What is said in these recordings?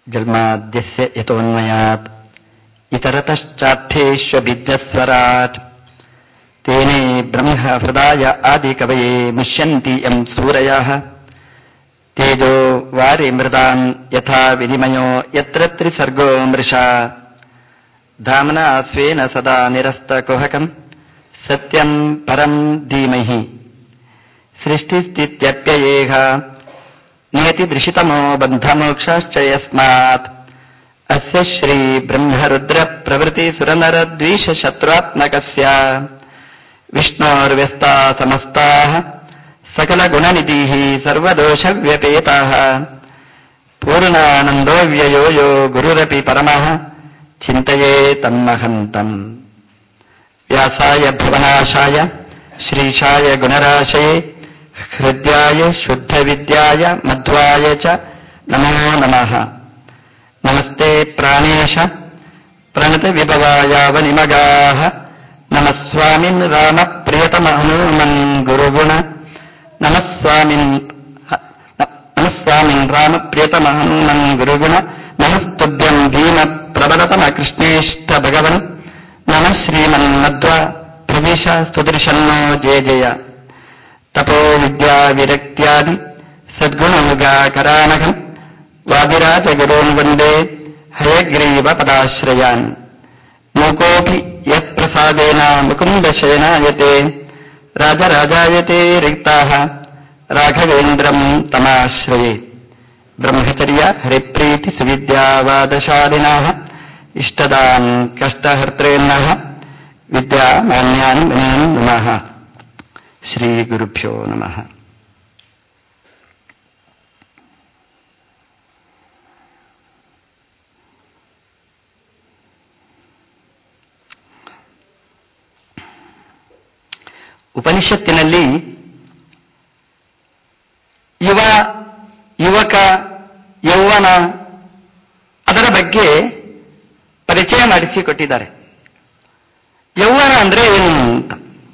ಜನ್ಮಾದ್ಯಸ್ಯ ಯತೋನ್ಮಯಾತ್ ಇತರತಶ್ಚಾರ್ಥೇಷ್ವಭಿಜ್ಞಸ್ವರಾಟ್ ತೇನೇ ಬ್ರಹ್ಮ ಹೃದಯ ಆದಿಕವಯೇ ಮುಷ್ಯಂತಿ ಯಂ ಸೂರಯಃ ತೇಜೋ ವಾರಿ ಮೃದಾನ್ ಯಥಾ ವಿನಿಮಯೋ ಯತ್ರ ತ್ರಿಸರ್ಗೋ ಮೃಷಾ ಧಾಮ್ನಾ ಸ್ವೇನ ಸದಾ ನಿರಸ್ತಕುಹಕಂ ಸತ್ಯಂ ಪರಂ ಧೀಮಹಿ ಸೃಷ್ಟಿಸ್ಥಿತ್ಯಪ್ಯಯೇಹ ನಿಯತಿದೃಶಿತಮೋ ಬಂಧಮೋಕ್ಷಾಶ್ಚ ಯಸ್ಮಾತ್ ಅಸ್ಯ ಶ್ರೀ ಬ್ರಹ್ಮರುದ್ರ ಪ್ರವೃತ್ತಿ ಸುರನರದ್ವೀಷ ಶತ್ರುತ್ಮಕಸ್ಯ ವಿಷ್ಣೋರ್ವ್ಯಸ್ತಾ ಸಮಸ್ತಾಃ ಸಕಲಗುಣನಿಧಿಃ ಸರ್ವದೋಷವ್ಯಪೇತಃ ಪೂರ್ಣಾನಂದೋವ್ಯಯೋ ಯೋ ಗುರುರಪಿ ಪರಮಃ ಚಿಂತಯೇ ತಮ್ಮಹಂತಂ ವ್ಯಾಸಾಯ ಭುವನಾಶಾಯ ಶ್ರೀಶಾಯ ಗುಣರಾಶಯೇ ಹೃದ್ಯಾಯ ಶುದ್ಧವಿದ್ಯಾಯ ಮಧ್ವಾಯ ಚ ನಮೋ ನಮಃ. ನಮಸ್ತೆ ಪ್ರಾಣೇಶ ಪ್ರಣತ ವಿಭವಾಯಾವನಿಮಗಾಃ ನಮಃ ಸ್ವಾಮಿನ್ ರಾಮ ಪ್ರಿಯತಮ ಹನುಮನ್ ಗುರುಗುಣ ನಮಃ ಸ್ವಾಮಿನ್ ರಾಮ ಪ್ರಿಯತಮ ಹನುಮನ್ ಗುರುಗುಣ ನಮಸ್ತುಭ್ಯಂ ಭೀಮ ಪ್ರಬಲತಮ ಕೃಷ್ಣೇಷ್ಟ ಭಗವನ್ ನಮಃ ಶ್ರೀಮನ್ಮಧ್ವ ಪ್ರವೇಶ ಸ್ತುದೃಶನ್ನೋ ಜಯ ಜಯ. ತಪೋ ವಿದ್ಯಾ ವಿರಕ್ತ್ಯಾದಿ ಸದ್ಗುಣಮುಗಾಕರಾನಘಂ ವಾದಿರಾಜ ಗುರೋನ್ ವಂದೇ ಹಯಗ್ರೀವ ಪದಾಶ್ರಯಾನ್. ಮೂಕೋಪಿ ಯತ್ ಪ್ರಸಾದೇನ ಮುಕುಂದ ಶಯನಾಯತೆ ರಾಜರಾಜಾಯತೆ ರಿಕ್ತಾಃ ರಾಘವೇಂದ್ರಂ ತಮಾಶ್ರಯೇ. ಬ್ರಹ್ಮಚರ್ಯ ಹರಿಪ್ರೀತಿ ಸುವಿದ್ಯಾವಾದಶಾಲಿನಃ ಇಷ್ಟದಾನ್ ಕಷ್ಟಹರ್ತॄನ್ನಃ ವಿದ್ಯಾಮಾನ್ಯಾನ್ ಮುನೀನ್ ನಮಃ. ಶ್ರೀ ಗುರುಭ್ಯೋ ನಮಃ. ಉಪನಿಷತ್ತಿನಲ್ಲಿ ಯುವಕ ಯೌವನ ಅದರ ಬಗ್ಗೆ ಪರಿಚಯ ಮಾಡಿಸಿಕೊಟ್ಟಿದ್ದಾರೆ. ಯೌವನ ಅಂದ್ರೆ ಏನು ಅಂತ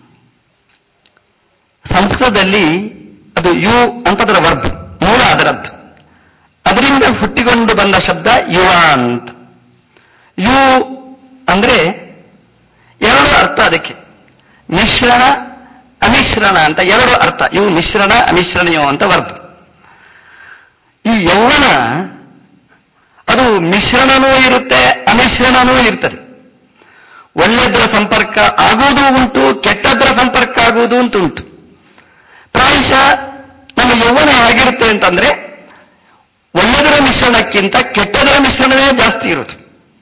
ಸಂಸ್ಕೃತದಲ್ಲಿ ಅದು ಯು ಅಂತದರ ವರ್ಬ್ ಮೂಲ ಅದರದ್ದು. ಅದರಿಂದ ಹುಟ್ಟಿಕೊಂಡು ಬಂದ ಶಬ್ದ ಯುವ ಅಂತ. ಯು ಅಂದ್ರೆ ಎರಡು ಅರ್ಥ ಅದಕ್ಕೆ, ಮಿಶ್ರಣ ಅಮಿಶ್ರಣ ಅಂತ ಎರಡು ಅರ್ಥ. ಇವು ಮಿಶ್ರಣ ಅಮಿಶ್ರಣಯೋ ಅಂತ ವರ್ಬ್. ಈ ಯೌವನ ಅದು ಮಿಶ್ರಣನೂ ಇರುತ್ತೆ ಅಮಿಶ್ರಣನೂ ಇರ್ತದೆ. ಒಳ್ಳೆದರ ಸಂಪರ್ಕ ಆಗುವುದೂ ಉಂಟು, ಕೆಟ್ಟದ್ದರ ಸಂಪರ್ಕ ಆಗುವುದು ಅಂತ ಉಂಟು. ಪ್ರಾಯಶಃ ನಮ್ಮ ಯೌವನ ಹೇಗಿರುತ್ತೆ ಅಂತಂದ್ರೆ ಒಳ್ಳೆದರ ಮಿಶ್ರಣಕ್ಕಿಂತ ಕೆಟ್ಟದರ ಮಿಶ್ರಣವೇ ಜಾಸ್ತಿ ಇರುವುದು.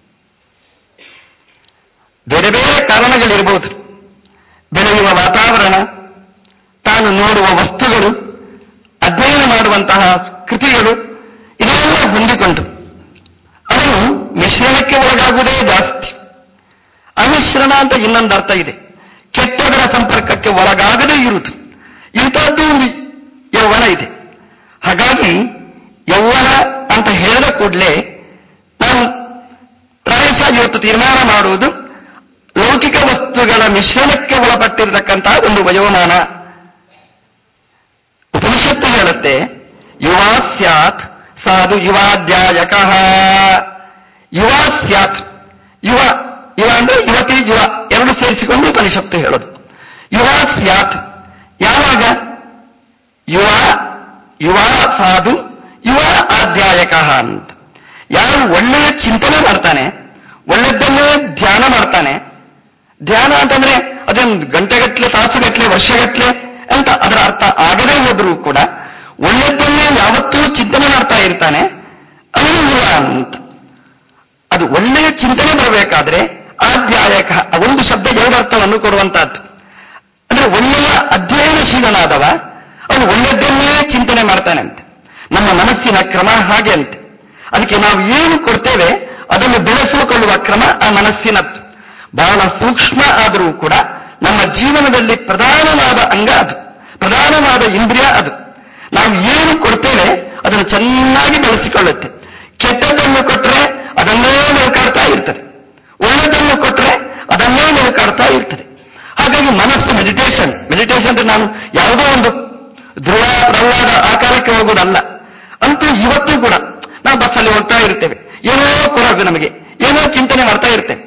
ಬೇರೆ ಬೇರೆ ಕಾರಣಗಳಿರ್ಬೋದು. ಬೆಳೆಯುವ ವಾತಾವರಣ, ತಾನು ನೋಡುವ ವಸ್ತುಗಳು, ಅಧ್ಯಯನ ಮಾಡುವಂತಹ ಕೃತಿಗಳು, ಇದೆಲ್ಲ ಹೊಂದಿಕೊಂಡು ಅವನು ಮಿಶ್ರಣಕ್ಕೆ ಒಳಗಾಗುವುದೇ ಜಾಸ್ತಿ. ಅಮಿಶ್ರಣ ಅಂತ ಇನ್ನೊಂದು ಅರ್ಥ ಇದೆ, ಕೆಟ್ಟದರ ಸಂಪರ್ಕಕ್ಕೆ ಒಳಗಾಗದೇ ಇರುವುದು. ಇಂಥದ್ದು ಯೌವನ ಇದೆ. ಹಾಗಾಗಿ ಯೌವನ ಅಂತ ಹೇಳಿದ ಕೂಡಲೇ ನಾವು ಪ್ರಾಯಶಃ ಇವತ್ತು ತೀರ್ಮಾನ ಮಾಡುವುದು ಲೌಕಿಕ ವಸ್ತುಗಳ ಮಿಶ್ರಣಕ್ಕೆ ಒಳಪಟ್ಟಿರತಕ್ಕಂತಹ ಒಂದು ವಯೋಮಾನ. ಉಪನಿಷತ್ತು ಹೇಳುತ್ತೆ ಯುವಾ ಸ್ಯಾತ್ ಸಾಧು ಯುವಾಧ್ಯಾಯಕಃ. ಯುವ ಸ್ಯಾತ್, ಯುವ ಯುವ ಅಂದ್ರೆ ಯುವತಿ ಯುವ ಎರಡು ಸೇರಿಸಿಕೊಂಡು ಉಪನಿಷತ್ತು ಹೇಳೋದು. ಯುವ ಸ್ಯಾತ್ ಯಾವಾಗ? ಯುವ ಸಾಧು ಯುವ ಆಧ್ಯಾಯಕ ಅಂತ. ಯಾರು ಒಳ್ಳೆಯ ಚಿಂತನೆ ಮಾಡ್ತಾನೆ, ಒಳ್ಳೆದ್ದನ್ನೇ ಧ್ಯಾನ ಮಾಡ್ತಾನೆ. ಧ್ಯಾನ ಅಂತಂದ್ರೆ ಅದೇನು ಗಂಟೆಗಟ್ಟಲೆ, ತಾಸುಗಟ್ಟಲೆ, ವರ್ಷಗಟ್ಟಲೆ ಅಂತ ಅದರ ಅರ್ಥ ಆಗದೇ ಹೋದ್ರೂ ಕೂಡ ಒಳ್ಳೆದ್ದನ್ನೇ ಯಾವತ್ತೂ ಚಿಂತನೆ ಮಾಡ್ತಾ ಇರ್ತಾನೆ, ಅವನು ಯುವ ಅಂತ. ಅದು ಒಳ್ಳೆಯ ಚಿಂತನೆ ಬರಬೇಕಾದ್ರೆ ಆಧ್ಯಾಯಕ ಒಂದು ಶಬ್ದ ಎರಡು ಅರ್ಥವನ್ನು ಕೊಡುವಂತಹದ್ದು. ಅಂದ್ರೆ ಒಳ್ಳೆಯ ಅಧ್ಯಯನಶೀಲನಾದವ ಅವನು ಒಳ್ಳೆದ್ದನ್ನೇ ಚಿಂತನೆ ಮಾಡ್ತಾನೆ ಅಂತೆ. ನಮ್ಮ ಮನಸ್ಸಿನ ಕ್ರಮ ಹಾಗೆ ಅಂತೆ. ಅದಕ್ಕೆ ನಾವು ಏನು ಕೊಡ್ತೇವೆ ಅದನ್ನು ಬೆಳೆಸಿಕೊಳ್ಳುವ ಕ್ರಮ ಆ ಮನಸ್ಸಿನದ್ದು. ಬಹಳ ಸೂಕ್ಷ್ಮ ಆದರೂ ಕೂಡ ನಮ್ಮ ಜೀವನದಲ್ಲಿ ಪ್ರಧಾನವಾದ ಅಂಗ ಅದು, ಪ್ರಧಾನವಾದ ಇಂದ್ರಿಯ ಅದು. ನಾವು ಏನು ಕೊಡ್ತೇವೆ ಅದನ್ನು ಚೆನ್ನಾಗಿ ಬೆಳೆಸಿಕೊಳ್ಳುತ್ತೆ. ಕೆಟ್ಟದ್ದನ್ನು ಕೊಟ್ಟರೆ ಅದನ್ನೇ ಮೆಲುಕಾಡ್ತಾ ಇರ್ತದೆ, ಒಳ್ಳೆದನ್ನು ಕೊಟ್ಟರೆ ಅದನ್ನೇ ಮೆಲುಕಾಡ್ತಾ ಇರ್ತದೆ. ಹಾಗಾಗಿ ಮನಸ್ಸು ಮೆಡಿಟೇಷನ್ ಅಂದ್ರೆ ನಾನು ಯಾವುದೋ ಒಂದು ಧ್ರುವ ಪ್ರಹ್ಲಾದ ಆಕಾರಕ್ಕೆ ಹೋಗುವುದಲ್ಲ. ಅಂತೂ ಇವತ್ತು ಕೂಡ ನಾವು ಬಸ್ಸಲ್ಲಿ ಹೋಗ್ತಾ ಇರ್ತೇವೆ, ಏನೋ ಕೊರಗು ನಮಗೆ, ಏನೋ ಚಿಂತನೆ ಮಾಡ್ತಾ ಇರ್ತೇವೆ.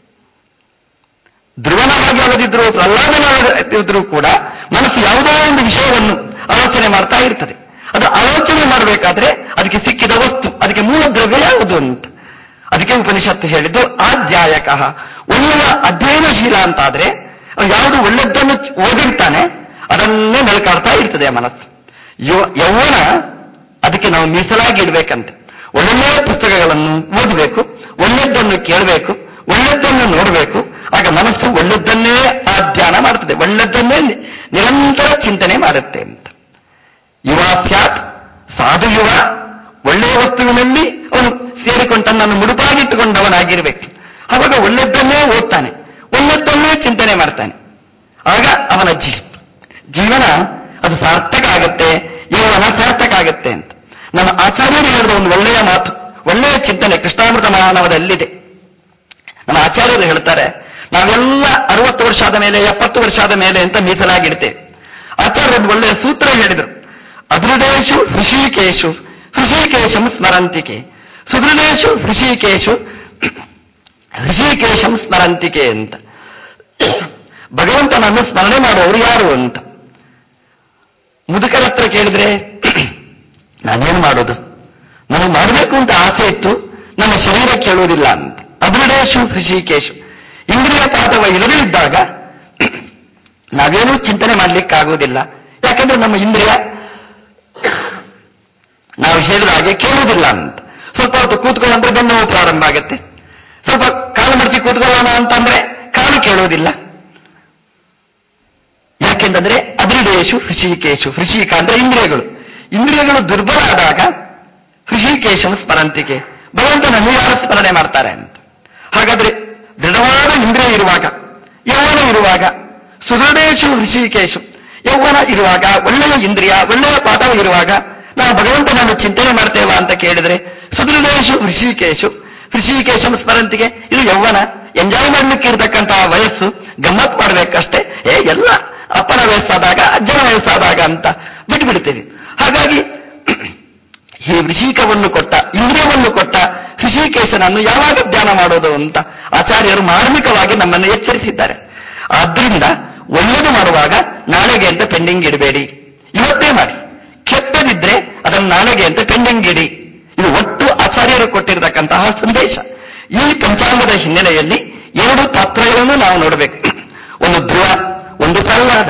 ಧ್ರುವನ ಹಾಗೆ ಆಗದಿದ್ರು, ಪ್ರಹ್ಲಾದನಾಗದಿದ್ರು ಕೂಡ ಮನಸ್ಸು ಯಾವುದೋ ಒಂದು ವಿಷಯವನ್ನು ಆಲೋಚನೆ ಮಾಡ್ತಾ ಇರ್ತದೆ. ಅದು ಆಲೋಚನೆ ಮಾಡಬೇಕಾದ್ರೆ ಅದಕ್ಕೆ ಸಿಕ್ಕಿದ ವಸ್ತು, ಅದಕ್ಕೆ ಮೂಲ ದ್ರವ್ಯ ಯಾವುದು ಅಂತ. ಅದಕ್ಕೆ ಉಪನಿಷತ್ತು ಹೇಳಿದ್ದು ಆಧ್ಯಾಯಕ. ಒಳ್ಳೆಯ ಅಧ್ಯಯನಶೀಲ ಅಂತಾದ್ರೆ ಯಾವುದು ಒಳ್ಳೆದ್ದನ್ನು ಓದಿರ್ತಾನೆ ಅದನ್ನೇ ನೆಲಕಾಡ್ತಾ ಇರ್ತದೆ ಆ ಮನಸ್ಸು. ಯೌವನ ಅದಕ್ಕೆ ನಾವು ಮೀಸಲಾಗಿ ಇಡ್ಬೇಕಂತೆ. ಒಳ್ಳೆಯ ಪುಸ್ತಕಗಳನ್ನು ಓದಬೇಕು, ಒಳ್ಳೆದ್ದನ್ನು ಕೇಳಬೇಕು, ಒಳ್ಳೆದ್ದನ್ನು ನೋಡಬೇಕು. ಆಗ ಮನಸ್ಸು ಒಳ್ಳೆದ್ದನ್ನೇ ಧ್ಯಾನ ಮಾಡುತ್ತದೆ, ಒಳ್ಳೆದ್ದನ್ನೇ ನಿರಂತರ ಚಿಂತನೆ ಮಾಡುತ್ತೆ ಅಂತ. ಯುವ ಸ್ಯಾತ್, ಸಾಧು ಯುವ, ಒಳ್ಳೆಯ ವಸ್ತುವಿನಲ್ಲಿ ಅವನು ಸೇರಿಕೊಂಡು ತನ್ನನ್ನು ಮುಡುಪಾಗಿಟ್ಟುಕೊಂಡವನಾಗಿರ್ಬೇಕು. ಆವಾಗ ಒಳ್ಳೆದ್ದನ್ನೇ ಓದ್ತಾನೆ, ಒಳ್ಳೆದ್ದನ್ನೇ ಚಿಂತನೆ ಮಾಡ್ತಾನೆ. ಆಗ ಅವನ ಜೀವನ ಅದು ಸಾರ್ಥಕ ಆಗುತ್ತೆ, ಯೌವನ ಸಾರ್ಥಕ ಆಗುತ್ತೆ ಅಂತ. ನಮ್ಮ ಆಚಾರ್ಯರು ಹೇಳಿದ ಒಂದು ಒಳ್ಳೆಯ ಮಾತು, ಒಳ್ಳೆಯ ಚಿಂತನೆ ಕೃಷ್ಣಾಮೃತ ಮಹಾನವದಲ್ಲಿದೆ. ನಮ್ಮ ಆಚಾರ್ಯರು ಹೇಳ್ತಾರೆ, ನಾವೆಲ್ಲ 60 ವರ್ಷ ಆದ ಮೇಲೆ, 70 ವರ್ಷ ಆದ ಮೇಲೆ ಅಂತ ಮೀಸಲಾಗಿಡ್ತೇವೆ. ಆಚಾರ್ಯರು ಒಳ್ಳೆಯ ಸೂತ್ರ ಹೇಳಿದರು, ಅದೃಢೇಶು ಹೃಷಿಕೇಶು ಹೃಷಿಕೇಶಂ ಸ್ಮರಂತಿಕೆ, ಸುದೃಢೇಶು ಹೃಷಿಕೇಶು ಹೃಷಿಕೇಶಂ ಸ್ಮರಂತಿಕೆ ಅಂತ. ಭಗವಂತನನ್ನು ಸ್ಮರಣೆ ಮಾಡುವವರು ಯಾರು ಅಂತ ಮುದುಕರ ಹತ್ರ ಕೇಳಿದ್ರೆ, ನಾನೇನು ಮಾಡೋದು, ನನಗೆ ಮಾಡಬೇಕು ಅಂತ ಆಸೆ ಇತ್ತು, ನನ್ನ ಶರೀರ ಕೇಳುವುದಿಲ್ಲ ಅಂತ. ಅದೃಢೇಶು ಹೃಷಿಕೇಶು, ಇಂದ್ರಿಯ ಪಾದವ ಇಲ್ಲದೇ ಇದ್ದಾಗ ನಾವೇನೂ ಚಿಂತನೆ ಮಾಡ್ಲಿಕ್ಕಾಗುವುದಿಲ್ಲ. ಯಾಕಂದ್ರೆ ನಮ್ಮ ಇಂದ್ರಿಯ ನಾವು ಹೇಳಿದ ಹಾಗೆ ಕೇಳುವುದಿಲ್ಲ ಅಂತ. ಸ್ವಲ್ಪ ಹೊತ್ತು ಕೂತ್ಕೊಳ್ಳಂದ್ರೆ ಬೆನ್ನೋವು ಪ್ರಾರಂಭ ಆಗುತ್ತೆ, ಸ್ವಲ್ಪ ಕಾಲು ಮಡಚಿ ಕೂತ್ಕೊಳ್ಳೋಣ ಅಂತಂದ್ರೆ ಕಾಲು ಕೇಳುವುದಿಲ್ಲ. ಯಾಕೆಂದ್ರೆ ಅದೃಢೇಶು ಹೃಷಿಕೇಶು, ಹೃಷಿಕ ಅಂದ್ರೆ ಇಂದ್ರಿಯಗಳು ದುರ್ಬಲ ಆದಾಗ ಹೃಷಿಕೇಶಂ ಸ್ಮರಂತಿಕೆ, ಭಗವಂತನನ್ನು ಯಾರು ಸ್ಮರಣೆ ಮಾಡ್ತಾರೆ ಅಂತ. ಹಾಗಾದ್ರೆ ದೃಢವಾದ ಇಂದ್ರಿಯ ಇರುವಾಗ, ಯೌವನ ಇರುವಾಗ, ಸುದೃಢೇಶು ಹೃಷಿಕೇಶು, ಯೌವನ ಇರುವಾಗ, ಒಳ್ಳೆಯ ಇಂದ್ರಿಯ ಒಳ್ಳೆಯ ಪಾದವ ಇರುವಾಗ ನಾವು ಭಗವಂತನನ್ನು ಚಿಂತನೆ ಮಾಡ್ತೇವಾ ಅಂತ ಕೇಳಿದ್ರೆ, ಸುದೃಢೇಶು ಹೃಷಿಕೇಶು ಹೃಷಿಕೇಶಂ ಸ್ಮರಂತಿಗೆ, ಇದು ಯೌವನ, ಎಂಜಾಯ್ ಮಾಡ್ಲಿಕ್ಕೆ ಇರತಕ್ಕಂತಹ ವಯಸ್ಸು, ಗಮ್ಮತ್ ಮಾಡ್ಬೇಕಷ್ಟೇ. ಎಲ್ಲ ಅಪ್ಪನ ವಯಸ್ಸಾದಾಗ, ಅಜ್ಜನ ವಯಸ್ಸಾದಾಗ ಅಂತ ಬಿಟ್ಬಿಡ್ತೇವೆ. ಹಾಗಾಗಿ ಈ ವೃಷಿಕವನ್ನು ಕೊಟ್ಟ, ಇಂದ್ರಿಯವನ್ನು ಕೊಟ್ಟ ಹೃಷಿಕೇಶನನ್ನು ಯಾವಾಗ ಧ್ಯಾನ ಮಾಡೋದು ಅಂತ ಆಚಾರ್ಯರು ಮಾರ್ಮಿಕವಾಗಿ ನಮ್ಮನ್ನು ಎಚ್ಚರಿಸಿದ್ದಾರೆ. ಆದ್ರಿಂದ ಒಳ್ಳೆಯದು ಮಾಡುವಾಗ ನಾಳೆಗೆ ಅಂತ ಪೆಂಡಿಂಗ್ ಇಡಬೇಡಿ, ಇವತ್ತೇ ಮಾಡಿ. ಕೆಟ್ಟದಿದ್ರೆ ಅದನ್ನು ನಾಳೆಗೆ ಅಂತ ಪೆಂಡಿಂಗ್ ಇಡಿ. ಇದು ಒಟ್ಟು ಆಚಾರ್ಯರು ಕೊಟ್ಟಿರತಕ್ಕಂತಹ ಸಂದೇಶ. ಈ ಪಂಚಾಂಗದ ಹಿನ್ನೆಲೆಯಲ್ಲಿ 2 ಪಾತ್ರಗಳನ್ನು ನಾವು ನೋಡಬೇಕು. ಒಂದು ಧ್ರುವ, ಒಂದು ಪ್ರಹ್ಲಾದ.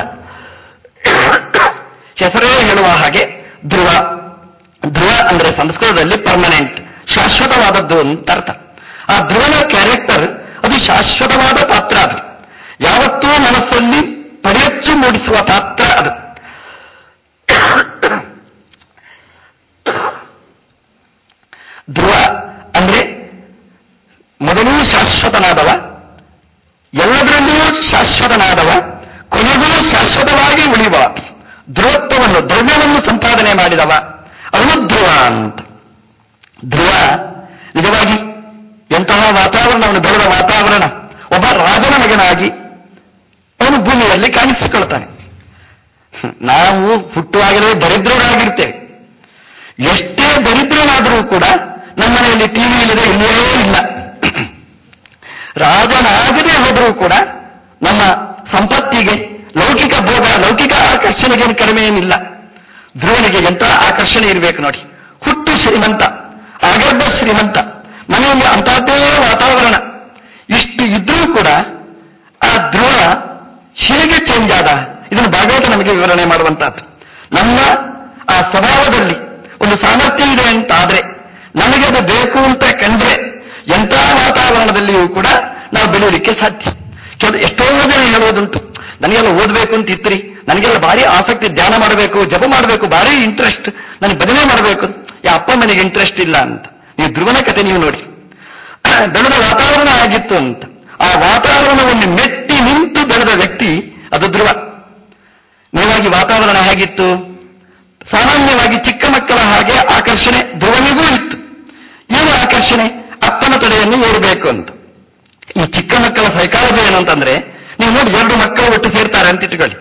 ಹೆಸರೇ ಹೇಳುವ ಹಾಗೆ ಧ್ರುವ ಅಂದ್ರೆ ಸಂಸ್ಕೃತದಲ್ಲಿ ಪರ್ಮನೆಂಟ್, ಶಾಶ್ವತವಾದದ್ದು ಅಂತ ಅರ್ಥ. ಆ ಧ್ರುವನ ಕ್ಯಾರೆಕ್ಟರ್ ಅದು ಶಾಶ್ವತವಾದ ಪಾತ್ರ, ಅದು ಯಾವತ್ತೂ ಮನಸ್ಸಲ್ಲಿ ಪಡೆಯಚ್ಚು ಮೂಡಿಸುವ ಪಾತ್ರ ಅದು. ಧ್ರುವ ಅಂದ್ರೆ ಮೊದಲೂ ಶಾಶ್ವತನಾದವ, ಎಲ್ಲದರಲ್ಲಿಯೂ ಶಾಶ್ವತನಾದವ, ಕೊನೆಗೂ ಶಾಶ್ವತವಾಗಿ ಉಳಿಯುವ, ಧ್ರುವತ್ವವನ್ನು ದ್ರವ್ಯವನ್ನು ಸಂಪಾದನೆ ಮಾಡಿದವ, ಅವನು ಧ್ರುವ ಅಂತ. ಧ್ರುವ ನಿಜವಾಗಿ ಎಂತಹ ವಾತಾವರಣ, ಅವನು ಬೆಳೆದ ವಾತಾವರಣ. ಒಬ್ಬ ರಾಜನ ಮಗನಾಗಿ ಅವನು ಭೂಮಿಯಲ್ಲಿ ಕಾಣಿಸಿಕೊಳ್ತಾನೆ. ನಾವು ಹುಟ್ಟುವಾಗಲೇ ದರಿದ್ರರಾಗಿರ್ತೇವೆ. ಎಷ್ಟೇ ದರಿದ್ರನಾದರೂ ಕೂಡ ನಮ್ಮನೆಯಲ್ಲಿ ಟಿವಿ ಇಲ್ಲದೆ ಇಲ್ಲವೇ ಇಲ್ಲ. ರಾಜನಾಗದೇ ಹೋದರೂ ಕೂಡ ನಮ್ಮ ಸಂಪತ್ತಿಗೆ, ಲೌಕಿಕ ಭೋಗ, ಲೌಕಿಕ ಆಕರ್ಷಣೆಗೆ ಕಡಿಮೆ ಏನಿಲ್ಲ. ಧ್ರುವನಿಗೆ ಎಂಥ ಆಕರ್ಷಣೆ ಇರಬೇಕು ನೋಡಿ. ಹುಟ್ಟು ಶ್ರೀಮಂತ, ಆಗರ್ಭ ಶ್ರೀಮಂತ, ಮನೆಯಲ್ಲಿ ಅಂತಹದ್ದೇ ವಾತಾವರಣ. ಇಷ್ಟು ಇದ್ರೂ ಕೂಡ ಆ ಧ್ರುವ ಹೇಗೆ ಚೇಂಜ್ ಆದ, ಇದನ್ನು ಭಾಗವತ ನಮಗೆ ವಿವರಣೆ ಮಾಡುವಂತಹದ್ದು. ನಮ್ಮ ಆ ಸ್ವಭಾವದಲ್ಲಿ ಒಂದು ಸಾಮರ್ಥ್ಯ ಇದೆ ಅಂತ ಆದ್ರೆ, ನಮಗೆ ಅದು ಬೇಕು ಅಂತ ಕಂಡ್ರೆ ಎಂಥ ವಾತಾವರಣದಲ್ಲಿಯೂ ಕೂಡ ನಾವು ಬೆಳೆಯಲಿಕ್ಕೆ ಸಾಧ್ಯ. ಎಷ್ಟೋ ಜನ ಹೇಳೋದುಂಟು, ನನಗೆಲ್ಲ ಓದಬೇಕು ಅಂತ ಇತ್ರಿ, ನನಗೆಲ್ಲ ಭಾರಿ ಆಸಕ್ತಿ, ಧ್ಯಾನ ಮಾಡಬೇಕು, ಜಪ ಮಾಡಬೇಕು, ಭಾರಿ ಇಂಟ್ರೆಸ್ಟ್, ನನಗೆ ಭಜನೆ ಮಾಡಬೇಕು. ಅಪ್ಪ ನನಗೆ ಇಂಟ್ರೆಸ್ಟ್ ಇಲ್ಲ ಅಂತ. ನೀವು ಧ್ರುವನ ಕಥೆ ನೀವು ನೋಡಿ, ಬೆಳೆದ ವಾತಾವರಣ ಆಗಿತ್ತು ಅಂತ. ಆ ವಾತಾವರಣವನ್ನು ಮೆಟ್ಟಿ ನಿಂತು ಬೆಳೆದ ವ್ಯಕ್ತಿ ಅದು ಧ್ರುವ. ನಿಜವಾಗಿ ವಾತಾವರಣ ಹೇಗಿತ್ತು? ಸಾಮಾನ್ಯವಾಗಿ ಚಿಕ್ಕ ಮಕ್ಕಳ ಹಾಗೆ ಆಕರ್ಷಣೆ ಧ್ರುವನಿಗೂ ಇತ್ತು. ಏನು ಆಕರ್ಷಣೆ? ಅಪ್ಪನ ತೊಡೆಯನ್ನು ಏರಬೇಕು ಅಂತ. ಈ ಚಿಕ್ಕ ಮಕ್ಕಳ ಸೈಕಾಲಜಿ ಏನು ಅಂತಂದ್ರೆ, ನೀವು ನೋಡಿ, 2 ಮಕ್ಕಳು ಒಟ್ಟು ಸೇರ್ತಾರೆ ಅಂತ ಇಟ್ಕೊಳ್ಳಿ.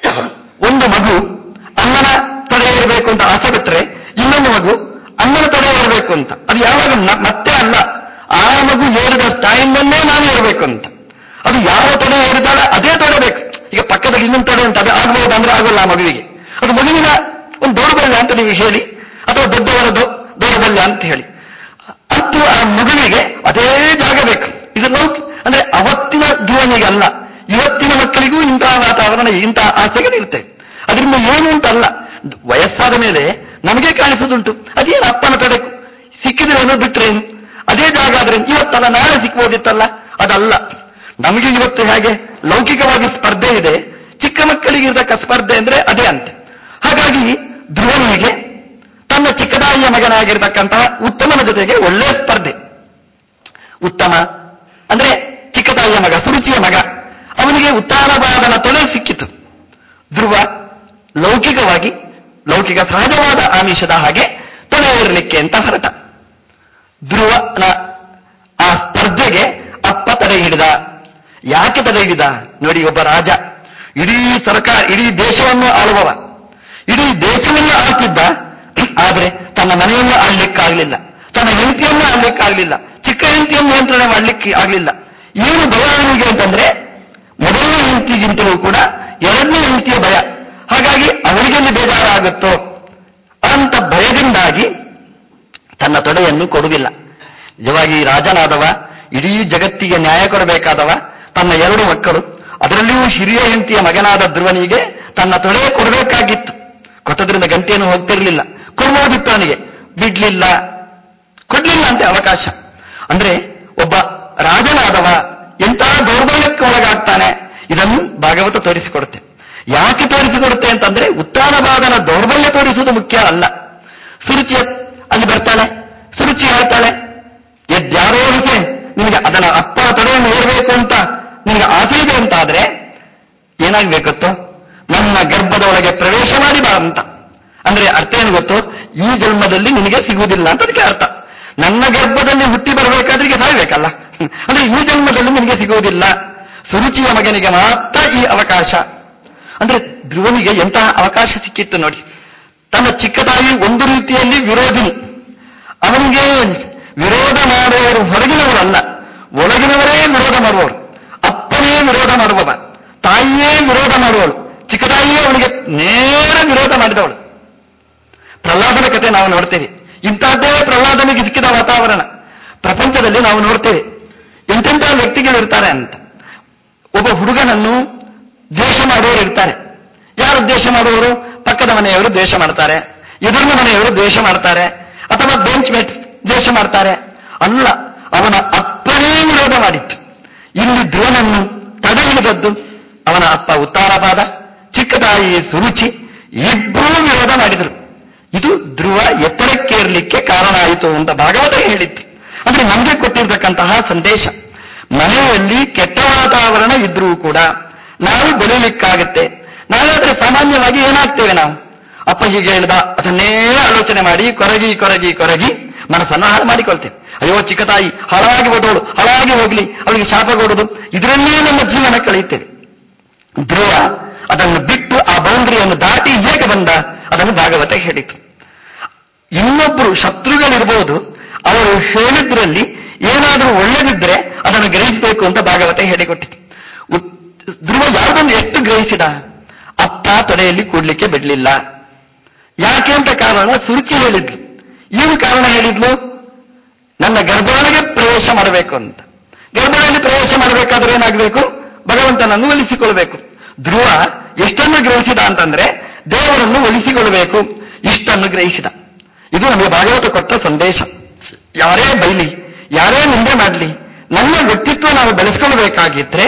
ಒಂದು ಮಗು ಅಮ್ಮನ ತೊಡೆ ಏರಬೇಕು ಅಂತ ಆಸೆ ಬಿಟ್ರೆ, ಇನ್ನೊಂದು ಮಗು ಅಮ್ಮನ ತೊಡೆ ಏರಬೇಕು ಅಂತ. ಅದು ಯಾವಾಗ ಮತ್ತೆ ಅಲ್ಲ, ಆ ಮಗು ಏರಿದ ಟೈಮನ್ನೇ ನಾನು ಏರಬೇಕು ಅಂತ. ಅದು ಯಾವ ತೊಡೆ ಏರಿದಾಳೆ ಅದೇ ತೊಡೆ ಬೇಕು. ಈಗ ಪಕ್ಕದಲ್ಲಿ ಇನ್ನೊಂದು ತೊಡೆ ಅಂತ, ಅದು ಆಗ್ಬಹುದು ಅಂದ್ರೆ ಆಗೋಲ್ಲ ಆ ಮಗುವಿಗೆ. ಅದು ಮಗುವಿನ ಒಂದು ದೌರ್ಬಲ್ಯ ಅಂತ ನೀವು ಹೇಳಿ, ಅಥವಾ ದೊಡ್ಡವರದು ದೌರ್ಬಲ್ಯ ಅಂತ ಹೇಳಿ, ಅಂತೂ ಆ ಮಗುವಿಗೆ ಅದೇ ಜಾಗ ಬೇಕು. ಇದು ಅಂದ್ರೆ ಅವತ್ತಿನ ಧ್ರುವನಿಗಲ್ಲ, ಇವತ್ತಿನ ಮಕ್ಕಳಿಗೂ ಇಂತಹ ವಾತಾವರಣ, ಇಂತಹ ಆಸೆಗಳಿರ್ತವೆ. ಅದರಿಂದ ಏನು ಅಂತಲ್ಲ, ವಯಸ್ಸಾದ ಮೇಲೆ ನಮಗೆ ಕಾಣಿಸುದುಂಟು, ಅದೇನು ಅಪ್ಪನ ತೊಡೆ ಸಿಕ್ಕಿದ್ರೇನು ಬಿಟ್ರೇನು, ಅದೇ ಜಾಗ ಆದ್ರೆ ಇವತ್ತಲ್ಲ ನಾಳೆ ಸಿಕ್ಬೋದಿತ್ತಲ್ಲ, ಅದಲ್ಲ. ನಮಗೆ ಇವತ್ತು ಹೇಗೆ ಲೌಕಿಕವಾಗಿ ಸ್ಪರ್ಧೆ ಇದೆ, ಚಿಕ್ಕ ಮಕ್ಕಳಿಗಿರ್ತಕ್ಕ ಸ್ಪರ್ಧೆ ಅಂದ್ರೆ ಅದೇ ಅಂತೆ. ಹಾಗಾಗಿ ಧ್ರುವನಿಗೆ ತನ್ನ ಚಿಕ್ಕದಾಯಿಯ ಮಗನಾಗಿರ್ತಕ್ಕಂತಹ ಉತ್ತಮನ ಜೊತೆಗೆ ಒಳ್ಳೆಯ ಸ್ಪರ್ಧೆ. ಉತ್ತಮ ಅಂದ್ರೆ ಚಿಕ್ಕದಾಯಿಯ ಮಗ, ಸುರುಚಿಯ ಮಗ, ಅವನಿಗೆ ಉತ್ತಾನವಾದನ ತೊಡೆ ಸಿಕ್ಕಿತು. ಧ್ರುವ ಲೌಕಿಕವಾಗಿ, ಲೌಕಿಕ ಸಹಜವಾದ ಆಮಿಷದ ಹಾಗೆ ತೊಡೆ ಇರಲಿಕ್ಕೆ ಅಂತ ಹೊರಟ. ಧ್ರುವನ ಆ ಸ್ಪರ್ಧೆಗೆ ಅಪ್ಪ ತಡೆ ಹಿಡಿದ. ಯಾಕೆ ತಡೆ ಹಿಡಿದ ನೋಡಿ, ಒಬ್ಬ ರಾಜ, ಇಡೀ ಸರ್ಕಾರ, ಇಡೀ ದೇಶವನ್ನು ಆಳುವವ, ಇಡೀ ದೇಶವನ್ನು ಆಳ್ತಿದ್ದ. ಆದ್ರೆ ತನ್ನ ಮನೆಯನ್ನು ಆಳ್ಲಿಕ್ಕಾಗಲಿಲ್ಲ, ತನ್ನ ಹೆಂಡತಿಯನ್ನು ಆಳ್ಲಿಕ್ಕಾಗಲಿಲ್ಲ, ಚಿಕ್ಕ ಹೆಂಡತಿಯನ್ನು ನಿಯಂತ್ರಣ ಮಾಡ್ಲಿಕ್ಕೆ ಆಗಲಿಲ್ಲ. ಏನು ಭಯ ಅವನಿಗೆ ಅಂತಂದ್ರೆ, ಮೊದಲನೇ ಹೆಂಡತಿಗಿಂತಲೂ ಕೂಡ ಎರಡನೇ ಹೆಂಡತಿಯ ಭಯ. ಹಾಗಾಗಿ ಅವರಿಗೆಲ್ಲಿ ಬೇಜಾರಾಗುತ್ತೋ ಅಂತ ಭಯದಿಂದಾಗಿ ತನ್ನ ತೊಡೆಯನ್ನು ಕೊಡುವುದಿಲ್ಲ. ನಿಜವಾಗಿ ರಾಜನಾದವ, ಇಡೀ ಜಗತ್ತಿಗೆ ನ್ಯಾಯ ಕೊಡಬೇಕಾದವ, ತನ್ನ ಎರಡು ಮಕ್ಕಳು, ಅದರಲ್ಲಿಯೂ ಹಿರಿಯ ಹೆಂಡತಿಯ ಮಗನಾದ ಧ್ರುವನಿಗೆ ತನ್ನ ತೊಡೆ ಕೊಡಬೇಕಾಗಿತ್ತು. ಕೊಟ್ಟದ್ರಿಂದ ಗಂಟೆಯನ್ನು ಹೋಗ್ತಿರ್ಲಿಲ್ಲ, ಕೊಡ್ಬೋದಿತ್ತು ಅವನಿಗೆ, ಬಿಡ್ಲಿಲ್ಲ, ಕೊಡ್ಲಿಲ್ಲ ಅಂತೆ ಅವಕಾಶ. ಅಂದ್ರೆ ಒಬ್ಬ ರಾಜನಾದವ ಎಂತಹ ದೌರ್ಬಲ್ಯಕ್ಕೆ ಒಳಗಾಗ್ತಾನೆ, ಇದನ್ನು ಭಾಗವತ ತೋರಿಸಿಕೊಡುತ್ತೆ. ಯಾಕೆ ತೋರಿಸಿಕೊಡುತ್ತೆ ಅಂತಂದ್ರೆ, ಉತ್ತಾನವಾದನ ದೌರ್ಬಲ್ಯ ತೋರಿಸುವುದು ಮುಖ್ಯ ಅಲ್ಲ. ಸುರುಚಿಯ ಅಲ್ಲಿ ಬರ್ತಾಳೆ, ಸುರುಚಿ ಹೇಳ್ತಾಳೆ, ಎದ್ಯಾರೋ ವಿಷಯ ನಿನಗೆ ಅದನ್ನ ಅಪ್ಪನ ತೊಡೆಯನ್ನು ಏರಬೇಕು ಅಂತ ನಿನಗೆ ಆಸೆ ಇದೆ ಅಂತ ಆದ್ರೆ ಏನಾಗ್ಬೇಕತ್ತೋ, ನನ್ನ ಗರ್ಭದ ಒಳಗೆ ಪ್ರವೇಶ ಮಾಡಿ ಬಾ ಅಂತ. ಅಂದ್ರೆ ಅರ್ಥ ಏನು ಗೊತ್ತೋ, ಈ ಜನ್ಮದಲ್ಲಿ ನಿನಗೆ ಸಿಗುವುದಿಲ್ಲ ಅಂತ ಅದಕ್ಕೆ ಅರ್ಥ. ನನ್ನ ಗರ್ಭದಲ್ಲಿ ಹುಟ್ಟಿ ಬರಬೇಕಾದ್ರೆ ಈಗ ಸಾಯ್ಬೇಕಲ್ಲ, ಅಂದ್ರೆ ಈ ಜನ್ಮದಲ್ಲಿ ನಿನಗೆ ಸಿಗುವುದಿಲ್ಲ. ಸುರುಚಿಯ ಮಗನಿಗೆ ಮಾತ್ರ ಈ ಅವಕಾಶ. ಅಂದ್ರೆ ಧ್ರುವನಿಗೆ ಎಂತಹ ಅವಕಾಶ ಸಿಕ್ಕಿತ್ತು ನೋಡಿ. ತನ್ನ ಚಿಕ್ಕದಾಗಿ ಒಂದು ರೀತಿಯಲ್ಲಿ ವಿರೋಧಿನಿ, ಅವನಿಗೆ ವಿರೋಧ ಮಾಡುವವರು ಹೊರಗಿನವರಲ್ಲ, ಒಳಗಿನವರೇ ವಿರೋಧ ಮಾಡುವವರು. ಅಪ್ಪನೇ ವಿರೋಧ ಮಾಡುವವ, ತಾಯಿಯೇ ವಿರೋಧ ಮಾಡುವವಳು, ಚಿಕ್ಕದಾಯಿಯೇ ಅವನಿಗೆ ನೇರ ವಿರೋಧ ಮಾಡಿದವಳು. ಪ್ರಹ್ಲಾದನ ಕಥೆ ನಾವು ನೋಡ್ತೇವೆ. ಇಂತಹದ್ದೇ ಪ್ರಹ್ಲಾದನಿಗೆ ಸಿಕ್ಕಿದ ವಾತಾವರಣ ಪ್ರಪಂಚದಲ್ಲಿ ನಾವು ನೋಡ್ತೇವೆ. ಎಂತೆಂಥ ವ್ಯಕ್ತಿಗಳಿರ್ತಾರೆ ಅಂತ. ಒಬ್ಬ ಹುಡುಗನನ್ನು ದ್ವೇಷ ಮಾಡುವವರು ಇರ್ತಾರೆ. ಯಾರು ದ್ವೇಷ ಮಾಡುವವರು? ಪಕ್ಕದ ಮನೆಯವರು ದ್ವೇಷ ಮಾಡ್ತಾರೆ, ಎದುರಿನ ಮನೆಯವರು ದ್ವೇಷ ಮಾಡ್ತಾರೆ, ಅಥವಾ ಬೆಂಚ್ ಮೇಟ್ ದ್ವೇಷ ಮಾಡ್ತಾರೆ. ಅಲ್ಲ, ಅವನ ಅಪ್ಪನೇ ವಿರೋಧ ಮಾಡಿತ್ತು. ಇಲ್ಲಿ ಧ್ರುವನನ್ನು ತಡೆ ಹಿಡಿದದ್ದು ಅವನ ಅಪ್ಪ ಉತ್ತಾನಪಾದ, ಚಿಕ್ಕದಾಯಿ ಸುರುಚಿ, ಇಬ್ಬರೂ ವಿರೋಧ ಮಾಡಿದರು. ಇದು ಧ್ರುವ ಎತ್ತರಕ್ಕೇರಲಿಕ್ಕೆ ಕಾರಣ ಆಯಿತು ಅಂತ ಭಾಗವತ ಹೇಳಿತ್ತು. ಅಂದ್ರೆ ನಮಗೆ ಕೊಟ್ಟಿರ್ತಕ್ಕಂತಹ ಸಂದೇಶ, ಮನೆಯಲ್ಲಿ ಕೆಟ್ಟ ವಾತಾವರಣ ಇದ್ರೂ ಕೂಡ ನಾವು ಬೆಳೀಲಿಕ್ಕಾಗತ್ತೆ. ನಾವಾದ್ರೆ ಸಾಮಾನ್ಯವಾಗಿ ಏನಾಗ್ತೇವೆ, ನಾವು ಅಪ್ಪ ಹೀಗೆ ಹೇಳ್ದ ಅದನ್ನೇ ಆಲೋಚನೆ ಮಾಡಿ ಕೊರಗಿ ಕೊರಗಿ ಕೊರಗಿ ಮನಸ್ಸನ್ನು ಹಾಳು ಮಾಡಿಕೊಳ್ತೇವೆ. ಅಯ್ಯೋ ಚಿಕ್ಕ ತಾಯಿ ಹಾಳಾಗಿ ಹೋದವಳು, ಹಾಳಾಗಿ ಹೋಗ್ಲಿ, ಅವಳಿಗೆ ಶಾಪ ಕೊಡುದು, ಇದರಲ್ಲೇ ನಮ್ಮ ಜೀವನ ಕಳೆಯುತ್ತೇವೆ. ಧ್ರುವ ಅದನ್ನು ಬಿಟ್ಟು ಆ ಬೌಂಡ್ರಿಯನ್ನು ದಾಟಿ ಹೇಗೆ ಬಂದ ಅದನ್ನು ಭಾಗವತ ಹೇಳಿತು. ಇನ್ನೊಬ್ಬರು ಶತ್ರುಗಳಿರ್ಬೋದು, ಅವರು ಹೇಳಿದ್ರಲ್ಲಿ ಏನಾದರೂ ಒಳ್ಳೆದಿದ್ರೆ ಅದನ್ನು ಗ್ರಹಿಸಬೇಕು ಅಂತ ಭಾಗವತ ಹೇಳಿಕೊಟ್ಟಿತು. ಧ್ರುವ ಯಾವುದನ್ನು ಎಷ್ಟು ಗ್ರಹಿಸಿದ? ಅಪ್ಪ ತೊಡೆಯಲ್ಲಿ ಕೂಡ್ಲಿಕ್ಕೆ ಬಿಡ್ಲಿಲ್ಲ. ಯಾಕೆ ಅಂತ ಕಾರಣ ಸುರುಚಿ ಹೇಳಿದ್ಲು. ಏನು ಕಾರಣ ಹೇಳಿದ್ಲು? ನನ್ನ ಗರ್ಭದೊಳಗೆ ಪ್ರವೇಶ ಮಾಡಬೇಕು ಅಂತ. ಗರ್ಭದಲ್ಲಿ ಪ್ರವೇಶ ಮಾಡಬೇಕಾದ್ರೆ ಏನಾಗಬೇಕು? ಭಗವಂತನನ್ನು ಒಲಿಸಿಕೊಳ್ಬೇಕು. ಧ್ರುವ ಎಷ್ಟನ್ನು ಗ್ರಹಿಸಿದ ಅಂತಂದ್ರೆ, ದೇವರನ್ನು ಒಲಿಸಿಕೊಳ್ಳಬೇಕು, ಇಷ್ಟನ್ನು ಗ್ರಹಿಸಿದ. ಇದು ನಮಗೆ ಭಾಗವತ ಕೊಟ್ಟ ಸಂದೇಶ. ಯಾರೇ ಬೈಲಿ, ಯಾರೇ ನಿಂದೆ ಮಾಡಲಿ, ನನ್ನ ವ್ಯಕ್ತಿತ್ವ ನಾವು ಬೆಳೆಸ್ಕೊಳ್ಬೇಕಾಗಿದ್ರೆ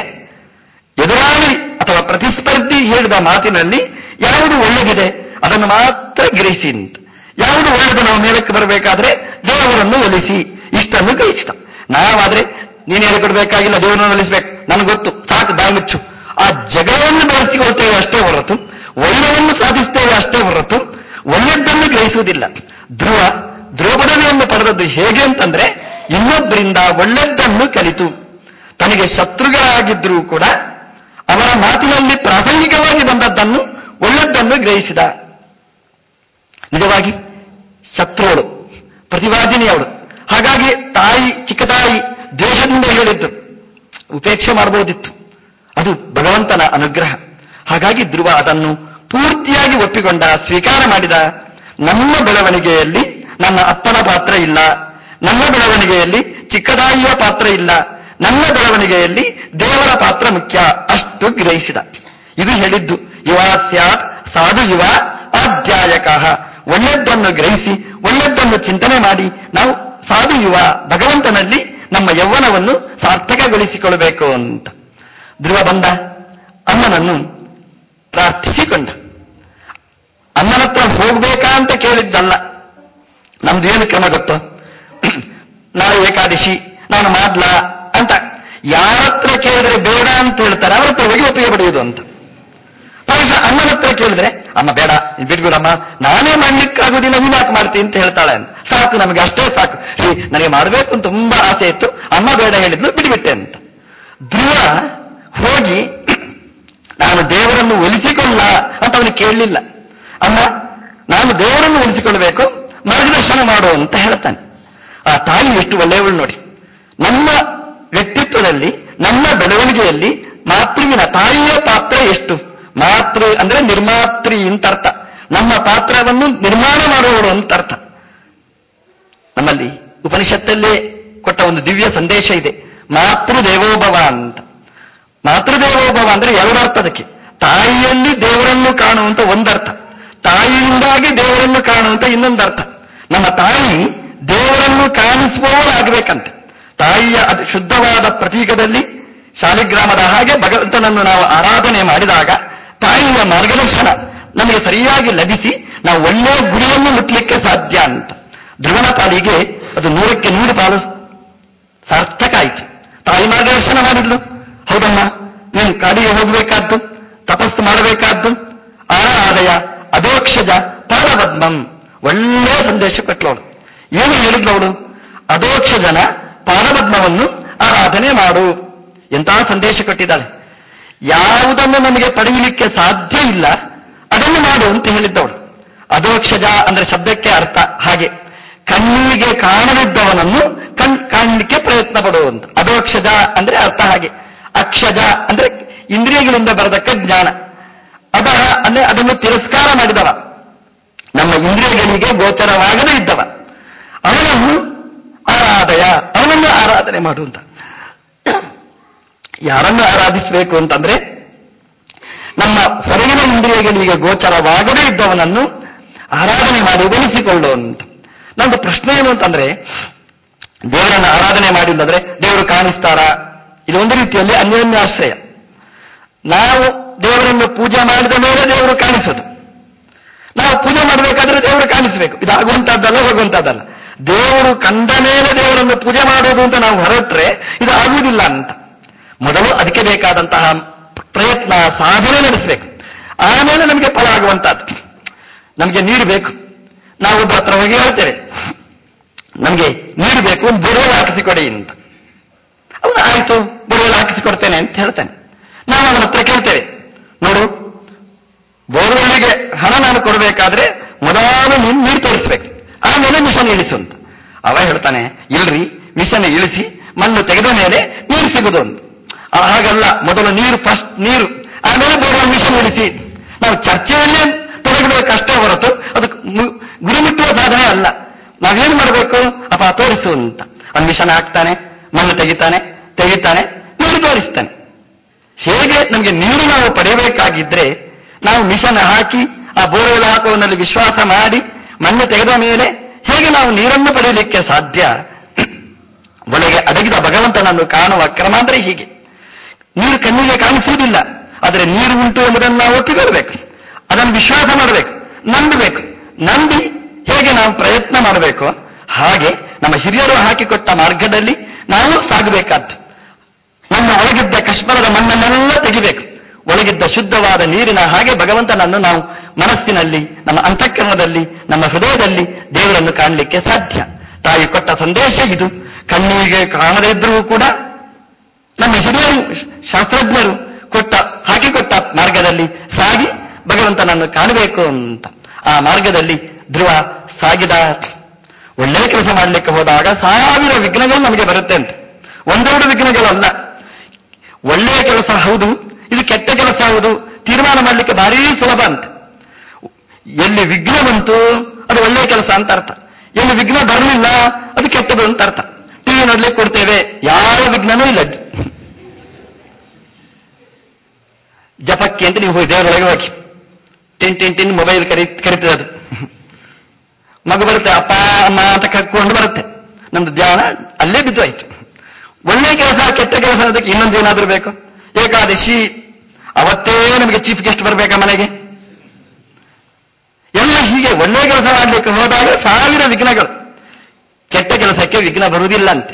ಎದುರಾಳಿ ಅಥವಾ ಪ್ರತಿಸ್ಪರ್ಧಿ ಹೇಳಿದ ಮಾತಿನಲ್ಲಿ ಯಾವುದು ಒಳ್ಳೆದಿದೆ ಅದನ್ನು ಮಾತ್ರ ಗ್ರಹಿಸಿ ಅಂತ. ಯಾವುದು ಒಳ್ಳೆದು ನಾವು ಮೇಲಕ್ಕೆ ಬರಬೇಕಾದ್ರೆ ದೇವರನ್ನು ಒಲಿಸಿ, ಇಷ್ಟನ್ನು ಗ್ರಹಿಸಿದ. ನಾವಾದ್ರೆ ನೀನು ಹೇಳಿಕೊಡ್ಬೇಕಾಗಿಲ್ಲ, ದೇವರನ್ನು ಒಲಿಸಬೇಕು, ನನಗೆ ಗೊತ್ತು, ಸಾಕು ಬಾಯಿ ಮುಚ್ಚು, ಆ ಜಗಳವನ್ನು ಬೆಳೆಸಿಕೊಳ್ತೇವೆ ಅಷ್ಟೇ ಹೊರತು, ವೈರವನ್ನು ಸಾಧಿಸ್ತೇವೆ ಅಷ್ಟೇ ಹೊರತು ಒಳ್ಳೆದ್ದನ್ನು ಗ್ರಹಿಸುವುದಿಲ್ಲ. ಧ್ರುವಪದವಿಯನ್ನು ಪಡೆದದ್ದು ಹೇಗೆ ಅಂತಂದ್ರೆ, ಇನ್ನೊಬ್ಬರಿಂದ ಒಳ್ಳೆದ್ದನ್ನು ಕಲಿತು, ತನಗೆ ಶತ್ರುಗಳಾಗಿದ್ರೂ ಕೂಡ ಅವರ ಮಾತಿನಲ್ಲಿ ಪ್ರಾಸಂಗಿಕವಾಗಿ ಬಂದದ್ದನ್ನು ಒಳ್ಳೆದ್ದನ್ನು ಗ್ರಹಿಸಿದ. ನಿಜವಾಗಿ ಶತ್ರುಗಳು ಪ್ರತಿವಾದಿನಿ ಅವಳು. ಹಾಗಾಗಿ ಚಿಕ್ಕ ತಾಯಿ ದ್ವೇಷದಿಂದ ಹೇಳಿದ್ದು, ಉಪೇಕ್ಷೆ ಮಾಡಬಹುದಿತ್ತು. ಅದು ಭಗವಂತನ ಅನುಗ್ರಹ. ಹಾಗಾಗಿ ಧ್ರುವ ಅದನ್ನು ಪೂರ್ತಿಯಾಗಿ ಒಪ್ಪಿಕೊಂಡ, ಸ್ವೀಕಾರ ಮಾಡಿದ. ನಮ್ಮ ಬೆಳವಣಿಗೆಯಲ್ಲಿ ನನ್ನ ಅಪ್ಪನ ಪಾತ್ರ ಇಲ್ಲ, ನನ್ನ ಬೆಳವಣಿಗೆಯಲ್ಲಿ ಚಿಕ್ಕ ತಾಯಿಯ ಪಾತ್ರ ಇಲ್ಲ, ನನ್ನ ಬೆಳವಣಿಗೆಯಲ್ಲಿ ದೇವರ ಪಾತ್ರ ಮುಖ್ಯ, ಅಷ್ಟು ಗ್ರಹಿಸಿದ. ಇದು ಹೇಳಿದ್ದು ಯುವ ಸ್ಯಾತ್ ಸಾಧು ಯುವ ಅಧ್ಯಾಯಕ. ಒಳ್ಳೆದ್ದನ್ನು ಗ್ರಹಿಸಿ ಒಳ್ಳೆದ್ದನ್ನು ಚಿಂತನೆ ಮಾಡಿ ನಾವು ಸಾಧು ಯುವ ಭಗವಂತನಲ್ಲಿ ನಮ್ಮ ಯೌವನವನ್ನು ಸಾರ್ಥಕಗೊಳಿಸಿಕೊಳ್ಳಬೇಕು ಅಂತ. ಧ್ರುವ ಬಂದ, ಅಮ್ಮನನ್ನು ಪ್ರಾರ್ಥಿಸಿಕೊಂಡ. ಅಮ್ಮನ ಹತ್ರ ಹೋಗ್ಬೇಕಾ ಅಂತ ಕೇಳಿದ್ದಲ್ಲ. ನಮ್ದು ಏನು ಕ್ರಮ ಗೊತ್ತೋ, ನಾಳೆ ಏಕಾದಶಿ ನಾನು ಮಾಡ್ಲಾ ಅಂತ ಯಾರ ಹತ್ರ ಕೇಳಿದ್ರೆ ಬೇಡ ಅಂತ ಹೇಳ್ತಾರೆ, ಅವರ ಹತ್ರ ಹೋಗಿ ಒಪ್ಪಿಗೆ ಪಡೆಯುವುದು ಅಂತ. ಪ್ರಾಯಶಃ ಅಮ್ಮನ ಹತ್ರ ಕೇಳಿದ್ರೆ, ಅಮ್ಮ ಬೇಡ ಬಿಡ್ಬಿಡಮ್ಮ, ನಾನೇ ಮಾಡ್ಲಿಕ್ಕಾಗೋದಿಲ್ಲ, ನೀನು ಯಾಕೆ ಮಾಡ್ತೀನಿ ಅಂತ ಹೇಳ್ತಾಳೆ ಅಂತ. ಸಾಕು, ನಮಗೆ ಅಷ್ಟೇ ಸಾಕು, ನನಗೆ ಮಾಡಬೇಕು ಅಂತ ತುಂಬಾ ಆಸೆ ಇತ್ತು, ಅಮ್ಮ ಬೇಡ ಹೇಳಿದ್ಲು, ಬಿಡಿಬಿಟ್ಟೆ ಅಂತ. ಧ್ರುವ ಹೋಗಿ ನಾನು ದೇವರನ್ನು ಒಲಿಸಿಕೊಳ್ಳ ಅಂತ ಅವನು ಕೇಳಲಿಲ್ಲ. ಅಮ್ಮ ನಾನು ದೇವರನ್ನು ಒಲಿಸಿಕೊಳ್ಳಬೇಕು, ಮಾರ್ಗದರ್ಶನ ಮಾಡು ಅಂತ ಹೇಳ್ತಾನೆ. ಆ ತಾಯಿ ಎಷ್ಟು ಒಳ್ಳೆಯವಳು ನೋಡಿ. ನಮ್ಮ ವ್ಯಕ್ತಿತ್ವದಲ್ಲಿ, ನಮ್ಮ ಬೆಳವಣಿಗೆಯಲ್ಲಿ ಮಾತೃವಿನ ತಾಯಿಯ ಪಾತ್ರ ಎಷ್ಟು. ಮಾತೃ ಅಂದ್ರೆ ನಿರ್ಮಾತೃ ಅಂತ ಅರ್ಥ. ನಮ್ಮ ಪಾತ್ರವನ್ನು ನಿರ್ಮಾಣ ಮಾಡುವವಳು ಅಂತ ಅರ್ಥ. ನಮ್ಮಲ್ಲಿ ಉಪನಿಷತ್ತಲ್ಲೇ ಕೊಟ್ಟ ಒಂದು ದಿವ್ಯ ಸಂದೇಶ ಇದೆ, ಮಾತೃದೇವೋಭವ ಅಂತ. ಮಾತೃದೇವೋಭವ ಅಂದ್ರೆ ಎರಡರ್ಥ ಅದಕ್ಕೆ. ತಾಯಿಯಲ್ಲಿ ದೇವರನ್ನು ಕಾಣುವಂತ ಒಂದರ್ಥ, ತಾಯಿಯಿಂದಾಗಿ ದೇವರನ್ನು ಕಾಣುವಂತ ಇನ್ನೊಂದರ್ಥ. ನಮ್ಮ ತಾಯಿ ದೇವರನ್ನು ಕಾಣಿಸುವವರಾಗಬೇಕಂತೆ. ತಾಯಿಯ ಅದು ಶುದ್ಧವಾದ ಪ್ರತೀಕದಲ್ಲಿ ಶಾಲಿಗ್ರಾಮದ ಹಾಗೆ ಭಗವಂತನನ್ನು ನಾವು ಆರಾಧನೆ ಮಾಡಿದಾಗ ತಾಯಿಯ ಮಾರ್ಗದರ್ಶನ ನಮಗೆ ಸರಿಯಾಗಿ ಲಭಿಸಿ ನಾವು ಒಳ್ಳೆಯ ಗುರಿಯನ್ನು ಮುಟ್ಟಲಿಕ್ಕೆ ಸಾಧ್ಯ ಅಂತ. ಧ್ರುವನ ಪಾಲಿಗೆ ಅದು 100ಕ್ಕೆ 100 ಪಾಲು ಸಾರ್ಥಕ ಆಯಿತು. ತಾಯಿ ಮಾರ್ಗದರ್ಶನ ಮಾಡಿದ್ಲು. ಹೌದಮ್ಮ, ನೀನು ಕಾಡಿಗೆ ಹೋಗಬೇಕಾದ್ದು, ತಪಸ್ಸು ಮಾಡಬೇಕಾದ್ದು, ಆರಾಧಯ ಅಧೋಕ್ಷಜ ಪಾದಪದ್ಮಂ. ಒಳ್ಳೆಯ ಸಂದೇಶ ಕೊಟ್ಲವಳು. ಏನು ಹೇಳಿದ್ಲವಳು? ಅಧೋಕ್ಷಜನ ಪಾದಪದ್ಮವನ್ನು ಆರಾಧನೆ ಮಾಡು. ಎಂತಹ ಸಂದೇಶ ಕೊಟ್ಟಿದ್ದಾಳೆ. ಯಾವುದನ್ನು ನಮಗೆ ಪಡೆಯಲಿಕ್ಕೆ ಸಾಧ್ಯ ಇಲ್ಲ ಅದನ್ನು ಮಾಡು ಅಂತ ಹೇಳಿದ್ದವಳು. ಅಧೋಕ್ಷಜ ಅಂದ್ರೆ ಶಬ್ದಕ್ಕೆ ಅರ್ಥ ಹಾಗೆ, ಕಣ್ಣಿಗೆ ಕಾಣದಿದ್ದವನನ್ನು ಕಾಣಲಿಕ್ಕೆ ಪ್ರಯತ್ನ ಪಡುವಂತ. ಅಧೋಕ್ಷಜ ಅಂದ್ರೆ ಅರ್ಥ ಹಾಗೆ. ಅಕ್ಷಜ ಅಂದ್ರೆ ಇಂದ್ರಿಯಗಳಿಂದ ಬರತಕ್ಕ ಜ್ಞಾನ. ಅದರ ಅಂದ್ರೆ ಅದನ್ನು ತಿರಸ್ಕಾರ ಮಾಡಿದವ, ನಮ್ಮ ಇಂದ್ರಿಯಗಳಿಗೆ ಗೋಚರವಾಗದೇ ಇದ್ದವ, ಅವನನ್ನು ಆರಾಧಯ, ಅವನನ್ನು ಆರಾಧನೆ ಮಾಡುವಂತ. ಯಾರನ್ನು ಆರಾಧಿಸಬೇಕು ಅಂತಂದ್ರೆ ನಮ್ಮ ಹೊರಗಿನ ಇಂದ್ರಿಯಗಳಿಗೆ ಗೋಚರವಾಗದೇ ಇದ್ದವನನ್ನು ಆರಾಧನೆ ಮಾಡಿ ಒಲಿಸಿಕೊಳ್ಳುವಂತ. ನಮ್ದು ಪ್ರಶ್ನೆ ಏನು ಅಂತಂದ್ರೆ, ದೇವರನ್ನು ಆರಾಧನೆ ಮಾಡಿಲ್ಲಂದ್ರೆ ದೇವರು ಕಾಣಿಸ್ತಾರಾ? ಇದು ಒಂದು ರೀತಿಯಲ್ಲಿ ಅನ್ಯೋನ್ಯಾಶ್ರಯ. ನಾವು ದೇವರನ್ನು ಪೂಜೆ ಮಾಡಿದ ಮೇಲೆ ದೇವರು ಕಾಣಿಸೋದು, ನಾವು ಪೂಜೆ ಮಾಡಬೇಕಾದ್ರೆ ದೇವರು ಕಾಣಿಸಬೇಕು. ಇದು ಆಗುವಂತಹದ್ದಲ್ಲ, ಹೋಗುವಂತಹದ್ದಲ್ಲ. ದೇವರು ಕಂಡ ಮೇಲೆ ದೇವರನ್ನು ಪೂಜೆ ಮಾಡೋದು ಅಂತ ನಾವು ಹೊರಟ್ರೆ ಇದು ಆಗುವುದಿಲ್ಲ ಅಂತ. ಮೊದಲು ಅದಕ್ಕೆ ಬೇಕಾದಂತಹ ಪ್ರಯತ್ನ, ಸಾಧನೆ ನಡೆಸಬೇಕು. ಆಮೇಲೆ ನಮಗೆ ಫಲ ಆಗುವಂತಹದ್ದು. ನಮಗೆ ನೀರು ಬೇಕು, ನಾವು ಒಬ್ಬರ ಹತ್ರ ಹೋಗಿ ಹೇಳ್ತೇವೆ, ನಮಗೆ ನೀರು ಬೇಕು, ಒಂದು ಬೋರ್ವೆಲ್ ಹಾಕಿಸಿಕೊಡಿ ಅಂತ. ಅವನು ಆಯ್ತು ಬೋರ್ವೆಲ್ ಹಾಕಿಸಿಕೊಡ್ತೇನೆ ಅಂತ ಹೇಳ್ತಾನೆ. ನಾವು ಅವನ ಹತ್ರ ಕೇಳ್ತೇವೆ, ನೋಡು ಬೋರ್ವೆಲ್ಗೆ ಹಣ ನಾನು ಕೊಡಬೇಕಾದ್ರೆ ಮೊದಲು ನೀನು ನೀರು ತೋರಿಸ್ಬೇಕು, ಆಮೇಲೆ ಮಿಷನ್ ಇಳಿಸು ಅಂತ. ಅವ ಹೇಳ್ತಾನೆ, ಇಲ್ರಿ ಮಿಷನ್ ಇಳಿಸಿ ಮಣ್ಣು ತೆಗೆದ ಮೇಲೆ ನೀರು ಸಿಗುದು ಅಂತ. ಹಾಗಲ್ಲ, ಮೊದಲು ನೀರು ಫಸ್ಟ್ ನೀರು, ಆಮೇಲೆ ಬೋರ್ವೆಲ್ ಮಿಷನ್ ಇಳಿಸಿ. ನಾವು ಚರ್ಚೆಯಲ್ಲೇ ತೊಡಗಬೇಕಷ್ಟೇ ಹೊರತು ಅದು ಗುರಿ ಮುಟ್ಟುವ ಸಾಧನೆ ಅಲ್ಲ. ನಾವೇನು ಮಾಡಬೇಕು? ಅಪ್ಪ ತೋರಿಸು ಅಂತ. ಒಂದು ಮಿಷನ್ ಹಾಕ್ತಾನೆ, ಮಣ್ಣು ತೆಗಿತಾನೆ, ನೀರು ತೋರಿಸ್ತಾನೆ. ಹೇಗೆ ನಮಗೆ ನೀರು ನಾವು ಪಡೆಯಬೇಕಾಗಿದ್ರೆ ನಾವು ಮಿಷನ್ ಹಾಕಿ ಆ ಬೋರ್ವೆಲ್ ಹಾಕುವನಲ್ಲಿ ವಿಶ್ವಾಸ ಮಾಡಿ ಮಣ್ಣು ತೆಗೆದ ಮೇಲೆ ಹೇಗೆ ನಾವು ನೀರನ್ನು ಪಡೆಯಲಿಕ್ಕೆ ಸಾಧ್ಯ? ಒಳಗೆ ಅಡಗಿದ ಭಗವಂತನನ್ನು ಕಾಣುವ ಕ್ರಮ ಅಂದ್ರೆ ಹೀಗೆ. ನೀರು ಕಣ್ಣಿಗೆ ಕಾಣಿಸುವುದಿಲ್ಲ, ಆದರೆ ನೀರು ಉಂಟು ಎಂಬುದನ್ನು ನಾವು ಒಪ್ಪಿಕೊಳ್ಳಬೇಕು, ಅದನ್ನು ವಿಶ್ವಾಸ ಮಾಡಬೇಕು, ನಂಬಬೇಕು. ನಂಬಿ ಹೇಗೆ ನಾವು ಪ್ರಯತ್ನ ಮಾಡಬೇಕು, ಹಾಗೆ ನಮ್ಮ ಹಿರಿಯರು ಹಾಕಿಕೊಟ್ಟ ಮಾರ್ಗದಲ್ಲಿ ನಾವು ಸಾಗಬೇಕಾದ್ದು. ನಮ್ಮ ಒಳಗಿದ್ದ ಕಶ್ಮಲದ ಮಣ್ಣನ್ನೆಲ್ಲ ತೆಗಿಬೇಕು, ಒಳಗಿದ್ದ ಶುದ್ಧವಾದ ನೀರಿನ ಹಾಗೆ ಭಗವಂತನನ್ನು ನಾವು ಮನಸ್ಸಿನಲ್ಲಿ, ನಮ್ಮ ಅಂತಃಕರಣದಲ್ಲಿ, ನಮ್ಮ ಹೃದಯದಲ್ಲಿ ದೇವರನ್ನು ಕಾಣಲಿಕ್ಕೆ ಸಾಧ್ಯ. ತಾಯಿ ಕೊಟ್ಟ ಸಂದೇಶ ಇದು. ಕಣ್ಣಿಗೆ ಕಾಣದೇ ಇದ್ದರೂ ಕೂಡ ನಮ್ಮ ಹಿರಿಯರು ಶಾಸ್ತ್ರಜ್ಞರು ಹಾಕಿಕೊಟ್ಟ ಮಾರ್ಗದಲ್ಲಿ ಸಾಗಿ ಭಗವಂತನನ್ನು ಕಾಣಬೇಕು ಅಂತ. ಆ ಮಾರ್ಗದಲ್ಲಿ ಧ್ರುವ ಸಾಗಿದ. ಒಳ್ಳೆಯ ಕೆಲಸ ಮಾಡಲಿಕ್ಕೆ ಹೋದಾಗ 1000 ವಿಘ್ನಗಳು ನಮಗೆ ಬರುತ್ತೆ ಅಂತ. ಒಂದೆರಡು ವಿಘ್ನಗಳಲ್ಲ. ಒಳ್ಳೆಯ ಕೆಲಸ ಹೌದು, ಇದು ಕೆಟ್ಟ ಕೆಲಸ ಹೌದು, ತೀರ್ಮಾನ ಮಾಡಲಿಕ್ಕೆ ಭಾರೀ ಸುಲಭ ಅಂತ. ಎಲ್ಲಿ ವಿಘ್ನ ಬಂತು ಅದು ಒಳ್ಳೆಯ ಕೆಲಸ ಅಂತ ಅರ್ಥ, ಎಲ್ಲಿ ವಿಘ್ನ ಬರಲಿಲ್ಲ ಅದು ಕೆಟ್ಟದು ಅಂತ ಅರ್ಥ. ಟಿವಿ ನೋಡ್ಲಿಕ್ಕೆ ಕೊಡ್ತೇವೆ, ಯಾವ ವಿಘ್ನನೂ ಇಲ್ಲ. ಜಪಕ್ಕೆ ಅಂತ ನೀವು ಹೋಗಿ ದೇವರೊಳಗೆ ಹೋಗಿ ಟಿನ್ ಮೊಬೈಲ್ ಕರಿತದೆ, ಅದು ಮಗು ಬರುತ್ತೆ, ಅಪ್ಪ ಅಮ್ಮ ಅಂತ ಕರ್ಕೊಂಡು ಬರುತ್ತೆ. ನಮ್ದು ಧ್ಯಾನ ಅಲ್ಲೇ ಬಿದ್ದು ಆಯ್ತು. ಒಳ್ಳೆಯ ಕೆಲಸ ಕೆಟ್ಟ ಕೆಲಸ ಅದಕ್ಕೆ ಇನ್ನೊಂದೇನಾದ್ರೂ ಬೇಕು. ಏಕಾದಶಿ ಅವತ್ತೇ ನಮಗೆ ಚೀಫ್ ಗೆಸ್ಟ್ ಬರಬೇಕಾ ಮನೆಗೆ? ಎಲ್ಲ ಹೀಗೆ ಒಳ್ಳೆಯ ಕೆಲಸ ಮಾಡಲಿಕ್ಕೆ ಹೋದಾಗ 1000 ವಿಘ್ನಗಳು. ಕೆಟ್ಟ ಕೆಲಸಕ್ಕೆ ವಿಘ್ನ ಬರುವುದಿಲ್ಲ ಅಂತೆ.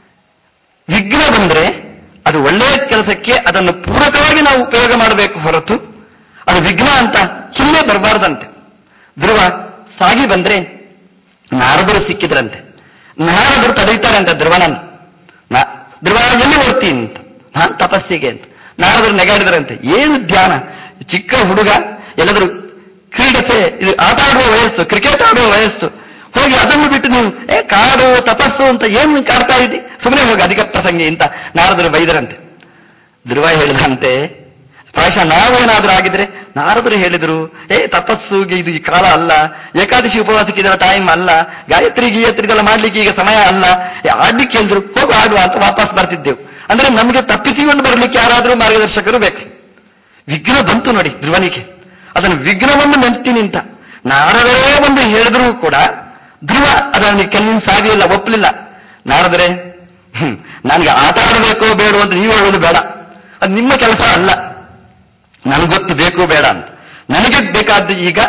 ವಿಘ್ನ ಬಂದ್ರೆ ಅದು ಒಳ್ಳೆಯ ಕೆಲಸಕ್ಕೆ ಅದನ್ನು ಪೂರಕವಾಗಿ ನಾವು ಉಪಯೋಗ ಮಾಡಬೇಕು ಹೊರತು ಅದು ವಿಘ್ನ ಅಂತ ಹಿಂದೆ ಬರಬಾರ್ದಂತೆ. ಧ್ರುವ ಸಾಗಿ ಬಂದ್ರೆ ನಾರದರು ಸಿಕ್ಕಿದ್ರಂತೆ. ನಾರದರು ತಡೀತಾರಂತೆ ಧ್ರುವನನ್ನು. ಧ್ರುವ ಎಲ್ಲಿ ಓಡ್ತೀನಿ ಅಂತ, ನಾನು ತಪಸ್ಸಿಗೆ ಅಂತ. ನಾರದರು ನೆಗಾಡಿದ್ರಂತೆ, ಏನು ಧ್ಯಾನ, ಚಿಕ್ಕ ಹುಡುಗ, ಎಲ್ಲಾದ್ರೂ ಕ್ರೀಡತೆ, ಇದು ಆಟ ಆಡುವ ವಯಸ್ಸು, ಕ್ರಿಕೆಟ್ ಆಡುವ ವಯಸ್ಸು, ಹೋಗಿ ಅದನ್ನು ಬಿಟ್ಟು ನೀವು ಕಾಡು ತಪಸ್ಸು ಅಂತ ಏನು ಕಾಡ್ತಾ ಇದ್ದಿ, ಸುಮ್ಮನೆ ಹೋಗಿ ಅಧಿಕ ಪ್ರಸಂಗಿ ಅಂತ ನಾರದರು ಬೈದರಂತೆ. ಧ್ರುವ ಹೇಳಿದಂತೆ, ಪ್ರಾಯಶಃ ನಾವೇನಾದ್ರೂ ಆಗಿದ್ರೆ ನಾರದರು ಹೇಳಿದ್ರು, ತಪಸ್ಸುಗೆ ಇದು ಈ ಕಾಲ ಅಲ್ಲ, ಏಕಾದಶಿ ಉಪವಾಸಕ್ಕೆ ಇದರ ಟೈಮ್ ಅಲ್ಲ, ಗಾಯತ್ರಿ ಇದೆಲ್ಲ ಮಾಡ್ಲಿಕ್ಕೆ ಈಗ ಸಮಯ ಅಲ್ಲ, ಆಡ್ಲಿಕ್ಕೆ ಹೇಳಿದ್ರು, ಹೋಗು ಆಡುವ ಅಂತ ವಾಪಸ್ ಬರ್ತಿದ್ದೆವು. ಅಂದ್ರೆ ನಮಗೆ ತಪ್ಪಿಸಿಕೊಂಡು ಬರಲಿಕ್ಕೆ ಯಾರಾದರೂ ಮಾರ್ಗದರ್ಶಕರು ಬೇಕು. ವಿಘ್ನ ಬಂತು ನೋಡಿ ಧ್ರುವನಿಗೆ, ಅದನ್ನು ವಿಘ್ನವನ್ನು ಮೆಂತಿ ನಿಂತ. ನಾರದರೇ ಒಂದು ಹೇಳಿದ್ರು ಕೂಡ ಧ್ರುವ ಅದನ್ನು ಕೆಲವು ಸಾವಿಲ್ಲ, ಒಪ್ಪಲಿಲ್ಲ. ನಾರದರೆ ನನಗೆ ಆಟ ಆಡಬೇಕೋ ಬೇಡ ಅಂತ ನೀವು ಹೇಳೋದು ಬೇಡ, ಅದು ನಿಮ್ಮ ಕೆಲಸ ಅಲ್ಲ, ನನಗೊತ್ತು ಬೇಕು ಬೇಡ ಅಂತ. ನನಗೆ ಬೇಕಾದ್ದು ಈಗ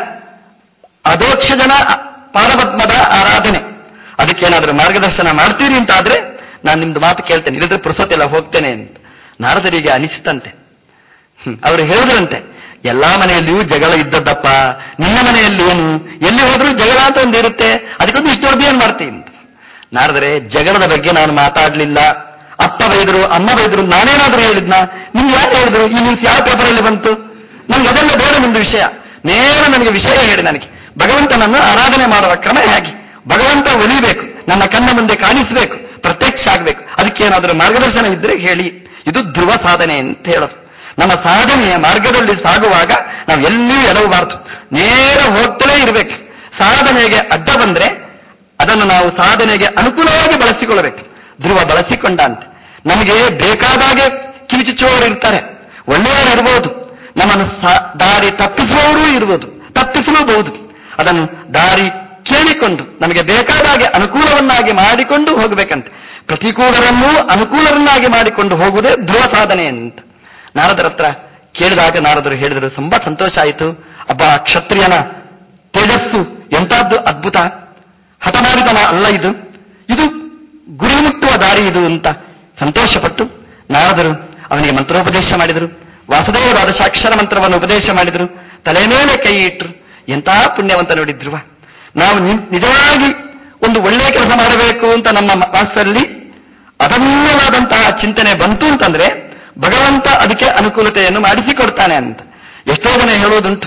ಅದೋಕ್ಷ ಜನ ಪಾದಪದ್ಮದ ಆರಾಧನೆ, ಅದಕ್ಕೇನಾದ್ರೂ ಮಾರ್ಗದರ್ಶನ ಮಾಡ್ತೀರಿ ಅಂತ ಆದ್ರೆ ನಾನು ನಿಮ್ದು ಮಾತು ಕೇಳ್ತೇನೆ, ಇಲ್ಲದ್ರೆ ಪುರುಸತ್ತೆಲ್ಲ ಹೋಗ್ತೇನೆ ಅಂತ ನಾರದರಿಗೆ ಅನಿಸ್ತಂತೆ. ಅವರು ಹೇಳಿದ್ರಂತೆ, ಎಲ್ಲಾ ಮನೆಯಲ್ಲಿಯೂ ಜಗಳ ಇದ್ದದ್ದಪ್ಪ, ನಿನ್ನ ಮನೆಯಲ್ಲಿ ಏನು, ಎಲ್ಲಿ ಹೋದ್ರೂ ಜಗಳ ಅಂತ ಒಂದು ಇರುತ್ತೆ, ಅದಕ್ಕೊಂದು ಇಷ್ಟೊರ್ದು ಏನ್ ಮಾಡ್ತೀನಿ ಅಂತ. ನಾರದರೆ, ಜಗಳದ ಬಗ್ಗೆ ನಾನು ಮಾತಾಡ್ಲಿಲ್ಲ. ಅಪ್ಪ ಬೈದ್ರು, ಅಮ್ಮ ಬೈದ್ರು, ನಾನೇನಾದ್ರೂ ಹೇಳಿದ್ನ? ನಿಮ್ಗೆ ಯಾರು ಹೇಳಿದ್ರು? ಈ ನ್ಯೂಸ್ ಯಾವ ಪೇಪರಲ್ಲಿ ಬಂತು? ನನ್ಗೆ ಅದೆಲ್ಲ ಬೇಡ ನಿಮ್ದು ವಿಷಯ, ನೇರ ನನಗೆ ವಿಷಯ ಹೇಳಿ. ನನಗೆ ಭಗವಂತನನ್ನು ಆರಾಧನೆ ಮಾಡುವ ಕ್ರಮ ಹೇಗೆ, ಭಗವಂತ ಒಲಿಬೇಕು, ನನ್ನ ಕಣ್ಣ ಮುಂದೆ ಕಾಣಿಸಬೇಕು, ಪ್ರತ್ಯಕ್ಷ ಆಗ್ಬೇಕು, ಅದಕ್ಕೇನಾದ್ರೂ ಮಾರ್ಗದರ್ಶನ ಇದ್ರೆ ಹೇಳಿ. ಇದು ಧ್ರುವ ಸಾಧನೆ ಅಂತ ಹೇಳೋದು. ನಮ್ಮ ಸಾಧನೆಯ ಮಾರ್ಗದಲ್ಲಿ ಸಾಗುವಾಗ ನಾವು ಎಲ್ಲಿಯೂ ಎಡವಬಾರದು, ನೇರ ಹೋಗ್ತಲೇ ಇರಬೇಕು. ಸಾಧನೆಗೆ ಅಡ್ಡ ಬಂದ್ರೆ ಅದನ್ನು ನಾವು ಸಾಧನೆಗೆ ಅನುಕೂಲವಾಗಿ ಬಳಸಿಕೊಳ್ಳಬೇಕು. ಧ್ರುವ ಬಳಸಿಕೊಂಡಂತೆ ನಮಗೆ ಬೇಕಾದಾಗೆ ಕಿವಿಚುಚ್ಚುವವರು ಇರ್ತಾರೆ, ಒಳ್ಳೆಯವರು ಇರ್ಬೋದು, ನಮ್ಮನ್ನು ದಾರಿ ತಪ್ಪಿಸುವವರೂ ಇರ್ಬೋದು, ತಪ್ಪಿಸಲೂಬಹುದು. ಅದನ್ನು ದಾರಿ ಕೇಳಿಕೊಂಡು ನಮಗೆ ಬೇಕಾದಾಗೆ ಅನುಕೂಲವನ್ನಾಗಿ ಮಾಡಿಕೊಂಡು ಹೋಗಬೇಕಂತೆ. ಪ್ರತಿಕೂಲರನ್ನೂ ಅನುಕೂಲರನ್ನಾಗಿ ಮಾಡಿಕೊಂಡು ಹೋಗುವುದೇ ಧ್ರುವ ಸಾಧನೆ ಅಂತ ನಾರದರ ಹತ್ರ ಕೇಳಿದಾಗ ನಾರದರು ಹೇಳಿದರು, ತುಂಬಾ ಸಂತೋಷ ಆಯಿತು. ಒಬ್ಬ ಕ್ಷತ್ರಿಯನ ತೇಜಸ್ಸು ಎಂಥದ್ದು ಅದ್ಭುತ, ಹಠಮಾರಿತನ ಅಲ್ಲ ಇದು, ಇದು ಗುರಿ ಮುಟ್ಟುವ ದಾರಿ ಇದು ಅಂತ ಸಂತೋಷಪಟ್ಟು ನಾರದರು ಅವನಿಗೆ ಮಂತ್ರೋಪದೇಶ ಮಾಡಿದರು. ವಾಸುದೇವ ದ್ವಾದಶಾಕ್ಷರ ಮಂತ್ರವನ್ನು ಉಪದೇಶ ಮಾಡಿದರು. ತಲೆ ಮೇಲೆ ಕೈ ಇಟ್ಟರು. ಎಂತಹ ಪುಣ್ಯವಂತ ನೋಡಿದ್ರು. ನಾವು ನಿಜವಾಗಿ ಒಂದು ಒಳ್ಳೆಯ ಕೆಲಸ ಮಾಡಬೇಕು ಅಂತ ನಮ್ಮ ಮನಸ್ಸಲ್ಲಿ ಅದನ್ಯವಾದಂತಹ ಚಿಂತನೆ ಬಂತು ಅಂತಂದ್ರೆ ಭಗವಂತ ಅದಕ್ಕೆ ಅನುಕೂಲತೆಯನ್ನು ಮಾಡಿಸಿಕೊಡ್ತಾನೆ ಅಂತ. ಎಷ್ಟೋ ಜನ ಹೇಳೋದುಂಟು,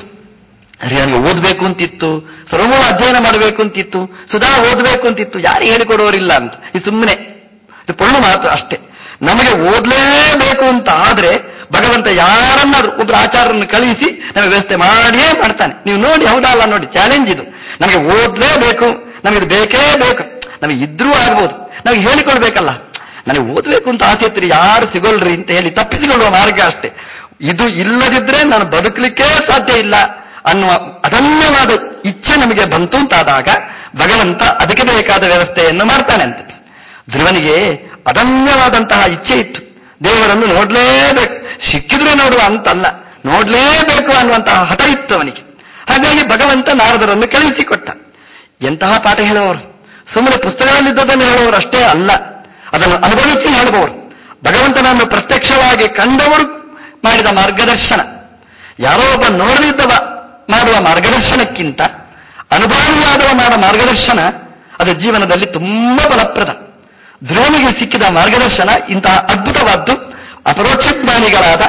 ನನಗೆ ಓದಬೇಕು ಅಂತಿತ್ತು, ಸರ್ವ ಅಧ್ಯಯನ ಮಾಡಬೇಕು ಅಂತಿತ್ತು, ಸುಧಾ ಓದಬೇಕು ಅಂತಿತ್ತು, ಯಾರು ಹೇಳಿಕೊಡೋರಿಲ್ಲ ಅಂತ. ಇದು ಸುಮ್ಮನೆ, ಇದು ಪೊಳ್ಳು ಮಾತು ಅಷ್ಟೇ. ನಮಗೆ ಓದಲೇಬೇಕು ಅಂತ ಆದ್ರೆ ಭಗವಂತ ಯಾರನ್ನಾದ್ರೂ ಒಬ್ರು ಆಚಾರ್ಯರನ್ನು ಕಳಿಸಿ ನಮಗೆ ವ್ಯವಸ್ಥೆ ಮಾಡಿಯೇ ಮಾಡ್ತಾನೆ. ನೀವು ನೋಡಿ, ಹೌದಲ್ಲ ನೋಡಿ, ಚಾಲೆಂಜ್ ಇದು. ನಮಗೆ ಓದಲೇಬೇಕು, ನಮಗೆ ಬೇಕೇ ಬೇಕು, ನಮಗೆ ಇದ್ರೂ ಆಗ್ಬೋದು, ನಮಗೆ ಹೇಳಿಕೊಳ್ಬೇಕಲ್ಲ. ನನಗೆ ಓದಬೇಕು ಅಂತ ಆಸೆ ಇತ್ತು, ಯಾರು ಸಿಗೋಲ್ರಿ ಅಂತ ಹೇಳಿ ತಪ್ಪಿಸಿಕೊಳ್ಳುವ ಮಾರ್ಗ ಅಷ್ಟೇ. ಇದು ಇಲ್ಲದಿದ್ರೆ ನಾನು ಬದುಕಲಿಕ್ಕೇ ಸಾಧ್ಯ ಇಲ್ಲ ಅನ್ನುವ ಅದನ್ಯವಾದ ಇಚ್ಛೆ ನಮಗೆ ಬಂತು ಅಂತಾದಾಗ ಭಗವಂತ ಅದಕ್ಕೆ ಬೇಕಾದ ವ್ಯವಸ್ಥೆಯನ್ನು ಮಾಡ್ತಾನೆ ಅಂತ. ಧ್ರುವನಿಗೆ ಅದನ್ಯವಾದಂತಹ ಇಚ್ಛೆ ಇತ್ತು, ದೇವರನ್ನು ನೋಡ್ಲೇಬೇಕು, ಸಿಕ್ಕಿದ್ರೆ ನೋಡುವ ಅಂತಲ್ಲ, ನೋಡ್ಲೇಬೇಕು ಅನ್ನುವಂತಹ ಹಠ ಇತ್ತು ಅವನಿಗೆ. ಹಾಗಾಗಿ ಭಗವಂತ ನಾರದರನ್ನು ಕಳುಹಿಸಿಕೊಟ್ಟ. ಎಂತಹ ಪಾಠ ಹೇಳುವವರು, ಸುಮ್ಮನೆ ಪುಸ್ತಕದಲ್ಲಿದ್ದದನ್ನು ಹೇಳುವವರು ಅಷ್ಟೇ ಅಲ್ಲ, ಅದನ್ನು ಅನುಭವಿಸಿ ಹೇಳುವವರು. ಭಗವಂತನನ್ನು ಪ್ರತ್ಯಕ್ಷವಾಗಿ ಕಂಡವರು ಮಾಡಿದ ಮಾರ್ಗದರ್ಶನ, ಯಾರೋ ಒಬ್ಬ ನೋಡಲಿದ್ದವ ಮಾಡುವ ಮಾರ್ಗದರ್ಶನಕ್ಕಿಂತ ಅನುಭವಿಯಾದವ ಮಾಡುವ ಮಾರ್ಗದರ್ಶನ ಅದು ಜೀವನದಲ್ಲಿ ತುಂಬಾ ಫಲಪ್ರದ. ಧ್ರುವನಿಗೆ ಸಿಕ್ಕಿದ ಮಾರ್ಗದರ್ಶನ ಇಂತಹ ಅದ್ಭುತವಾದ್ದು. ಅಪರೋಕ್ಷ ಜ್ಞಾನಿಗಳಾದ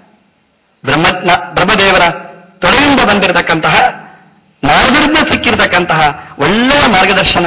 ಬ್ರಹ್ಮದೇವರ ತೊಡೆಯಿಂದ ಬಂದಿರತಕ್ಕಂತಹ ನಾರದರಿಂದ ಸಿಕ್ಕಿರತಕ್ಕಂತಹ ಒಳ್ಳೆಯ ಮಾರ್ಗದರ್ಶನ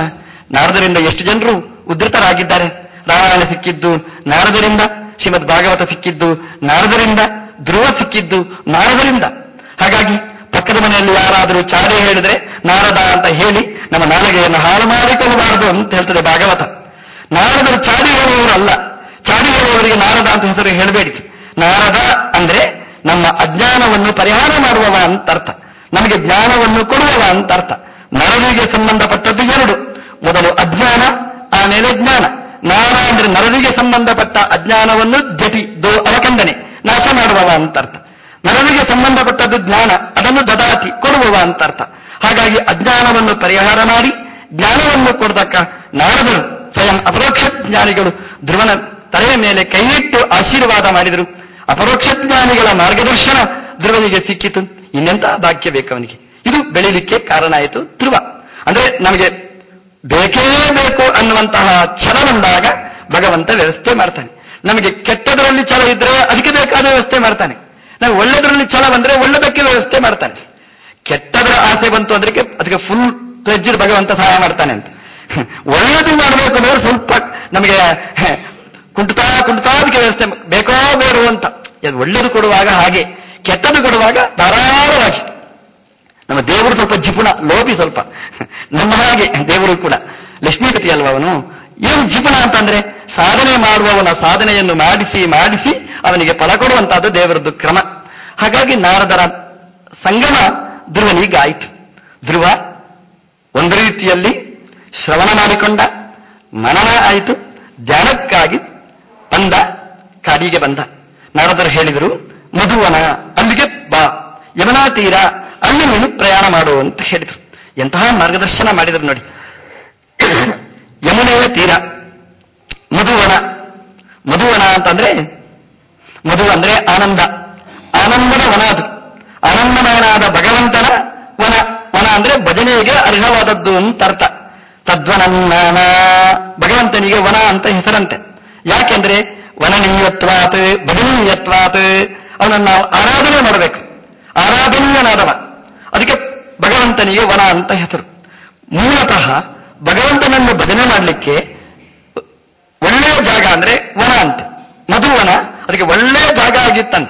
ನಾರದರಿಂದ ಎಷ್ಟು ಜನರು ಉದ್ಧತರಾಗಿದ್ದಾರೆ. ರಾಮಾಯಣ ಸಿಕ್ಕಿದ್ದು ನಾರದರಿಂದ, ಶ್ರೀಮದ್ ಭಾಗವತ ಸಿಕ್ಕಿದ್ದು ನಾರದರಿಂದ, ಧ್ರುವ ಸಿಕ್ಕಿದ್ದು ನಾರದರಿಂದ. ಹಾಗಾಗಿ ಪಕ್ಕದ ಮನೆಯಲ್ಲಿ ಯಾರಾದರೂ ಚಾಡಿ ಹೇಳಿದ್ರೆ ನಾರದ ಅಂತ ಹೇಳಿ ನಮ್ಮ ನಾಲಿಗೆಯನ್ನು ಹಾಳು ಮಾಡಿಕೊಳ್ಳಬಾರದು ಅಂತ ಹೇಳ್ತದೆ ಭಾಗವತ. ನಾರದರು ಚಾಡಿ ಹೇಳುವವರಲ್ಲ. ಚಾಡಿ ಹೇಳುವವರಿಗೆ ನಾರದ ಅಂತ ಹೆಸರು ಹೇಳಬೇಡಿ. ನಾರದ ಅಂದ್ರೆ ನಮ್ಮ ಅಜ್ಞಾನವನ್ನು ಪರಿಹಾರ ಮಾಡುವವ ಅಂತ ಅರ್ಥ, ನಮಗೆ ಜ್ಞಾನವನ್ನು ಕೊಡುವವ ಅಂತ ಅರ್ಥ. ನರರಿಗೆ ಸಂಬಂಧಪಟ್ಟದ್ದು ಎರಡು, ಮೊದಲು ಅಜ್ಞಾನ, ಆಮೇಲೆ ಜ್ಞಾನ. ನಾರ ಅಂದ್ರೆ ನರರಿಗೆ ಸಂಬಂಧಪಟ್ಟ ಅಜ್ಞಾನವನ್ನು ದ್ಯತಿ ಅವಕಂದನೆ ನಾಶ ಮಾಡುವವ ಅಂತ ಅರ್ಥ. ನರರಿಗೆ ಸಂಬಂಧಪಟ್ಟದ್ದು ಜ್ಞಾನ, ಅದನ್ನು ದದಾತಿ ಕೊಡುವವ ಅಂತ ಅರ್ಥ. ಹಾಗಾಗಿ ಅಜ್ಞಾನವನ್ನು ಪರಿಹಾರ ಮಾಡಿ ಜ್ಞಾನವನ್ನು ಕೊಡತಕ್ಕ ನಾರದರು ಸ್ವಯಂ ಅಪರೋಕ್ಷ ಜ್ಞಾನಿಗಳು ಧ್ರುವನ ತಲೆಯ ಮೇಲೆ ಕೈಯಿಟ್ಟು ಆಶೀರ್ವಾದ ಮಾಡಿದರು. ಅಪರೋಕ್ಷ ಜ್ಞಾನಿಗಳ ಮಾರ್ಗದರ್ಶನ ಧ್ರುವನಿಗೆ ಸಿಕ್ಕಿತು. ಇನ್ನೆಂತ ಭಾಗ್ಯ ಬೇಕು ಅವನಿಗೆ. ಇದು ಬೆಳೀಲಿಕ್ಕೆ ಕಾರಣ ಆಯಿತು ಧ್ರುವ. ಅಂದ್ರೆ ನಮಗೆ ಬೇಕೇ ಬೇಕು ಅನ್ನುವಂತಹ ಛಲ ಬಂದಾಗ ಭಗವಂತ ವ್ಯವಸ್ಥೆ ಮಾಡ್ತಾನೆ. ನಮಗೆ ಕೆಟ್ಟದರಲ್ಲಿ ಛಲ ಇದ್ರೆ ಅದಕ್ಕೆ ಬೇಕಾದ ವ್ಯವಸ್ಥೆ ಮಾಡ್ತಾನೆ. ನಾವು ಒಳ್ಳೆದರಲ್ಲಿ ಛಲ ಬಂದ್ರೆ ಒಳ್ಳೆದಕ್ಕೆ ವ್ಯವಸ್ಥೆ ಮಾಡ್ತಾನೆ. ಕೆಟ್ಟದರ ಆಸೆ ಬಂತು ಅಂದ್ರೆ ಅದಕ್ಕೆ ಫುಲ್ ಪ್ಲೆಜ್ಡ್ ಭಗವಂತ ಸಹಾಯ ಮಾಡ್ತಾನೆ ಅಂತ. ಒಳ್ಳೆದು ಮಾಡಬೇಕು ಅಂದ್ರೆ ಸ್ವಲ್ಪ ನಮಗೆ ಕುಂಟುತ್ತಾ ಅದಕ್ಕೆ ವ್ಯವಸ್ಥೆ ಬೇಕೋ ಬೇಡೋ ಅಂತ. ಒಳ್ಳೆದು ಕೊಡುವಾಗ ಹಾಗೆ, ಕೆಟ್ಟದು ಕೊಡುವಾಗ ಧಾರಾಳವಾಗಿ. ನಮ್ಮ ದೇವರು ಸ್ವಲ್ಪ ಜಿಪುಣ, ಲೋಭಿ ಸ್ವಲ್ಪ. ನಮ್ಮ ಹಾಗೆ ದೇವರು ಕೂಡ ಲಕ್ಷ್ಮೀಪತಿ ಅಲ್ವ ಅವನು. ಏನು ಜಿಪುಣ ಅಂತಂದ್ರೆ ಸಾಧನೆ ಮಾಡುವವನ ಸಾಧನೆಯನ್ನು ಮಾಡಿಸಿ ಅವನಿಗೆ ಫಲ ಕೊಡುವಂತಹದ್ದು ದೇವರದ್ದು ಕ್ರಮ. ಹಾಗಾಗಿ ನಾರದರ ಸಂಗಮ ಧ್ರುವನಿಗಾಯಿತು. ಧ್ರುವ ಒಂದು ರೀತಿಯಲ್ಲಿ ಶ್ರವಣ ಮಾಡಿಕೊಂಡ, ಮನನ ಆಯಿತು, ಧ್ಯಾನಕ್ಕಾಗಿ ಬಂದ, ಕಾಡಿಗೆ ಬಂದ. ನಾರದರು ಹೇಳಿದರು, ಮಧುವನ, ಅಲ್ಲಿಗೆ ಬಾ, ಯಮುನಾ ತೀರ, ಅಲ್ಲಿ ನೀನು ಪ್ರಯಾಣ ಮಾಡು ಅಂತ ಹೇಳಿದರು. ಎಂತಹ ಮಾರ್ಗದರ್ಶನ ಮಾಡಿದರು ನೋಡಿ. ಯಮುನೆಯ ತೀರ, ಮಧುವನ ಅಂತಂದ್ರೆ, ಮಧು ಅಂದ್ರೆ ಆನಂದ, ಆನಂದದ ವನ. ಅದು ಆನಂದಮಯನಾದ ಭಗವಂತನ ವನ ಅಂದ್ರೆ ಭಜನೆಗೆ ಅರ್ಹವಾದದ್ದು ಅಂತ ಅರ್ಥ. ತದ್ವನನ್ನಾನ, ಭಗವಂತನಿಗೆ ವನ ಅಂತ ಹೆಸರಂತೆ. ಯಾಕೆಂದ್ರೆ ವನನೀಯತ್ವಾತ್ ಭಜನೀಯತ್ವಾತ್, ಅವನನ್ನು ನಾವು ಆರಾಧನೆ ಮಾಡಬೇಕು, ಆರಾಧನೀಯನಾದವ. ಅದಕ್ಕೆ ಭಗವಂತನಿಗೆ ವನ ಅಂತ ಹೆಸರು. ಮೂಲತಃ ಭಗವಂತನನ್ನು ಭಜನೆ ಮಾಡಲಿಕ್ಕೆ ಒಳ್ಳೆಯ ಜಾಗ ಅಂದ್ರೆ ವನ ಅಂತೆ. ಮಧುವನ ಅದಕ್ಕೆ ಒಳ್ಳೆಯ ಜಾಗ ಆಗಿತ್ತಂತೆ.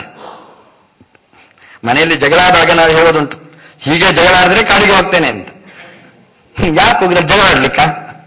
ಮನೆಯಲ್ಲಿ ಜಗಳಾದಾಗ ನಾವು ಹೇಳೋದುಂಟು, ಹೀಗೆ ಜಗಳ ಆಡಿದ್ರೆ ಕಾಡಿಗೆ ಹೋಗ್ತೇನೆ ಅಂತ. ಯಾಕೆ ಹೋಗಿದ್ರೆ ಜಗಳ ಆಡ್ಲಿಕ್ಕ?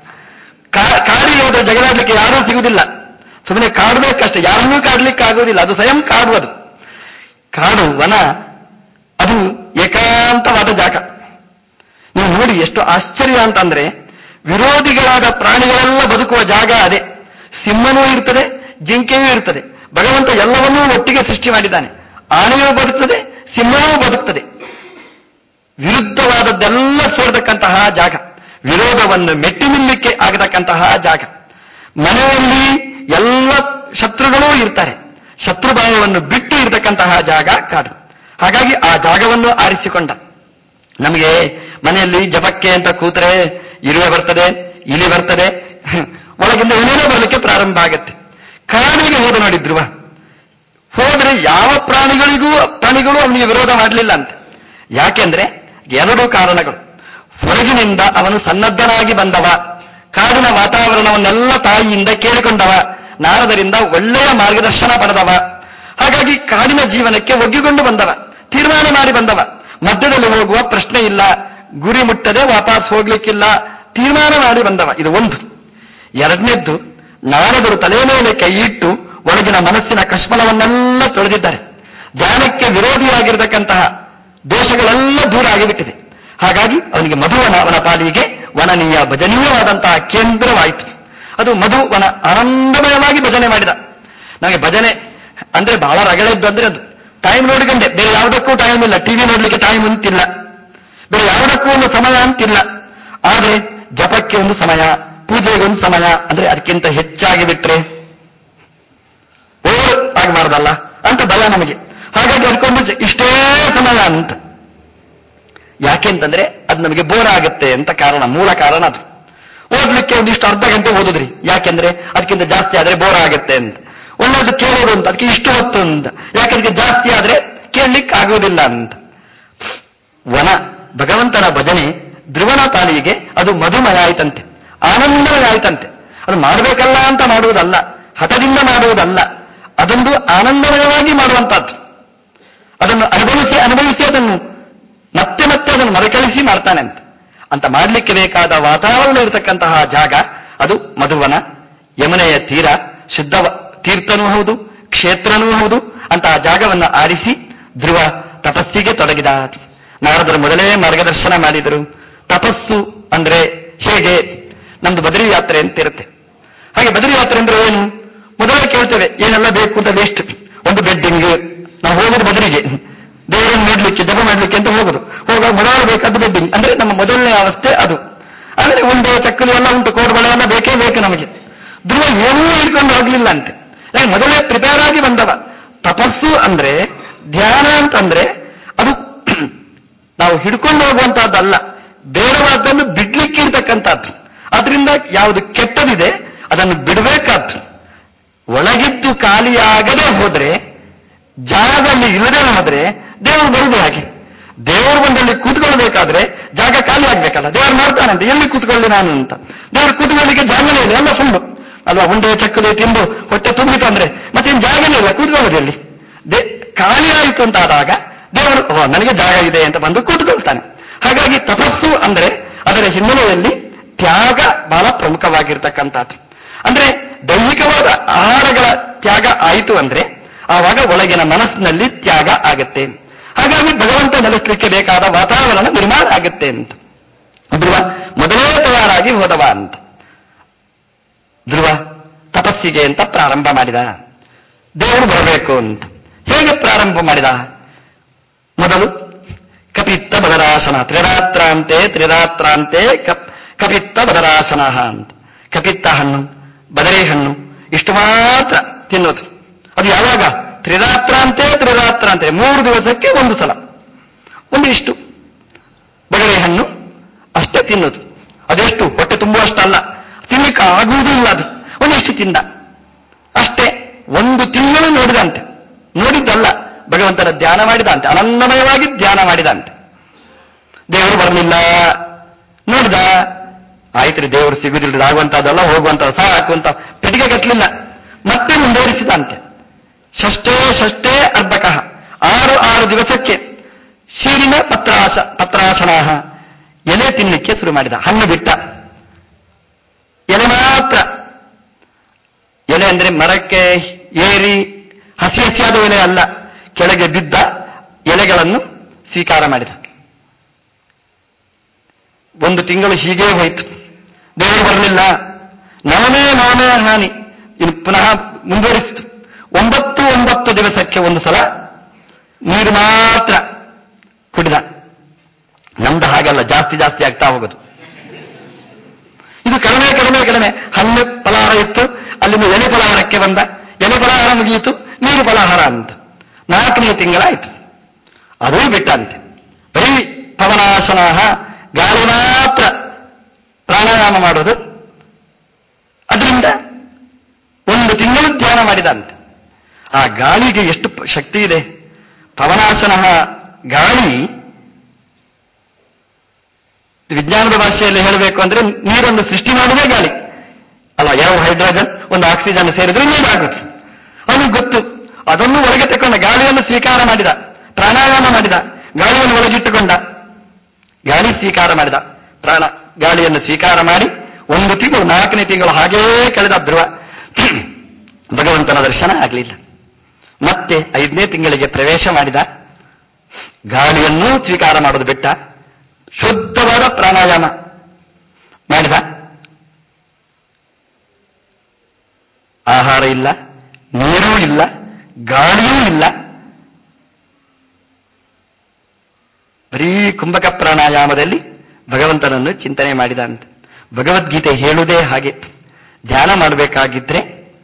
ಕಾಡಿಗೆ ಹೋದ್ರೆ ಜಗಳ ಆಡ್ಲಿಕ್ಕೆ ಯಾರೂ ಸಿಗುವುದಿಲ್ಲ. ಸುಮ್ಮನೆ ಕಾಡಬೇಕಷ್ಟೇ, ಯಾರನ್ನೂ ಕಾಡ್ಲಿಕ್ಕೆ ಆಗುವುದಿಲ್ಲ. ಅದು ಸ್ವಯಂ ಕಾಡುವುದು. ಕಾಡು, ವನ ಅದು ಏಕಾಂತವಾದ ಜಾಗ. ನೀವು ನೋಡಿ ಎಷ್ಟು ಆಶ್ಚರ್ಯ ಅಂತಂದ್ರೆ, ವಿರೋಧಿಗಳಾದ ಪ್ರಾಣಿಗಳೆಲ್ಲ ಬದುಕುವ ಜಾಗ ಅದೇ. ಸಿಂಹನೂ ಇರ್ತದೆ, ಜಿಂಕೆಯೂ ಇರ್ತದೆ. ಭಗವಂತ ಎಲ್ಲವನ್ನೂ ಒಟ್ಟಿಗೆ ಸೃಷ್ಟಿ ಮಾಡಿದ್ದಾನೆ. ಆನೆಯೂ ಬದುಕ್ತದೆ, ಸಿಂಹವೂ ಬದುಕ್ತದೆ. ವಿರುದ್ಧವಾದದ್ದೆಲ್ಲ ಸೇರತಕ್ಕಂತಹ ಜಾಗ, ವಿರೋಧವನ್ನು ಮೆಟ್ಟಿ ನಿಲ್ಲಕ್ಕೆ ಆಗತಕ್ಕಂತಹ ಜಾಗ. ಮನೆಯಲ್ಲಿ ಎಲ್ಲ ಶತ್ರುಗಳೂ ಇರ್ತಾರೆ, ಶತ್ರುಭಾವವನ್ನು ಬಿಟ್ಟು ಇರತಕ್ಕಂತಹ ಜಾಗ ಕಾಡು. ಹಾಗಾಗಿ ಆ ಜಾಗವನ್ನು ಆರಿಸಿಕೊಂಡ. ನಮಗೆ ಮನೆಯಲ್ಲಿ ಜಪಕ್ಕೆ ಅಂತ ಕೂತರೆ ಇರುವೆ ಬರ್ತದೆ, ಇಲಿ ಬರ್ತದೆ, ಒಳಗಿಂದ ಏನೇನೋ ಬರಲಿಕ್ಕೆ ಪ್ರಾರಂಭ ಆಗತ್ತೆ. ಕಾಡಿಗೆ ಹೋದ ನೋಡಿ ಧ್ರುವ. ಹೋದ್ರೆ ಯಾವ ಪ್ರಾಣಿಗಳು ಅವನಿಗೆ ವಿರೋಧ ಮಾಡಲಿಲ್ಲ ಅಂತ. ಯಾಕೆಂದ್ರೆ ಎರಡು ಕಾರಣಗಳು. ಹೊರಗಿನಿಂದ ಅವನು ಸನ್ನದ್ಧನಾಗಿ ಬಂದವ, ಕಾಡಿನ ವಾತಾವರಣವನ್ನೆಲ್ಲ ತಾಯಿಯಿಂದ ಕೇಳಿಕೊಂಡವ, ನಾರದರಿಂದ ಒಳ್ಳೆಯ ಮಾರ್ಗದರ್ಶನ ಪಡೆದವ. ಹಾಗಾಗಿ ಕಾಡಿನ ಜೀವನಕ್ಕೆ ಒಗ್ಗಿಕೊಂಡು ಬಂದವ, ತೀರ್ಮಾನ ಮಾಡಿ ಬಂದವ. ಮಧ್ಯದಲ್ಲಿ ಹೋಗುವ ಪ್ರಶ್ನೆ ಇಲ್ಲ, ಗುರಿ ಮುಟ್ಟದೆ ವಾಪಸ್ ಹೋಗ್ಲಿಕ್ಕಿಲ್ಲ, ತೀರ್ಮಾನ ಮಾಡಿ ಬಂದವ. ಇದು ಒಂದು. ಎರಡನೇದ್ದು, ನಾರದರು ತಲೆ ಮೇಲೆ ಕೈ ಇಟ್ಟು ಒಳಗಿನ ಮನಸ್ಸಿನ ಕಶ್ಮಲವನ್ನೆಲ್ಲ ತೊಳೆದಿದ್ದಾರೆ. ಧ್ಯಾನಕ್ಕೆ ವಿರೋಧಿಯಾಗಿರತಕ್ಕಂತಹ ದೋಷಗಳೆಲ್ಲ ದೂರ ಆಗಿಬಿಟ್ಟಿದೆ. ಹಾಗಾಗಿ ಅವನಿಗೆ ಮಧುವನ, ಅವನ ಪಾಲಿಗೆ ವನನೀಯ ಭಜನೀಯವಾದಂತಹ ಕೇಂದ್ರವಾಯಿತು. ಅದು ಮಧುವನ, ಆನಂದಮಯವಾಗಿ ಭಜನೆ ಮಾಡಿದ. ನಮಗೆ ಭಜನೆ ಅಂದ್ರೆ ಬಹಳ ರಗಳೆದ್ದು ಅಂದ್ರೆ ಅದು ಟೈಮ್ ನೋಡಿಕೊಂಡೆ, ಬೇರೆ ಯಾವುದಕ್ಕೂ ಟೈಮ್ ಇಲ್ಲ. ಟಿವಿ ನೋಡ್ಲಿಕ್ಕೆ ಟೈಮ್ ಅಂತಿಲ್ಲ, ಬೇರೆ ಯಾವುದಕ್ಕೂ ಒಂದು ಸಮಯ ಅಂತಿಲ್ಲ. ಆದ್ರೆ ಜಪಕ್ಕೆ ಒಂದು ಸಮಯ, ಪೂಜೆಗೆ ಒಂದು ಸಮಯ, ಅಂದ್ರೆ ಅದಕ್ಕಿಂತ ಹೆಚ್ಚಾಗಿ ಬಿಟ್ರೆ ಓವರ್ ಆಗಬಾರ್ದಲ್ಲ ಅಂತ ಭಯ ನಮಗೆ. ಹಾಗಾಗಿ ಅದಕ್ಕೊಂದು ಇಷ್ಟೇ ಸಮಯ ಅಂತ. ಯಾಕೆಂತಂದ್ರೆ ಅದು ನಮಗೆ ಬೋರ್ ಆಗುತ್ತೆ ಅಂತ ಕಾರಣ, ಮೂಲ ಕಾರಣ ಅದು. ಓದ್ಲಿಕ್ಕೆ ಒಂದಿಷ್ಟು ಅರ್ಧ ಗಂಟೆ ಓದಿದ್ರಿ, ಯಾಕೆಂದ್ರೆ ಅದಕ್ಕಿಂತ ಜಾಸ್ತಿ ಆದ್ರೆ ಬೋರ್ ಆಗುತ್ತೆ ಅಂತ. ಒಳ್ಳೆದು ಕೇಳೋದು ಅಂತ, ಅದಕ್ಕೆ ಇಷ್ಟು ಹೊತ್ತು ಅಂತ, ಯಾಕಂದ್ರೆ ಜಾಸ್ತಿ ಆದ್ರೆ ಕೇಳಲಿಕ್ಕೆ ಆಗೋದಿಲ್ಲ ಅಂತ. ವನ ಭಗವಂತನ ಭಜನೆ ಧ್ರುವನ ಪಾಲಿಗೆ ಅದು ಮಧುಮಯ ಆಯ್ತಂತೆ, ಆನಂದಮಯ ಆಯ್ತಂತೆ. ಅದು ಮಾಡಬೇಕಲ್ಲ ಅಂತ ಮಾಡುವುದಲ್ಲ, ಹಠದಿಂದ ಮಾಡುವುದಲ್ಲ, ಅದೊಂದು ಆನಂದಮಯವಾಗಿ ಮಾಡುವಂತಹದ್ದು. ಅದನ್ನು ಅನುಭವಿಸಿ ಅನುಭವಿಸಿ ಅದನ್ನು ಮತ್ತೆ ಮತ್ತೆ ಅದನ್ನು ಮರುಕಳಿಸಿ ಮಾಡ್ತಾನೆ ಅಂತ ಮಾಡಲಿಕ್ಕೆ ಬೇಕಾದ ವಾತಾವರಣ ಇರತಕ್ಕಂತಹ ಜಾಗ ಅದು ಮಧುವನ, ಯಮುನೆಯ ತೀರ, ಶುದ್ಧ ತೀರ್ಥನೂ ಹೌದು, ಕ್ಷೇತ್ರನೂ ಹೌದು. ಅಂತಹ ಜಾಗವನ್ನು ಆರಿಸಿ ಧ್ರುವ ತಪಸ್ಸಿಗೆ ತೊಡಗಿದ. ನಾರದರು ಮೊದಲೇ ಮಾರ್ಗದರ್ಶನ ಮಾಡಿದರು. ತಪಸ್ಸು ಅಂದ್ರೆ ಹೇಗೆ? ನಮ್ದು ಬದರಿ ಯಾತ್ರೆ ಅಂತ ಇರುತ್ತೆ. ಹಾಗೆ ಬದರಿ ಯಾತ್ರೆ ಅಂದ್ರೆ ಏನು? ಮೊದಲೇ ಕೇಳ್ತೇವೆ ಏನೆಲ್ಲ ಬೇಕು ಅಂತ ಲಿಸ್ಟ್. ಒಂದು ಬೆಡ್ಡಿಂಗ್, ನಾವು ಹೋಗೋದು ಬದರಿಗೆ ದೇವರನ್ನು ನೋಡ್ಲಿಕ್ಕೆ, ಜಪ ಮಾಡ್ಲಿಕ್ಕೆ ಅಂತ ಹೋಗುದು. ಹೋಗುವಾಗ ಮೊದಲು ಬೇಕಾದ ಬೆಡ್ಡಿಂಗ್ ಅಂದ್ರೆ ನಮ್ಮ ಮೊದಲನೇ ಅವಸ್ಥೆ ಅದು. ಆಮೇಲೆ ಉಂಡೆ ಚಕ್ಕಲಿ ಎಲ್ಲ ಉಂಟು, ಕೋಡ್ಬಳೆ ಎಲ್ಲ ಬೇಕೇ ಬೇಕು ನಮಗೆ. ಧ್ರುವ ಏನೂ ಹಿಡ್ಕೊಂಡು ಹೋಗ್ಲಿಲ್ಲ ಅಂತೆ. ಯಾಕೆ? ಮೊದಲೇ ಪ್ರಿಪೇರ್ ಆಗಿ ಬಂದವ. ತಪಸ್ಸು ಅಂದ್ರೆ, ಧ್ಯಾನ ಅಂತಂದ್ರೆ ಅದು ನಾವು ಹಿಡ್ಕೊಂಡು ಹೋಗುವಂತಹದ್ದಲ್ಲ, ಬೇಡವಾದ್ದನ್ನು ಬಿಡ್ಲಿಕ್ಕೆ ಇರ್ತಕ್ಕಂಥದ್ದು. ಅದರಿಂದ ಯಾವುದು ಕೆಟ್ಟದಿದೆ ಅದನ್ನು ಬಿಡಬೇಕಾದ್ದು. ಒಳಗಿದ್ದು ಖಾಲಿಯಾಗದೆ ಹೋದ್ರೆ, ಜಾಗದಲ್ಲಿ ಇಲ್ಲದೆ ಹೋದ್ರೆ ದೇವರು ಬರುವುದು ಹಾಗೆ. ದೇವರು ಬಂದಲ್ಲಿ ಕೂತ್ಕೊಳ್ಬೇಕಾದ್ರೆ ಜಾಗ ಖಾಲಿ ಆಗ್ಬೇಕಲ್ಲ. ದೇವರು ಮಾಡ್ತಾನಂತೆ ಎಲ್ಲಿ ಕೂತ್ಕೊಳ್ಳಿ ನಾನು ಅಂತ. ದೇವರು ಕೂತ್ಕೊಳ್ಳಿಕ್ಕೆ ಜಾಗನೇ ಇಲ್ಲ, ಎಲ್ಲ ಫುಲ್ಲು ಅಲ್ವಾ. ಉಂಡೆ ಚಕ್ಕಲಿ ತಿಂದು ಹೊಟ್ಟೆ ತುಂಬಿತು ಅಂದ್ರೆ ಮತ್ತೇನು ಜಾಗನೇ ಇಲ್ಲ, ಕೂತ್ಕೊಳ್ಳೋದೆಲ್ಲಿ? ಖಾಲಿ ಆಯಿತು ಅಂತ ಆದಾಗ ದೇವರು ನನಗೆ ಜಾಗ ಇದೆ ಅಂತ ಬಂದು ಕೂತ್ಕೊಳ್ತಾನೆ. ಹಾಗಾಗಿ ತಪಸ್ಸು ಅಂದ್ರೆ ಅದರ ಹಿನ್ನೆಲೆಯಲ್ಲಿ ತ್ಯಾಗ ಬಹಳ ಪ್ರಮುಖವಾಗಿರ್ತಕ್ಕಂಥದ್ದು. ಅಂದ್ರೆ ದೈಹಿಕವಾದ ಆಹಾರಗಳ ತ್ಯಾಗ ಆಯಿತು ಅಂದ್ರೆ ಆವಾಗ ಒಳಗಿನ ಮನಸ್ಸಿನಲ್ಲಿ ತ್ಯಾಗ ಆಗತ್ತೆ. ಹಾಗಾಗಿ ಭಗವಂತ ನೆಲೆಸಲಿಕ್ಕೆ ಬೇಕಾದ ವಾತಾವರಣ ನಿರ್ಮಾಣ ಆಗುತ್ತೆ ಅಂತ. ಧ್ರುವ ಮೊದಲೇ ತಯಾರಾಗಿ ಹೋದವ ಅಂತ. ಧ್ರುವ ತಪಸ್ಸಿಗೆ ಅಂತ ಪ್ರಾರಂಭ ಮಾಡಿದ. ದೇವರು ಬರಬೇಕು ಅಂತ. ಹೇಗೆ ಪ್ರಾರಂಭ ಮಾಡಿದ? ಮೊದಲು ಕಪಿತ್ತ ಬದರಾಸನ, ತ್ರಿರಾತ್ರಾಂತೆ ಕಪಿತ್ತ ಬದರಾಸನ ಅಂತ. ಕಪಿತ್ತ ಹಣ್ಣು, ಬದರಿ ಹಣ್ಣು ಇಷ್ಟು ಮಾತ್ರ ತಿನ್ನೋದು. ಅದು ಯಾವಾಗ? ತ್ರಿರಾತ್ರಾಂತೆ 3 ದಿವಸಕ್ಕೆ ಒಂದು ಸಲ ಒಂದು ಇಷ್ಟು ಬದರಿ ಹಣ್ಣು ಅಷ್ಟೇ ತಿನ್ನೋದು. ಅದೆಷ್ಟು? ಹೊಟ್ಟೆ ತುಂಬುವಷ್ಟಲ್ಲ, ತಿನ್ನಲಿಕ್ಕೆ ಆಗುವುದೂ ಇಲ್ಲ. ಅದು ಒಂದಿಷ್ಟು ತಿಂದ ಅಷ್ಟೇ. 1 ತಿಂಗಳು ನೋಡಿದಂತೆ, ನೋಡಿದ್ದಲ್ಲ, ಭಗವಂತನ ಧ್ಯಾನ ಮಾಡಿದಂತೆ, ಆನಂದಮಯವಾಗಿ ಧ್ಯಾನ ಮಾಡಿದಂತೆ. ದೇವರು ಬರಲಿಲ್ಲ, ನೋಡಿದ, ಆಯ್ತು ರೀ ದೇವರು ಸಿಗುದಿಲ್ಲ, ಆಗುವಂತಹದ್ದಲ್ಲ, ಹೋಗುವಂತಹ ಸಾಕು ಅಂತ ಪೆಟ್ಟಿಗೆ ಕಟ್ಟಲಿಲ್ಲ. ಮತ್ತೆ ಮುಂದುವರಿಸಿದಂತೆ. ಷಷ್ಠೇ ಅರ್ಧಕಃ, 6 ದಿವಸಕ್ಕೆ ಶೀರಿನ ಪತ್ರಾಸನ, ಎಲೆ ತಿನ್ನಲಿಕ್ಕೆ ಶುರು ಮಾಡಿದ. ಹಣ್ಣು ಬಿಟ್ಟ, ಎಲೆ ಮಾತ್ರ. ಎಲೆ ಅಂದ್ರೆ ಮರಕ್ಕೆ ಏರಿ ಹಸಿ ಹಸಿಯಾದ ಎಲೆ ಅಲ್ಲ, ಕೆಳಗೆ ಬಿದ್ದ ಎಲೆಗಳನ್ನು ಸ್ವೀಕಾರ ಮಾಡಿದ. 1 ತಿಂಗಳು ಹೀಗೇ ಹೋಯಿತು. ದೇವರು ಬರಲಿಲ್ಲ. ನಾನೇ ಹಾನಿ. ಇನ್ನು ಪುನಃ ಮುಂದುವರಿಸಿತು. 9 ದಿವಸಕ್ಕೆ ಒಂದು ಸಲ ನೀರು ಮಾತ್ರ ಕುಡಿದ. ನಮ್ದು ಹಾಗಲ್ಲ, ಜಾಸ್ತಿ ಆಗ್ತಾ ಹೋಗೋದು. ಇದು ಕಡಿಮೆ. ಹಣ್ಣು ಫಲಹಾರ ಇತ್ತು, ಅಲ್ಲಿಂದ ಎಲೆ ಫಲಹಾರಕ್ಕೆ ಬಂದ. ಎಲೆ ಫಲಹಾರ ಮುಗಿಯಿತು, ನೀರು ಫಲಹಾರ ಅಂತ. 4ನೇ ತಿಂಗಳಾಯಿತು. ಅದೂ ಬಿಟ್ಟಂತೆ. ಬರೀ ಪವನಾಸನ, ಗಾಳಿ ಮಾತ್ರ ಪ್ರಾಣಾಯಾಮ ಮಾಡೋದು. ಅದರಿಂದ 1 ತಿಂಗಳು ಧ್ಯಾನ ಮಾಡಿದಂತೆ. ಆ ಗಾಳಿಗೆ ಎಷ್ಟು ಶಕ್ತಿ ಇದೆ! ಪವನಾಸನ ಗಾಳಿ, ವಿಜ್ಞಾನದ ಭಾಷೆಯಲ್ಲಿ ಹೇಳಬೇಕು ಅಂದ್ರೆ ನೀರನ್ನು ಸೃಷ್ಟಿ ಮಾಡುವುದೇ ಗಾಳಿ ಅಲ್ಲ. 2 ಹೈಡ್ರೋಜನ್ 1 ಆಕ್ಸಿಜನ್ ಸೇರಿದ್ರೆ ನೀರಾಗುತ್ತೆ. ಅವನಿಗೆ ಗೊತ್ತು. ಅದನ್ನು ಒಳಗೆ ತಕೊಂಡ, ಗಾಳಿಯನ್ನು ಸ್ವೀಕಾರ ಮಾಡಿದ, ಪ್ರಾಣಾಯಾಮ ಮಾಡಿದ, ಗಾಳಿಯನ್ನು ಒಳಗಿಟ್ಟುಕೊಂಡ, ಗಾಳಿ ಸ್ವೀಕಾರ ಮಾಡಿದ, ಗಾಳಿಯನ್ನು ಸ್ವೀಕಾರ ಮಾಡಿ 1 ತಿಂಗಳು, 4ನೇ ತಿಂಗಳು ಹಾಗೇ ಕಳೆದ ಧ್ರುವ. ಭಗವಂತನ ದರ್ಶನ ಆಗಲಿಲ್ಲ. ಮತ್ತೆ 5ನೇ ತಿಂಗಳಿಗೆ ಪ್ರವೇಶ ಮಾಡಿದ. ಗಾಳಿಯನ್ನು ಸ್ವೀಕಾರ ಮಾಡೋದು ಬಿಟ್ಟ, ಶುದ್ಧವಾದ ಪ್ರಾಣಾಯಾಮ ಮಾಡಿದ. ಆಹಾರ ಇಲ್ಲ, ನೀರೂ ಇಲ್ಲ, ಗಾಳಿಯೂ ಇಲ್ಲ, ಬರೀ ಕುಂಭಕ ಪ್ರಾಣಾಯಾಮದಲ್ಲಿ ಭಗವಂತನನ್ನು ಚಿಂತನೆ ಮಾಡಿದ ಅಂತ. ಭಗವದ್ಗೀತೆ ಹೇಳುವುದೇ ಹಾಗೆ. ಧ್ಯಾನ ಮಾಡಬೇಕಾಗಿದ್ರೆ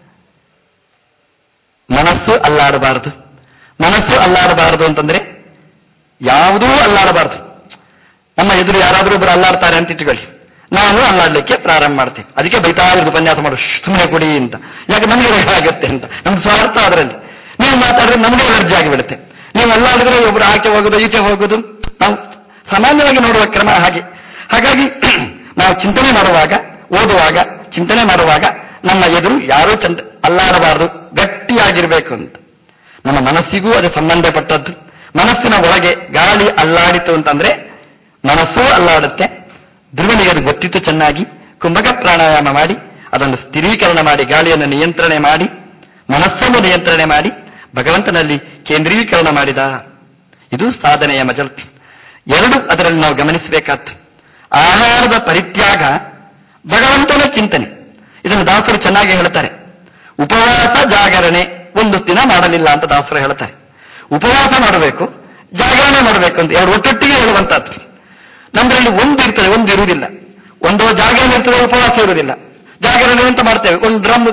ಮನಸ್ಸು ಅಲ್ಲಾಡಬಾರದು. ಮನಸ್ಸು ಅಲ್ಲಾಡಬಾರದು ಅಂತಂದ್ರೆ ಯಾವುದೂ ಅಲ್ಲಾಡಬಾರದು. ನಮ್ಮ ಎದುರು ಯಾರಾದರೂ ಒಬ್ಬರು ಅಲ್ಲಾಡ್ತಾರೆ ಅಂತ ಇಟ್ಕೊಳ್ಳಿ, ನಾವು ಅಲ್ಲಾಡ್ಲಿಕ್ಕೆ ಪ್ರಾರಂಭ ಮಾಡ್ತೇವೆ. ಅದಕ್ಕೆ ಬೈತಾ ಇರೋದು, ಉಪನ್ಯಾಸ ಮಾಡು, ಸುಮ್ಮನೆ ಕೊಡಿ ಅಂತ. ಯಾಕೆ? ನಮಗೆ ಆಗುತ್ತೆ ಅಂತ, ನಮ್ಗೆ ಸ್ವಾರ್ಥ ಅದರಲ್ಲಿ. ನೀವು ಮಾತಾಡಿದ್ರೆ ನಮಗೆ ಅಲರ್ಜಿ ಆಗಿಬಿಡುತ್ತೆ. ನೀವು ಅಲ್ಲಾಡಿದ್ರೆ ಒಬ್ಬರು ಆಚೆ ಹೋಗೋದು, ಈಚೆ ಹೋಗೋದು. ನಾವು ಸಾಮಾನ್ಯವಾಗಿ ನೋಡುವ ಕ್ರಮ ಹಾಗೆ. ಹಾಗಾಗಿ ನಾವು ಚಿಂತನೆ ಮಾಡುವಾಗ ಓದುವಾಗ ಚಿಂತನೆ ಮಾಡುವಾಗ ನಮ್ಮ ಎದುರು ಯಾರೂ ಅಲ್ಲಾಡಬಾರದು, ಗಟ್ಟಿಯಾಗಿರ್ಬೇಕು ಅಂತ. ನಮ್ಮ ಮನಸ್ಸಿಗೂ ಅದು ಸಂಬಂಧಪಟ್ಟದ್ದು. ಮನಸ್ಸಿನ ಒಳಗೆ ಗಾಳಿ ಅಲ್ಲಾಡಿತು ಅಂತಂದ್ರೆ ಮನಸ್ಸೂ ಅಲ್ಲಾಡುತ್ತೆ. ಧ್ರುವನಿಗೆ ಅದು ಗೊತ್ತಿತ್ತು ಚೆನ್ನಾಗಿ. ಕುಂಭಕ ಪ್ರಾಣಾಯಾಮ ಮಾಡಿ ಅದನ್ನು ಸ್ಥಿರೀಕರಣ ಮಾಡಿ, ಗಾಳಿಯನ್ನು ನಿಯಂತ್ರಣೆ ಮಾಡಿ, ಮನಸ್ಸನ್ನು ನಿಯಂತ್ರಣೆ ಮಾಡಿ ಭಗವಂತನಲ್ಲಿ ಕೇಂದ್ರೀಕರಣ ಮಾಡಿದ. ಇದು ಸಾಧನೆಯ ಮಜಲು. ಎರಡು ಅದರಲ್ಲಿ ನಾವು ಗಮನಿಸಬೇಕಾದ್ದು. ಆಹಾರದ ಪರಿತ್ಯಾಗ, ಭಗವಂತನ ಚಿಂತನೆ. ಇದನ್ನು ದಾಸರು ಚೆನ್ನಾಗಿ ಹೇಳ್ತಾರೆ. ಉಪವಾಸ ಜಾಗರಣೆ ಒಂದು ದಿನ ಮಾಡಲಿಲ್ಲ ಅಂತ ದಾಸರು ಹೇಳ್ತಾರೆ. ಉಪವಾಸ ಮಾಡಬೇಕು, ಜಾಗರಣೆ ಮಾಡಬೇಕು ಅಂತ ಎರಡು ಒಟ್ಟೊಟ್ಟಿಗೆ ಹೇಳುವಂತಹದ್ದು. ನಮ್ಮದ್ರಲ್ಲಿ ಒಂದು ಇರ್ತದೆ, ಒಂದು ಇರುವುದಿಲ್ಲ. ಒಂದು ಜಾಗರಣೆ ಇರ್ತದೆ, ಉಪವಾಸ ಇರುವುದಿಲ್ಲ. ಜಾಗರಣೆ ಅಂತ ಮಾಡ್ತೇವೆ, ಒಂದು ಡ್ರಮ್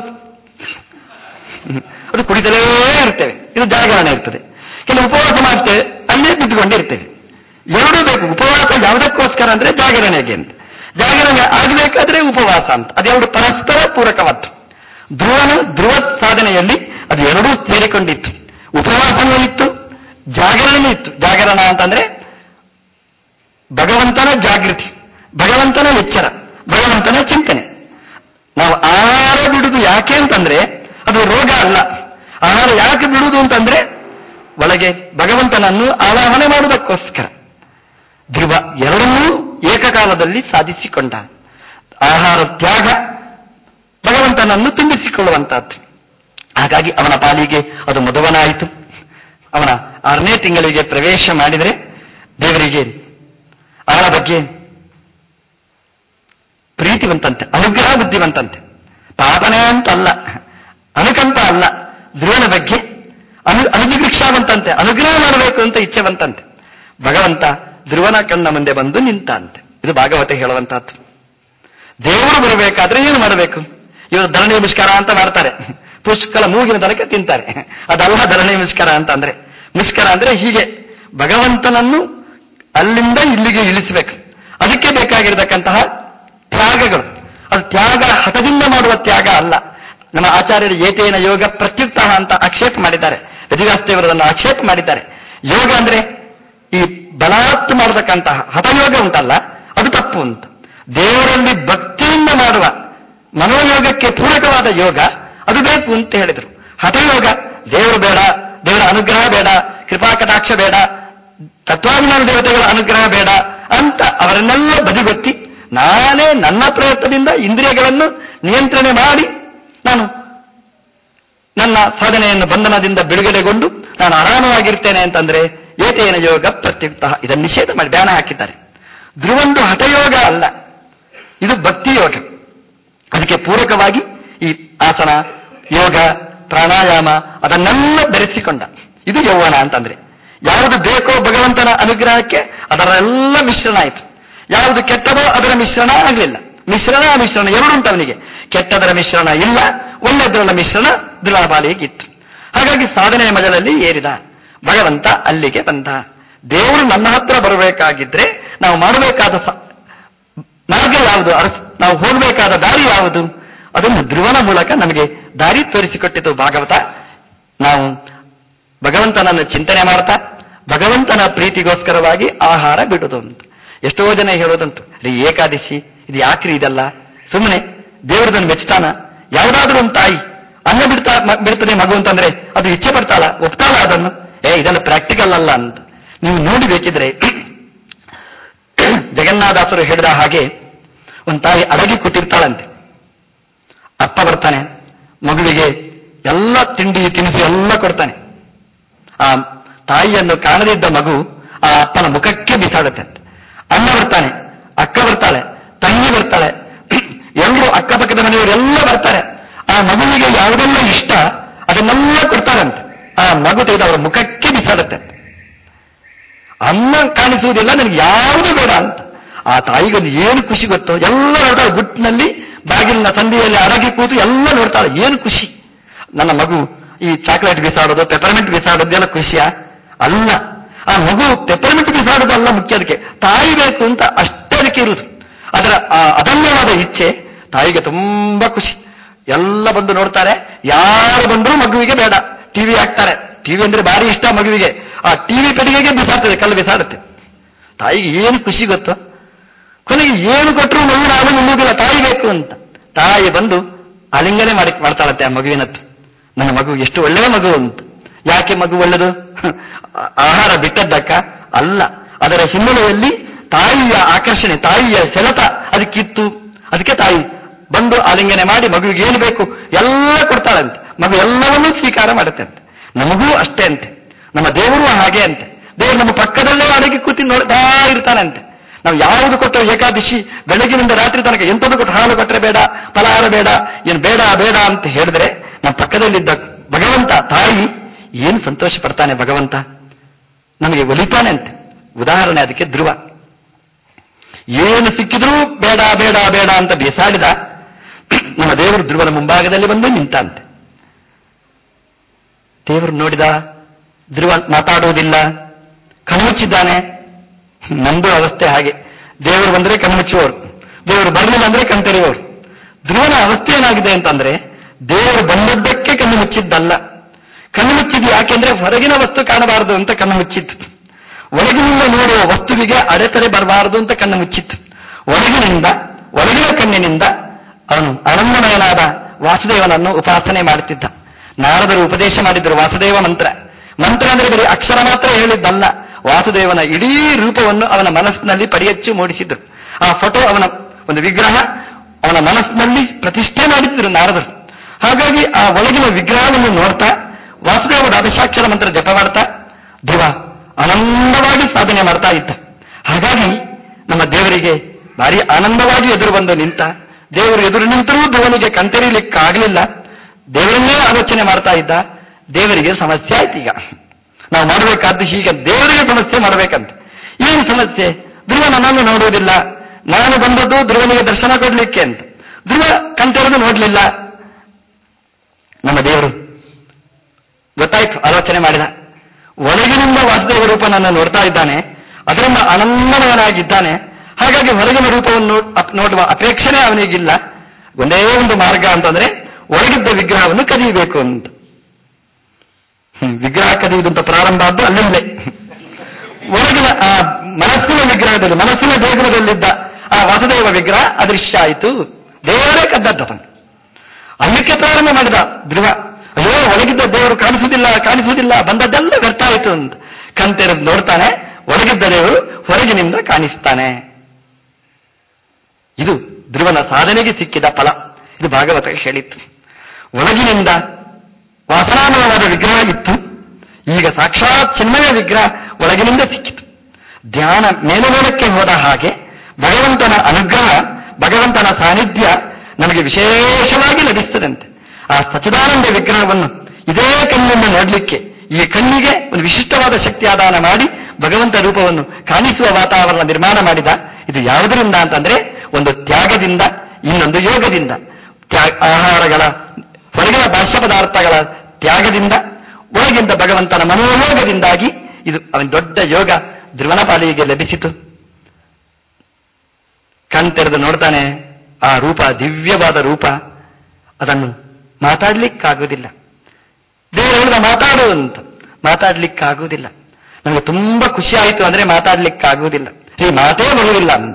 ಅದು ಕುಡಿತಲೇ ಇರ್ತೇವೆ, ಇದು ಜಾಗರಣೆ ಇರ್ತದೆ. ಕೆಲವು ಉಪವಾಸ ಮಾಡ್ತೇವೆ, ಅಲ್ಲೇ ಬಿದ್ದುಕೊಂಡಿರ್ತೇವೆ. ಎರಡೂ ಬೇಕು. ಉಪವಾಸ ಯಾವುದಕ್ಕೋಸ್ಕರ ಅಂದ್ರೆ ಜಾಗರಣೆಗೆ ಅಂತ. ಜಾಗರಣೆ ಆಗಬೇಕಾದ್ರೆ ಉಪವಾಸ ಅಂತ. ಅದೆರಡು ಪರಸ್ಪರ ಪೂರಕವಾದ್ದು. ಧ್ರುವ ಸಾಧನೆಯಲ್ಲಿ ಅದು ಎರಡೂ ಸೇರಿಕೊಂಡಿತ್ತು. ಉಪವಾಸನೂ ಇತ್ತು, ಜಾಗರಣೆಯೂ ಇತ್ತು. ಜಾಗರಣ ಅಂತಂದ್ರೆ ಭಗವಂತನ ಜಾಗೃತಿ, ಭಗವಂತನ ಎಚ್ಚರ, ಭಗವಂತನ ಚಿಂತನೆ. ನಾವು ಆಹಾರ ಬಿಡುವುದು ಯಾಕೆ ಅಂತಂದ್ರೆ ಅದು ರೋಗ ಅಲ್ಲ. ಆಹಾರ ಯಾಕೆ ಬಿಡುವುದು ಅಂತಂದ್ರೆ ಒಳಗೆ ಭಗವಂತನನ್ನು ಆವಾಹನೆ ಮಾಡುವುದಕ್ಕೋಸ್ಕರ. ಧ್ರುವ ಎರಡನ್ನೂ ಏಕಕಾಲದಲ್ಲಿ ಸಾಧಿಸಿಕೊಂಡ. ಆಹಾರ ತ್ಯಾಗ ಭಗವಂತನನ್ನು ತುಂಬಿಸಿಕೊಳ್ಳುವಂತಹದ್ದು. ಹಾಗಾಗಿ ಅವನ ಪಾಲಿಗೆ ಅದು ಮಧುವನಾಯಿತು. ಅವನ 6ನೇ ತಿಂಗಳಿಗೆ ಪ್ರವೇಶ ಮಾಡಿದರೆ ದೇವರಿಗೆ ಅವನ ಬಗ್ಗೆ ಪ್ರೀತಿವಂತಂತೆ, ಅನುಗ್ರಹ ಬುದ್ಧಿವಂತಂತೆ. ಪಾಪನೆ ಅಂತಲ್ಲ, ಅನುಕಂಪ ಅಲ್ಲ. ಧ್ರುವನ ಬಗ್ಗೆ ಅನುಜಿಭಿಕ್ಷಾವಂತಂತೆ, ಅನುಗ್ರಹ ಮಾಡಬೇಕು ಅಂತ ಇಚ್ಛೆವಂತಂತೆ. ಭಗವಂತ ಧ್ರುವನ ಕಣ್ಣ ಮುಂದೆ ಬಂದು ನಿಂತಂತೆ. ಇದು ಭಾಗವತ ಹೇಳುವಂತಹದ್ದು. ದೇವರು ಬರಬೇಕಾದ್ರೆ ಏನು ಮಾಡಬೇಕು? ಇವರು ಧರಣಿ ಮುಷ್ಕರ ಅಂತ ಮಾಡ್ತಾರೆ, ಪುಷ್ಕಲ ಮೂಗಿನ ತನಕ ತಿಂತಾರೆ. ಅದಲ್ಲ ಧರಣಿ ಮುಷ್ಕರ ಅಂತ ಅಂದ್ರೆ. ಮುಷ್ಕರ ಅಂದ್ರೆ ಹೀಗೆ ಭಗವಂತನನ್ನು ಅಲ್ಲಿಂದ ಇಲ್ಲಿಗೆ ಇಳಿಸಬೇಕು. ಅದಕ್ಕೆ ಬೇಕಾಗಿರತಕ್ಕಂತಹ ತ್ಯಾಗಗಳು. ಅದು ತ್ಯಾಗ ಹಠದಿಂದ ಮಾಡುವ ತ್ಯಾಗ ಅಲ್ಲ. ನಮ್ಮ ಆಚಾರ್ಯರು ಏತೇನ ಯೋಗ ಪ್ರತ್ಯುಕ್ತ ಅಂತ ಆಕ್ಷೇಪ ಮಾಡಿದ್ದಾರೆ. ವೇದವ್ಯಾಸದೇವರನ್ನು ಆಕ್ಷೇಪ ಮಾಡಿದ್ದಾರೆ. ಯೋಗ ಅಂದ್ರೆ ಈ ಬಲಾತ್ ಮಾಡತಕ್ಕಂತಹ ಹಠಯೋಗ ಉಂಟಲ್ಲ, ಅದು ತಪ್ಪು ಅಂತ. ದೇವರಲ್ಲಿ ಭಕ್ತಿಯಿಂದ ಮಾಡುವ ಮನೋಯೋಗಕ್ಕೆ ಪೂರಕವಾದ ಯೋಗ ಅದು ಬೇಕು ಅಂತ ಹೇಳಿದರು. ಹಠಯೋಗ ದೇವರು ಬೇಡ, ದೇವರ ಅನುಗ್ರಹ ಬೇಡ, ಕೃಪಾ ಕಟಾಕ್ಷ ಬೇಡ, ತತ್ವಾಭಿಮಾನ ದೇವತೆಗಳ ಅನುಗ್ರಹ ಬೇಡ ಅಂತ ಅವರನ್ನೆಲ್ಲ ಬದಿಗೊತ್ತಿ ನಾನೇ ನನ್ನ ಪ್ರಯತ್ನದಿಂದ ಇಂದ್ರಿಯಗಳನ್ನು ನಿಯಂತ್ರಣೆ ಮಾಡಿ ನಾನು ನನ್ನ ಸಾಧನೆಯನ್ನು ಬಂಧನದಿಂದ ಬಿಡುಗಡೆಗೊಂಡು ನಾನು ಆರಾಮವಾಗಿರ್ತೇನೆ ಅಂತಂದ್ರೆ ಏತೇನ ಯೋಗ ಪ್ರತ್ಯುಕ್ತ. ಇದನ್ನು ನಿಷೇಧ ಮಾಡಿ ಬ್ಯಾನ ಹಾಕಿದ್ದಾರೆ. ಧ್ರುವಂದು ಹಠಯೋಗ ಅಲ್ಲ, ಇದು ಭಕ್ತಿ ಯೋಗ. ಅದಕ್ಕೆ ಪೂರಕವಾಗಿ ಈ ಆಸನ, ಯೋಗ, ಪ್ರಾಣಾಯಾಮ ಅದನ್ನೆಲ್ಲ ಬೆರೆಸಿಕೊಂಡ. ಇದು ಯೌವನ ಅಂತಂದ್ರೆ. ಯಾವುದು ಬೇಕೋ ಭಗವಂತನ ಅನುಗ್ರಹಕ್ಕೆ ಅದರೆಲ್ಲ ಮಿಶ್ರಣ ಆಯಿತು. ಯಾವುದು ಕೆಟ್ಟದೋ ಅದರ ಮಿಶ್ರಣ ಆಗಲಿಲ್ಲ. ಮಿಶ್ರಣ ಅಮಿಶ್ರಣ ಎರಡುಂಟು ಅವನಿಗೆ. ಕೆಟ್ಟದರ ಮಿಶ್ರಣ ಇಲ್ಲ, ಒಳ್ಳೆದರ ಮಿಶ್ರಣ ಧ್ರುವನ ಪಾಲಿಗಿತ್ತು. ಹಾಗಾಗಿ ಸಾಧನೆಯ ಮಜಲಲ್ಲಿ ಏರಿದ. ಭಗವಂತ ಅಲ್ಲಿಗೆ ಬಂದ. ದೇವರು ನನ್ನ ಹತ್ರ ಬರಬೇಕಾಗಿದ್ರೆ ನಾವು ಮಾಡಬೇಕಾದ ಮಾರ್ಗ ಯಾವುದು, ನಾವು ಹೋಗಬೇಕಾದ ದಾರಿ ಯಾವುದು, ಅದನ್ನು ಧ್ರುವನ ಮೂಲಕ ನಮಗೆ ದಾರಿ ತೋರಿಸಿಕೊಟ್ಟಿತು ಭಾಗವತ. ನಾವು ಭಗವಂತನನ್ನು ಚಿಂತನೆ ಮಾಡ್ತಾ ಭಗವಂತನ ಪ್ರೀತಿಗೋಸ್ಕರವಾಗಿ ಆಹಾರ ಬಿಡುವುದು ಅಂತ. ಎಷ್ಟೋ ಜನ ಹೇಳೋದಂಟು, ಏಕಾದಶಿ ಇದು ಯಾಕ್ರಿ ಇದೆಲ್ಲ, ಸುಮ್ಮನೆ ದೇವರದನ್ನು ಮೆಚ್ತಾನ. ಯಾವುದಾದ್ರೂ ಒಂದು ತಾಯಿ ಅನ್ನ ಬಿಡ್ತದೆ ಮಗು ಅಂತಂದ್ರೆ ಅದು ಇಚ್ಛೆ ಪಡ್ತಾಳ, ಒಪ್ತಾಳ ಅದನ್ನು? ಇದೆಲ್ಲ ಪ್ರಾಕ್ಟಿಕಲ್ ಅಲ್ಲ ಅಂತ ನೀವು ನೋಡಿ ಬೇಕಿದ್ರೆ. ಜಗನ್ನಾಥಾಸರು ಹೇಳಿದ ಹಾಗೆ ಒಂದು ತಾಯಿ ಅಡಗಿ ಕೂತಿರ್ತಾಳಂತೆ. ಅಪ್ಪ ಬರ್ತಾನೆ, ಮಗುವಿಗೆ ಎಲ್ಲ ತಿಂಡಿ ತಿನಿಸು ಎಲ್ಲ ಕೊಡ್ತಾನೆ. ಆ ತಾಯಿಯನ್ನು ಕಾಣದಿದ್ದ ಮಗು ಆ ಅಪ್ಪನ ಮುಖಕ್ಕೆ ಬಿಸಾಡುತ್ತೆ ಅಂತ. ಅಣ್ಣ ಬರ್ತಾನೆ, ಅಕ್ಕ ಬರ್ತಾಳೆ, ತಂಗಿ ಬರ್ತಾಳೆ, ಎಲ್ಲರೂ ಅಕ್ಕಪಕ್ಕದ ಮನೆಯವರೆಲ್ಲ ಬರ್ತಾರೆ. ಆ ಮಗುವಿಗೆ ಯಾವುದೆಲ್ಲ ಇಷ್ಟ ಅದನ್ನೆಲ್ಲ ಕೊಡ್ತಾರಂತೆ. ಆ ಮಗು ತೆಗೆದು ಅವರ ಮುಖಕ್ಕೆ ಬಿಸಾಡುತ್ತೆ. ಅಮ್ಮ ಕಾಣಿಸುವುದಿಲ್ಲ, ನನಗೆ ಯಾವುದು ಬೇಡ ಅಂತ. ಆ ತಾಯಿಗೊಂದು ಏನು ಖುಷಿ ಗೊತ್ತೋ, ಎಲ್ಲ ನೋಡ್ತಾಳೆ. ಗುಟ್ಟಿನಲ್ಲಿ ಬಾಗಿಲಿನ ಸಂದಿಯಲ್ಲಿ ಅಡಗಿ ಕೂತು ಎಲ್ಲ ನೋಡ್ತಾಳೆ. ಏನು ಖುಷಿ, ನನ್ನ ಮಗು ಈ ಚಾಕ್ಲೇಟ್ ಬಿಸಾಡೋದು, ಪೆಪರ್ಮೆಂಟ್ ಬಿಸಾಡೋದು ಎಲ್ಲ ಖುಷಿಯಾ? ಅಲ್ಲ. ಆ ಮಗು ಪೆಪರ್ಮೆಂಟ್ ಬಿಸಾಡೋದು ಅಲ್ಲ ಮುಖ್ಯ, ಅದಕ್ಕೆ ತಾಯಿ ಬೇಕು ಅಂತ ಅಷ್ಟೇ ಅದಕ್ಕೆ ಇರುವುದು. ಅದರ ಅದನ್ಯವಾದ ಇಚ್ಛೆ ತಾಯಿಗೆ ತುಂಬಾ ಖುಷಿ. ಎಲ್ಲ ಬಂದು ನೋಡ್ತಾರೆ, ಯಾರು ಬಂದರೂ ಮಗುವಿಗೆ ಬೇಡ. ಟಿವಿ ಹಾಕ್ತಾರೆ. ಟಿವಿ ಅಂದ್ರೆ ಭಾರಿ ಇಷ್ಟ ಮಗುವಿಗೆ. ಆ ಟಿವಿ ಪೆಟ್ಟಿಗೆಗೆ ಬಿಸಾಡ್ತದೆ, ಕಲ್ಲು ಬಿಸಾಡುತ್ತೆ. ತಾಯಿಗೆ ಏನು ಖುಷಿ ಗೊತ್ತು. ಕೊನೆಗೆ ಏನು ಕೊಟ್ಟರು ಮಗು ನಾನು ನಿಲ್ಲುವುದಿಲ್ಲ, ತಾಯಿ ಬೇಕು ಅಂತ. ತಾಯಿ ಬಂದು ಆಲಿಂಗನೆ ಮಾಡ್ತಾಳಂತೆ ಆ ಮಗುವಿನತ್ತು. ನನ್ನ ಮಗು ಎಷ್ಟು ಒಳ್ಳೆಯ ಮಗು ಅಂತ. ಯಾಕೆ ಮಗು ಒಳ್ಳೆದು? ಆಹಾರ ಬಿಟ್ಟದ್ದಕ್ಕ ಅಲ್ಲ, ಅದರ ಹಿನ್ನೆಲೆಯಲ್ಲಿ ತಾಯಿಯ ಆಕರ್ಷಣೆ, ತಾಯಿಯ ಸೆಳೆತ ಅದಕ್ಕಿತ್ತು. ಅದಕ್ಕೆ ತಾಯಿ ಬಂದು ಆಲಿಂಗನೆ ಮಾಡಿ ಮಗುವಿಗೆ ಏನು ಬೇಕು ಎಲ್ಲ ಕೊಡ್ತಾಳಂತೆ. ಮಗು ಎಲ್ಲವನ್ನೂ ಸ್ವೀಕಾರ ಮಾಡುತ್ತೆ ಅಂತೆ. ನಮಗೂ ಅಷ್ಟೇ ಅಂತೆ, ನಮ್ಮ ದೇವರು ಹಾಗೆ ಅಂತೆ. ದೇವರು ನಮ್ಮ ಪಕ್ಕದಲ್ಲೇ ಅಡಗಿ ಕೂತಿ ನೋಡ್ತಾ ಇರ್ತಾನಂತೆ. ನಾವು ಯಾವುದು ಕೊಟ್ಟರು, ಏಕಾದಶಿ ಬೆಳಗಿನಿಂದ ರಾತ್ರಿ ತನಕ ಎಂಥದ್ದು ಕೊಟ್ಟು, ಹಾಲು ಕೊಟ್ಟರೆ ಬೇಡ, ಫಲಹಾರ ಬೇಡ, ಏನು ಬೇಡ ಬೇಡ ಅಂತ ಹೇಳಿದ್ರೆ ನಮ್ಮ ಪಕ್ಕದಲ್ಲಿದ್ದ ಭಗವಂತ ತಾಯಿ ಏನು ಸಂತೋಷ ಪಡ್ತಾನೆ. ಭಗವಂತ ನಮಗೆ ಒಲಿತಾನೆ ಅಂತೆ. ಉದಾಹರಣೆ ಅದಕ್ಕೆ ಧ್ರುವ. ಏನು ಸಿಕ್ಕಿದ್ರೂ ಬೇಡ ಬೇಡ ಬೇಡ ಅಂತ ಬೇಸಾಡಿದ ನಮ್ಮ ದೇವರು ಧ್ರುವನ ಮುಂಭಾಗದಲ್ಲಿ ಬಂದು ನಿಂತಂತೆ. ದೇವರು ನೋಡಿದ, ಧ್ರುವ ಮಾತಾಡುವುದಿಲ್ಲ, ಕಣ್ಮುಚ್ಚಿದ್ದಾನೆ. ನಮ್ದು ಅವಸ್ಥೆ ಹಾಗೆ. ದೇವರು ಬಂದ್ರೆ ಕಣ್ಮುಚ್ಚುವವರು, ದೇವರು ಬರಲಿಲ್ಲ ಅಂದ್ರೆ ಕಣ್ತೆರೆಯುವವರು. ಧ್ರುವನ ಅವಸ್ಥೆ ಏನಾಗಿದೆ ಅಂತಂದ್ರೆ, ದೇವರು ಬಂದದ್ದಕ್ಕೆ ಕಣ್ಣು ಮುಚ್ಚಿದ್ದಲ್ಲ. ಕಣ್ಣು ಮುಚ್ಚಿದ್ದು ಯಾಕೆಂದ್ರೆ ಹೊರಗಿನ ವಸ್ತು ಕಾಣಬಾರದು ಅಂತ ಕಣ್ಣು ಮುಚ್ಚಿತ್ತು. ಒಳಗಿನಿಂದ ನೋಡುವ ವಸ್ತುವಿಗೆ ಅಡೆತಡೆ ಬರಬಾರದು ಅಂತ ಕಣ್ಣು ಮುಚ್ಚಿತ್ತು. ಒಳಗಿನ ಕಣ್ಣಿನಿಂದ ಅವನು ಆನಂದಮಯನಾದ ವಾಸುದೇವನನ್ನು ಉಪಾಸನೆ ಮಾಡುತ್ತಿದ್ದ. ನಾರದರು ಉಪದೇಶ ಮಾಡಿದ್ರು ವಾಸುದೇವ ಮಂತ್ರ. ಮಂತ್ರ ಅಂದ್ರೆ ಬರೀ ಅಕ್ಷರ ಮಾತ್ರ ಹೇಳಿದ್ದಲ್ಲ, ವಾಸುದೇವನ ಇಡೀ ರೂಪವನ್ನು ಅವನ ಮನಸ್ಸಿನಲ್ಲಿ ಪಡಿಯಚ್ಚು ಮೂಡಿಸಿದ್ರು. ಆ ಫೋಟೋ, ಅವನ ಒಂದು ವಿಗ್ರಹ ಅವನ ಮನಸ್ಸಿನಲ್ಲಿ ಪ್ರತಿಷ್ಠೆ ಮಾಡಿದ್ರು ನಾರದರು. ಹಾಗಾಗಿ ಆ ಒಳಗಿನ ವಿಗ್ರಹವನ್ನು ನೋಡ್ತಾ ವಾಸುದೇವ ದ್ವಾದಶಾಕ್ಷರ ಮಂತ್ರ ಜಪ ಮಾಡ್ತಾ ಧ್ರುವ ಆನಂದವಾಗಿ ಸಾಧನೆ ಮಾಡ್ತಾ ಇದ್ದ. ಹಾಗಾಗಿ ನಮ್ಮ ದೇವರಿಗೆ ಭಾರಿ ಆನಂದವಾಗಿ ಎದುರು ಬಂದು ನಿಂತ. ದೇವರು ಎದುರು ನಿಂತರೂ ಧ್ರುವನಿಗೆ ಕಣ್ತೆರೀಲಿಕ್ಕಾಗಲಿಲ್ಲ. ದೇವರನ್ನೇ ಆಲೋಚನೆ ಮಾಡ್ತಾ ಇದ್ದ. ದೇವರಿಗೆ ಸಮಸ್ಯೆ ಆಯ್ತು. ಈಗ ನಾವು ಮಾಡಬೇಕಾದ್ದು ಹೀಗೆ, ದೇವರಿಗೆ ಸಮಸ್ಯೆ ಮಾಡಬೇಕಂತ. ಏನು ಸಮಸ್ಯೆ? ಧ್ರುವ ನನ್ನನ್ನು ನೋಡುವುದಿಲ್ಲ, ನಾನು ಬಂದದ್ದು ಧ್ರುವನಿಗೆ ದರ್ಶನ ಕೊಡ್ಲಿಕ್ಕೆ ಅಂತ. ಧ್ರುವ ಕಣ್ತೆರೆದು ನೋಡ್ಲಿಲ್ಲ. ನಮ್ಮ ದೇವರು ಗೊತ್ತಾಯ್ತು, ಆಲೋಚನೆ ಮಾಡಿದ. ಒಳಗಿನಿಂದ ವಾಸುದೇವ ರೂಪ ನನ್ನ ನೋಡ್ತಾ ಇದ್ದಾನೆ, ಅದರಿಂದ ಆನಂದಮಯನಾಗಿದ್ದಾನೆ. ಹಾಗಾಗಿ ಹೊರಗಿನ ರೂಪವನ್ನು ನೋಡುವ ಅಪೇಕ್ಷಣೆ ಅವನಿಗಿಲ್ಲ. ಒಂದೇ ಒಂದು ಮಾರ್ಗ ಅಂತಂದ್ರೆ ಒಳಗಿದ್ದ ವಿಗ್ರಹವನ್ನು ಕದಿಯಬೇಕು ಅಂತ. ವಿಗ್ರಹ ಕದಿಯುವುದಂತ ಪ್ರಾರಂಭ ಆದ್ದು ಅಲ್ಲಿಂದಲೇ. ಒಳಗಿನ ಆ ಮನಸ್ಸಿನ ವಿಗ್ರಹದಲ್ಲಿ, ಮನಸ್ಸಿನ ದೇಗುಲದಲ್ಲಿದ್ದ ಆ ವಾಸುದೇವ ವಿಗ್ರಹ ಅದೃಶ್ಯ ಆಯಿತು. ದೇವರೇ ಕದ್ದದ್ದವನು. ಅಲ್ಲಿಕ್ಕೆ ಪ್ರಾರಂಭ ಮಾಡಿದ ಧ್ರುವ. ಅಯ್ಯೋ, ಒಳಗಿದ್ದ ದೇವರು ಕಾಣಿಸುವುದಿಲ್ಲ, ಬಂದದ್ದೆಲ್ಲ ವ್ಯರ್ಥ ಆಯಿತು ಅಂತ ಕಣ್ತೆರೆದು ನೋಡ್ತಾನೆ. ಒಳಗಿದ್ದ ದೇವರು ಹೊರಗಿನಿಂದ ಕಾಣಿಸ್ತಾನೆ. ಇದು ಧ್ರುವನ ಸಾಧನೆಗೆ ಸಿಕ್ಕಿದ ಫಲ. ಇದು ಭಾಗವತ ಹೇಳಿತ್ತು. ಒಳಗಿನಿಂದ ವಾಸನಾಮಯವಾದ ವಿಗ್ರಹ ಇತ್ತು, ಈಗ ಸಾಕ್ಷಾತ್ ಚಿನ್ಮಯ ವಿಗ್ರಹ ಒಳಗಿನಿಂದ ಸಿಕ್ಕಿತು. ಧ್ಯಾನ ಮೇಲಕ್ಕೆ ಹೋದ ಹಾಗೆ ಭಗವಂತನ ಅನುಗ್ರಹ, ಭಗವಂತನ ಸಾನ್ನಿಧ್ಯ ನಮಗೆ ವಿಶೇಷವಾಗಿ ಲಭಿಸ್ತದಂತೆ. ಆ ಸಚ್ಚಿದಾನಂದ ವಿಗ್ರಹವನ್ನು ಇದೇ ಕಣ್ಣಿಂದ ನೋಡಲಿಕ್ಕೆ ಈ ಕಣ್ಣಿಗೆ ಒಂದು ವಿಶಿಷ್ಟವಾದ ಶಕ್ತಿ ಆದಾನ ಮಾಡಿ ಭಗವಂತ ರೂಪವನ್ನು ಕಾಣಿಸುವ ವಾತಾವರಣ ನಿರ್ಮಾಣ ಮಾಡಿದ. ಇದು ಯಾವುದರಿಂದ ಅಂತಂದ್ರೆ, ಒಂದು ತ್ಯಾಗದಿಂದ, ಇನ್ನೊಂದು ಯೋಗದಿಂದ. ಆಹಾರಗಳ, ಹೊರಗಿನ ಭಾಷ್ಯ ಪದಾರ್ಥಗಳ ತ್ಯಾಗದಿಂದ, ಒಳಗಿಂದ ಭಗವಂತನ ಮನೋಯೋಗದಿಂದಾಗಿ ಇದು ಅವನ ದೊಡ್ಡ ಯೋಗ ಧ್ರುವನ ಪಾಲಿಗೆ ಲಭಿಸಿತು. ಕಣ್ತೆರೆದು ನೋಡ್ತಾನೆ. ಆ ರೂಪ ದಿವ್ಯವಾದ ರೂಪ, ಅದನ್ನು ಮಾತಾಡ್ಲಿಕ್ಕಾಗುವುದಿಲ್ಲ. ದೇವರು ಹೇಳಿದ ಮಾತಾಡು ಅಂತ, ಮಾತಾಡ್ಲಿಕ್ಕಾಗುವುದಿಲ್ಲ. ನನಗೆ ತುಂಬಾ ಖುಷಿ ಆಯಿತು ಅಂದ್ರೆ ಮಾತಾಡ್ಲಿಕ್ಕಾಗುವುದಿಲ್ಲ, ಈ ಮಾತೇ ಬರುವುದಿಲ್ಲ ಅಂತ.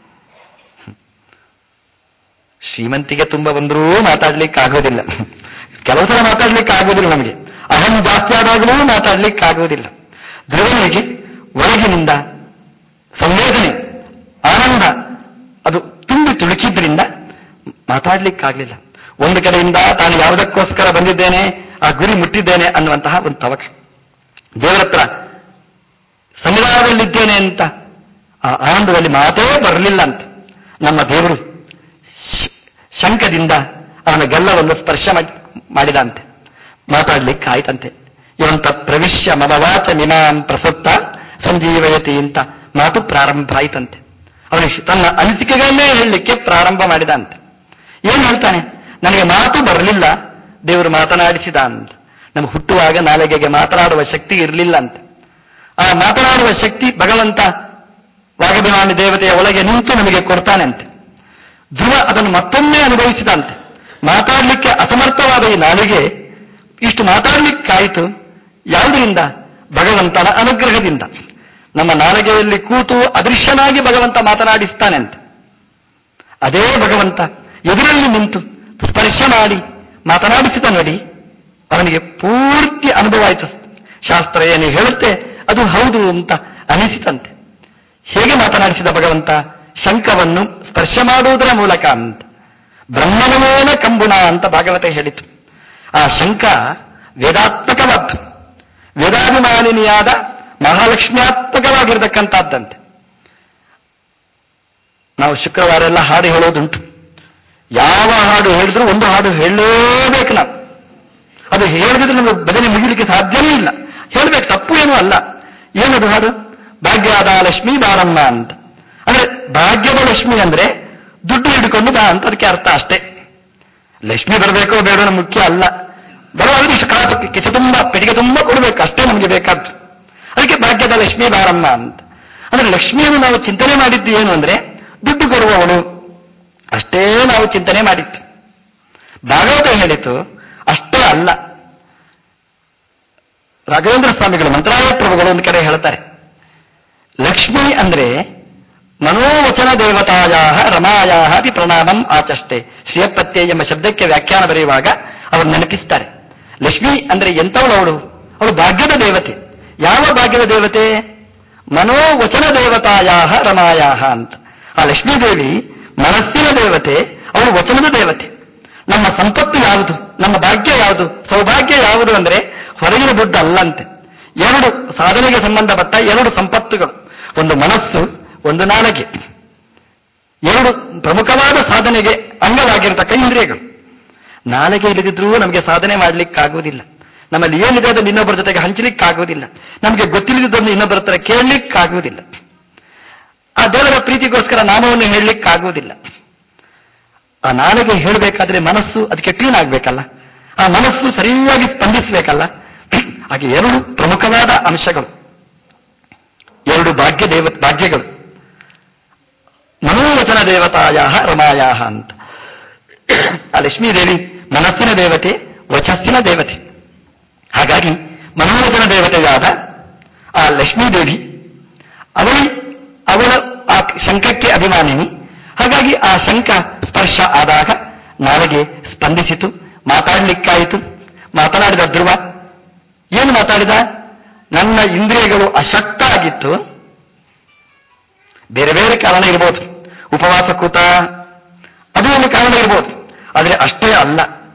ಶ್ರೀಮಂತಿಗೆ ತುಂಬಾ ಬಂದರೂ ಮಾತಾಡ್ಲಿಕ್ಕಾಗುವುದಿಲ್ಲ, ಕೆಲವು ಸಲ ಮಾತಾಡ್ಲಿಕ್ಕಾಗುವುದಿಲ್ಲ. ನಮಗೆ ಅಹಂ ಜಾಸ್ತಿ ಆದಾಗಲೂ ಮಾತಾಡ್ಲಿಕ್ಕಾಗುವುದಿಲ್ಲ. ಧ್ರುವನಿಗೆ ಒಳಗಿನಿಂದ ಸಂವೇದನೆ, ಆನಂದ ಅದು ತುಂಬಿ ತುಳುಕಿದ್ರಿಂದ ಮಾತಾಡ್ಲಿಕ್ಕಾಗ್ಲಿಲ್ಲ. ಒಂದು ಕಡೆಯಿಂದ ತಾನು ಯಾವುದಕ್ಕೋಸ್ಕರ ಬಂದಿದ್ದೇನೆ, ಆ ಗುರಿ ಮುಟ್ಟಿದ್ದೇನೆ ಅನ್ನುವಂತಹ ಒಂದು ತವಕ. ದೇವರ ಹತ್ರ ಸನ್ನಿಧಾನದಲ್ಲಿದ್ದೇನೆ ಅಂತ ಆ ಆನಂದದಲ್ಲಿ ಮಾತೇ ಬರಲಿಲ್ಲ ಅಂತ. ನಮ್ಮ ದೇವರು ಶಂಕದಿಂದ ಅವನ ಗಲ್ಲವನ್ನು ಸ್ಪರ್ಶ ಮಾಡಿದಂತೆ, ಮಾತಾಡ್ಲಿಕ್ಕಾಯ್ತಂತೆ. ಇವಂತ ಪ್ರವಿಶ್ಯ ಮಮವಾಚ ಮಿಮಾಂ ಪ್ರಸತ್ತ ಸಂಜೀವಯತಿ ಅಂತ ಮಾತು ಪ್ರಾರಂಭ ಆಯ್ತಂತೆ. ಅವನು ತನ್ನ ಅನಿಸಿಕೆಗಳನ್ನೇ ಹೇಳಲಿಕ್ಕೆ ಪ್ರಾರಂಭ ಮಾಡಿದಂತೆ. ಏನ್ ಹೇಳ್ತಾನೆ? ನನಗೆ ಮಾತು ಬರಲಿಲ್ಲ, ದೇವರು ಮಾತನಾಡಿಸಿದ ಅಂತ. ನಮ್ಗೆ ಹುಟ್ಟುವಾಗ ನಾಲಿಗೆಗೆ ಮಾತನಾಡುವ ಶಕ್ತಿ ಇರಲಿಲ್ಲ ಅಂತ. ಆ ಮಾತನಾಡುವ ಶಕ್ತಿ ಭಗವಂತ ವಾಗಭಿಮಾನಿ ದೇವತೆಯ ಒಳಗೆ ನಿಂತು ನಮಗೆ ಕೊಡ್ತಾನಂತೆ. ಧ್ರುವ ಅದನ್ನು ಮತ್ತೊಮ್ಮೆ ಅನುಭವಿಸಿದಂತೆ. ಮಾತಾಡ್ಲಿಕ್ಕೆ ಅಸಮರ್ಥವಾದ ಈ ನಾಲಿಗೆ ಇಷ್ಟು ಮಾತಾಡ್ಲಿಕ್ಕಾಯಿತು ಯಾವುದರಿಂದ? ಭಗವಂತನ ಅನುಗ್ರಹದಿಂದ. ನಮ್ಮ ನಾಲಿಗೆಯಲ್ಲಿ ಕೂತು ಅದೃಶ್ಯನಾಗಿ ಭಗವಂತ ಮಾತನಾಡಿಸ್ತಾನೆ ಅಂತ. ಅದೇ ಭಗವಂತ ಎದುರಲ್ಲಿ ನಿಂತು ಸ್ಪರ್ಶ ಮಾಡಿ ಮಾತನಾಡಿಸಿದ ನೋಡಿ, ಅವನಿಗೆ ಪೂರ್ತಿ ಅನುಭವ ಆಯಿತು. ಶಾಸ್ತ್ರ ಏನು ಹೇಳುತ್ತೆ ಅದು ಹೌದು ಅಂತ ಅನಿಸಿತಂತೆ. ಹೇಗೆ ಮಾತನಾಡಿಸಿದ ಭಗವಂತ? ಶಂಖವನ್ನು ಸ್ಪರ್ಶ ಮಾಡುವುದರ ಮೂಲಕ ಅಂತ. ಬ್ರಹ್ಮಣವೇನ ಕಂಬುಣ ಅಂತ ಭಾಗವತ ಹೇಳಿತು. ಆ ಶಂಖ ವೇದಾತ್ಮಕವಾದ್ದು, ವೇದಾಭಿಮಾನಿನಿಯಾದ ಮಹಾಲಕ್ಷ್ಮ್ಯಾತ್ಮಕವಾಗಿರತಕ್ಕಂಥದ್ದಂತೆ. ನಾವು ಶುಕ್ರವಾರ ಎಲ್ಲ ಹಾಡು ಹೇಳೋದುಂಟು. ಯಾವ ಹಾಡು ಹೇಳಿದ್ರು ಒಂದು ಹಾಡು ಹೇಳಲೇಬೇಕು ನಾವು. ಅದು ಹೇಳಿದ್ರೆ ನಮಗೆ ಭಜನೆ ಮುಗಿಲಿಕ್ಕೆ ಸಾಧ್ಯವೇ ಇಲ್ಲ. ಹೇಳಬೇಕು, ತಪ್ಪು ಏನೂ ಅಲ್ಲ. ಏನದು ಹಾಡು? ಭಾಗ್ಯದ ಲಕ್ಷ್ಮೀ ಬಾರಮ್ಮ ಅಂತ. ಅಂದ್ರೆ ಭಾಗ್ಯದ ಲಕ್ಷ್ಮಿ ಅಂದ್ರೆ ದುಡ್ಡು ಹಿಡ್ಕೊಂಡು ಬಾ ಅಂತ ಅದಕ್ಕೆ ಅರ್ಥ ಅಷ್ಟೇ. ಲಕ್ಷ್ಮಿ ಬರಬೇಕೋ ಬೇಡೋ ಮುಖ್ಯ ಅಲ್ಲ. ಬರುವಾದ್ರೆ ಇಷ್ಟು ಕಾಸು ಕಿಸ ತುಂಬ ಪೆಟ್ಟಿಗೆ ತುಂಬ ಕೊಡಬೇಕು, ಅಷ್ಟೇ ನಮಗೆ ಬೇಕಾದ್ದು. ಅದಕ್ಕೆ ಭಾಗ್ಯದ ಲಕ್ಷ್ಮೀ ಬಾರಮ್ಮ ಅಂತ. ಅಂದ್ರೆ ಲಕ್ಷ್ಮಿಯನ್ನು ನಾವು ಚಿಂತನೆ ಮಾಡಿದ್ದು ಏನು ಅಂದ್ರೆ ದುಡ್ಡು ಕೊಡುವವಳು, ಅಷ್ಟೇ ನಾವು ಚಿಂತನೆ ಮಾಡಿತ್ತು. ಭಾಗವತ ಹೇಳಿತು ಅಷ್ಟೇ ಅಲ್ಲ. ರಾಘವೇಂದ್ರ ಸ್ವಾಮಿಗಳು ಮಂತ್ರಾಲಯ ಪ್ರಭುಗಳು ಒಂದು ಕಡೆ ಹೇಳ್ತಾರೆ, ಲಕ್ಷ್ಮಿ ಅಂದ್ರೆ ಮನೋವಚನ ದೇವತಾಯ ರಮಾಯಾ ಅಪಿ ಪ್ರಣಾಮಂ ಆಚಷ್ಟೆ. ಶ್ರೀಯಪತ್ಯೆ ಎಂಬ ಶಬ್ದಕ್ಕೆ ವ್ಯಾಖ್ಯಾನ ಬರೆಯುವಾಗ ಅವರು ನೆನಪಿಸ್ತಾರೆ. ಲಕ್ಷ್ಮಿ ಅಂದ್ರೆ ಎಂಥವಳು? ಅವಳು ಭಾಗ್ಯದ ದೇವತೆ. ಯಾವ ಭಾಗ್ಯದ ದೇವತೆ? ಮನೋವಚನ ದೇವತಾಯ ರಮಾಯಾ ಅಂತ. ಆ ಲಕ್ಷ್ಮೀದೇವಿ ಮನಸ್ಸಿನ ದೇವತೆ, ಅವಳು ವಚನದ ದೇವತೆ. ನಮ್ಮ ಸಂಪತ್ತು ಯಾವುದು, ನಮ್ಮ ಭಾಗ್ಯ ಯಾವುದು, ಸೌಭಾಗ್ಯ ಯಾವುದು ಅಂದ್ರೆ ಹೊರಗಿನ ದುಡ್ಡು ಅಲ್ಲಂತೆ. ಎರಡು ಸಾಧನೆಗೆ ಸಂಬಂಧಪಟ್ಟ ಎರಡು ಸಂಪತ್ತುಗಳು, ಒಂದು ಮನಸ್ಸು, ಒಂದು ನಾಲಿಗೆ. ಎರಡು ಪ್ರಮುಖವಾದ ಸಾಧನೆಗೆ ಅಂಗವಾಗಿರತಕ್ಕ ಇಂದ್ರಿಯಗಳು. ನಾಲಿಗೆ ಇಲ್ಲದಿದ್ರೂ ನಮಗೆ ಸಾಧನೆ ಮಾಡಲಿಕ್ಕಾಗುವುದಿಲ್ಲ. ನಮ್ಮಲ್ಲಿ ಏನಿದೆ ಅದನ್ನು ಇನ್ನೊಬ್ಬರ ಜೊತೆಗೆ ಹಂಚಲಿಕ್ಕಾಗುವುದಿಲ್ಲ. ನಮಗೆ ಗೊತ್ತಿಲ್ಲದಿದ್ದನ್ನು ಇನ್ನೊಬ್ಬರ ಹತ್ರ ಕೇಳಲಿಕ್ಕಾಗುವುದಿಲ್ಲ. ಆ ದೇವರ ಪ್ರೀತಿಗೋಸ್ಕರ ನಾಮವನ್ನು ಹೇಳಲಿಕ್ಕಾಗುವುದಿಲ್ಲ. ಆ ನಾಲಿಗೆ ಹೇಳಬೇಕಾದ್ರೆ ಮನಸ್ಸು ಅದಕ್ಕೆ ಟ್ಯೂನ್ ಆಗ್ಬೇಕಲ್ಲ, ಆ ಮನಸ್ಸು ಸರಿಯಾಗಿ ಸ್ಪಂದಿಸಬೇಕಲ್ಲ. ಹಾಗೆ ಎರಡು ಪ್ರಮುಖವಾದ ಅಂಶಗಳು, ಎರಡು ಭಾಗ್ಯಗಳು. ಮನೋವಚನ ದೇವತಾಯ ರಮಾಯಾ ಅಂತ. ಆ ಲಕ್ಷ್ಮೀದೇವಿ ಮನಸ್ಸಿನ ದೇವತೆ, ವಚಸ್ಸಿನ ದೇವತೆ. ಹಾಗಾಗಿ ಮನೋವಚನ ದೇವತೆಯಾದ ಆ ಲಕ್ಷ್ಮೀದೇವಿ ಅವಳ ಆ ಶಂಖಕ್ಕೆ ಅಭಿಮಾನಿನಿ. ಹಾಗಾಗಿ ಆ ಶಂಖ ಸ್ಪರ್ಶ ಆದಾಗ ನಾಲಿಗೆ ಸ್ಪಂದಿಸಿತು, ಮಾತಾಡಲಿಕ್ಕಾಯಿತು. ಮಾತನಾಡಿದ ಧ್ರುವ ಏನು ಮಾತಾಡಿದ? ನನ್ನ ಇಂದ್ರಿಯಗಳು ಅಶಕ್ತ ಆಗಿತ್ತು. ಬೇರೆ ಬೇರೆ ಕಾರಣ ಇರಬಹುದು, ಉಪವಾಸ ಕೂತ, ಅದು ಒಂದು ಕಾರಣ ಇರಬಹುದು. ಆದರೆ ಅಷ್ಟೇ ಅಲ್ಲ,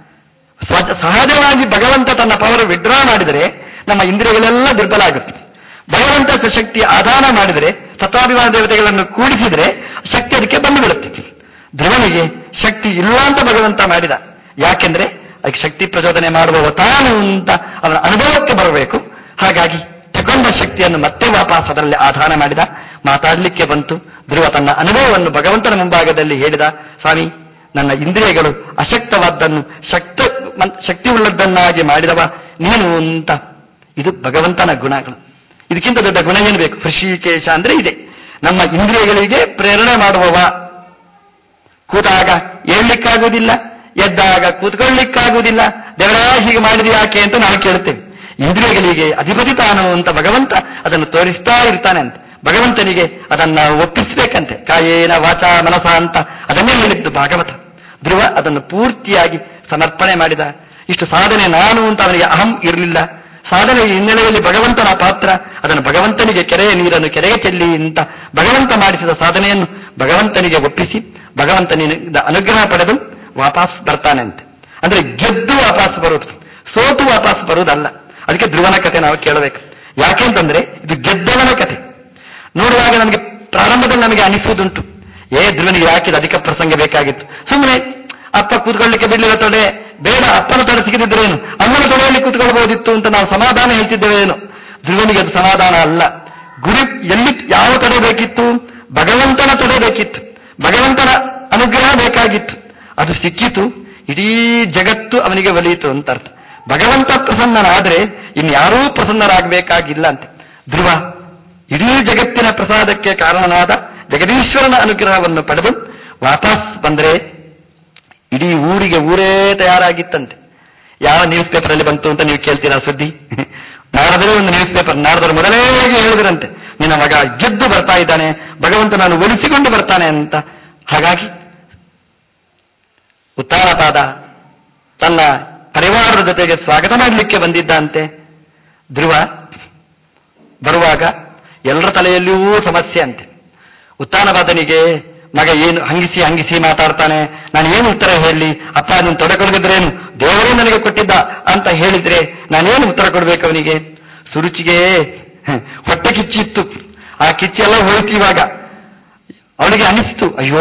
ಸಹಜವಾಗಿ ಭಗವಂತ ತನ್ನ ಪವರ್ ವಿಡ್ರಾ ಮಾಡಿದರೆ ನಮ್ಮ ಇಂದ್ರಿಯಗಳೆಲ್ಲ ದುರ್ಬಲ ಆಗುತ್ತೆ. ಭಗವಂತ ಶಕ್ತಿ ಆಧಾನ ಮಾಡಿದರೆ, ಸತ್ವಾಭಿಮಾನ ದೇವತೆಗಳನ್ನು ಕೂಡಿಸಿದರೆ ಶಕ್ತಿ ಅದಕ್ಕೆ ಬಂದು ಬಿಡುತ್ತೆ. ಧ್ರುವನಿಗೆ ಶಕ್ತಿ ಇಲ್ಲ ಅಂತ ಭಗವಂತ ಮಾಡಿದ. ಯಾಕೆಂದ್ರೆ ಅದಕ್ಕೆ ಶಕ್ತಿ ಪ್ರಚೋದನೆ ಮಾಡುವವ ತಾನು ಅಂತ ಅವನ ಅನುಭವಕ್ಕೆ ಬರಬೇಕು. ಹಾಗಾಗಿ ತಗೊಂಡ ಶಕ್ತಿಯನ್ನು ಮತ್ತೆ ವಾಪಸ್ ಅದರಲ್ಲಿ ಆಧಾನ ಮಾಡಿದ. ಮಾತಾಡಲಿಕ್ಕೆ ಬಂತು. ಧ್ರುವ ತನ್ನ ಅನುಭವವನ್ನು ಭಗವಂತನ ಮುಂಭಾಗದಲ್ಲಿ ಹೇಳಿದ, ಸ್ವಾಮಿ, ನನ್ನ ಇಂದ್ರಿಯಗಳು ಅಶಕ್ತವಾದ್ದನ್ನು ಶಕ್ತಿಯುಳ್ಳದ್ದನ್ನಾಗಿ ಮಾಡಿದವ ನೀನು ಅಂತ. ಇದು ಭಗವಂತನ ಗುಣಗಳು. ಇದಕ್ಕಿಂತ ದೊಡ್ಡ ಗುಣ ಏನು ಬೇಕು? ಹೃಷಿಕೇಶ ಅಂದ್ರೆ ಇದೆ, ನಮ್ಮ ಇಂದ್ರಿಯಗಳಿಗೆ ಪ್ರೇರಣೆ ಮಾಡುವವ. ಕೂತಾಗ ಏಳ್ಲಿಕ್ಕಾಗುವುದಿಲ್ಲ, ಎದ್ದಾಗ ಕೂತ್ಕೊಳ್ಳಿಕ್ಕಾಗುವುದಿಲ್ಲ. ದೇವರಾಶಿಗೆ ಮಾಡಿದ ಯಾಕೆ ಅಂತ ನಾವು ಕೇಳುತ್ತೇವೆ. ಇಂದ್ರಿಯಗಳಿಗೆ ಅಧಿಪತಿ ತಾನು ಅಂತ ಭಗವಂತ ಅದನ್ನು ತೋರಿಸ್ತಾ ಇರ್ತಾನೆ ಅಂತ. ಭಗವಂತನಿಗೆ ಅದನ್ನ ಒಪ್ಪಿಸ್ಬೇಕಂತೆ. ಕಾಯೇನ ವಾಚ ಮನಸ ಅಂತ ಅದನ್ನೇ ಹೇಳಿದ್ದು ಭಾಗವತ. ಧ್ರುವ ಅದನ್ನು ಪೂರ್ತಿಯಾಗಿ ಸಮರ್ಪಣೆ ಮಾಡಿದ. ಇಷ್ಟು ಸಾಧನೆ ನಾನು ಅಂತ ಅವನಿಗೆ ಅಹಂ ಇರಲಿಲ್ಲ. ಸಾಧನೆಯ ಹಿನ್ನೆಲೆಯಲ್ಲಿ ಭಗವಂತನ ಪಾತ್ರ, ಅದನ್ನು ಭಗವಂತನಿಗೆ ಕೆರೆಯ ನೀರನ್ನು ಕೆರೆಗೆ ಚೆಲ್ಲಿ ಅಂತ ಭಗವಂತ ಮಾಡಿಸಿದ ಸಾಧನೆಯನ್ನು ಭಗವಂತನಿಗೆ ಒಪ್ಪಿಸಿ ಭಗವಂತನಿಂದ ಅನುಗ್ರಹ ಪಡೆದು ವಾಪಸ್ ಬರ್ತಾನೆ ಅಂತೆ. ಅಂದ್ರೆ ಗೆದ್ದು ವಾಪಸ್ ಬರುವುದು, ಸೋತು ವಾಪಸ್ ಬರುವುದಲ್ಲ. ಅದಕ್ಕೆ ಧ್ರುವನ ಕಥೆ ನಾವು ಕೇಳಬೇಕು. ಯಾಕೆಂತಂದ್ರೆ ಇದು ಗೆದ್ದವನ ಕಥೆ. ನೋಡುವಾಗ ನಮಗೆ ಪ್ರಾರಂಭದಲ್ಲಿ ನಮಗೆ ಅನಿಸುವುದುಂಟು, ಧ್ರುವನಿಗೆ ಯಾಕೆ ಅಧಿಕ ಪ್ರಸಂಗ ಬೇಕಾಗಿತ್ತು? ಸುಮ್ಮನೆ ಅಪ್ಪ ಕೂತ್ಕೊಳ್ಳಿಕ್ಕೆ ಬಿಡ್ಲಿಲ್ಲ ತೊಡೆ, ಬೇಡ ಅಪ್ಪನ ತೊಡೆ ಸಿಗದಿದ್ರೇನು, ಅಮ್ಮನ ತೊಡೆಯಲ್ಲಿ ಕೂತ್ಕೊಳ್ಬಹುದಿತ್ತು ಅಂತ ನಾವು ಸಮಾಧಾನ ಹೇಳ್ತಿದ್ದೇವೆ ಏನು. ಧ್ರುವನಿಗೆ ಅದು ಸಮಾಧಾನ ಅಲ್ಲ. ಗುರಿ ಎಲ್ಲಿ ಯಾವ ತೊಡೆ ಬೇಕಿತ್ತು? ಭಗವಂತನ ತೊಡೆ ಬೇಕಿತ್ತು, ಭಗವಂತನ ಅನುಗ್ರಹ ಬೇಕಾಗಿತ್ತು. ಅದು ಸಿಕ್ಕಿತು, ಇಡೀ ಜಗತ್ತು ಅವನಿಗೆ ಒಲಿಯಿತು ಅಂತ ಅರ್ಥ. ಭಗವಂತ ಪ್ರಸನ್ನನಾದ್ರೆ ಇನ್ಯಾರೂ ಪ್ರಸನ್ನರಾಗಬೇಕಾಗಿಲ್ಲ ಅಂತೆ. ಧ್ರುವ ಇಡೀ ಜಗತ್ತಿನ ಪ್ರಸಾದಕ್ಕೆ ಕಾರಣನಾದ ಜಗದೀಶ್ವರನ ಅನುಗ್ರಹವನ್ನು ಪಡೆದು ವಾಪಸ್ ಬಂದ್ರೆ ಇಡೀ ಊರೇ ತಯಾರಾಗಿತ್ತಂತೆ. ಯಾವ ನ್ಯೂಸ್ ಪೇಪರ್ ಅಲ್ಲಿ ಬಂತು ಅಂತ ನೀವು ಕೇಳ್ತೀರಾ ಸುದ್ದಿ? ನಾರದರೆ ಒಂದು ನ್ಯೂಸ್ ಪೇಪರ್, ನಾರದರು ಮೊದಲೇ ಹೇಳಿದ್ರಂತೆ, ನಿನ್ನ ಮಗ ಗೆದ್ದು ಬರ್ತಾ ಇದ್ದಾನೆ, ಭಗವಂತನನ್ನು ಒಲಿಸಿಕೊಂಡು ಬರ್ತಾನೆ ಅಂತ. ಹಾಗಾಗಿ ಉತ್ತಾನಪಾದ ತನ್ನ ಪರಿವಾರದ ಜೊತೆಗೆ ಸ್ವಾಗತ ಮಾಡಲಿಕ್ಕೆ ಬಂದಿದ್ದಂತೆ. ಧ್ರುವ ಬರುವಾಗ ಎಲ್ಲರ ತಲೆಯಲ್ಲಿಯೂ ಸಮಸ್ಯೆ ಅಂತೆ. ಉತ್ತಾನಪಾದನಿಗೆ ಮಗ ಏನು ಹಂಗಿಸಿ ಮಾತಾಡ್ತಾನೆ, ನಾನು ಏನು ಉತ್ತರ ಹೇಳಲಿ? ಅಪ್ಪ ನೀನು ತೊಡಕೊಳಗಿದ್ರೇನು, ದೇವರೇ ನನಗೆ ಕೊಟ್ಟಿದ್ದ ಅಂತ ಹೇಳಿದ್ರೆ ನಾನೇನು ಉತ್ತರ ಕೊಡ್ಬೇಕು ಅವನಿಗೆ? ಸುರುಚಿಗೆ ಹೊಟ್ಟೆ ಕಿಚ್ಚಿತ್ತು. ಆ ಕಿಚ್ಚೆಲ್ಲ ಹೋಯ್ತು. ಇವಾಗ ಅವಳಿಗೆ ಅನಿಸ್ತು, ಅಯ್ಯೋ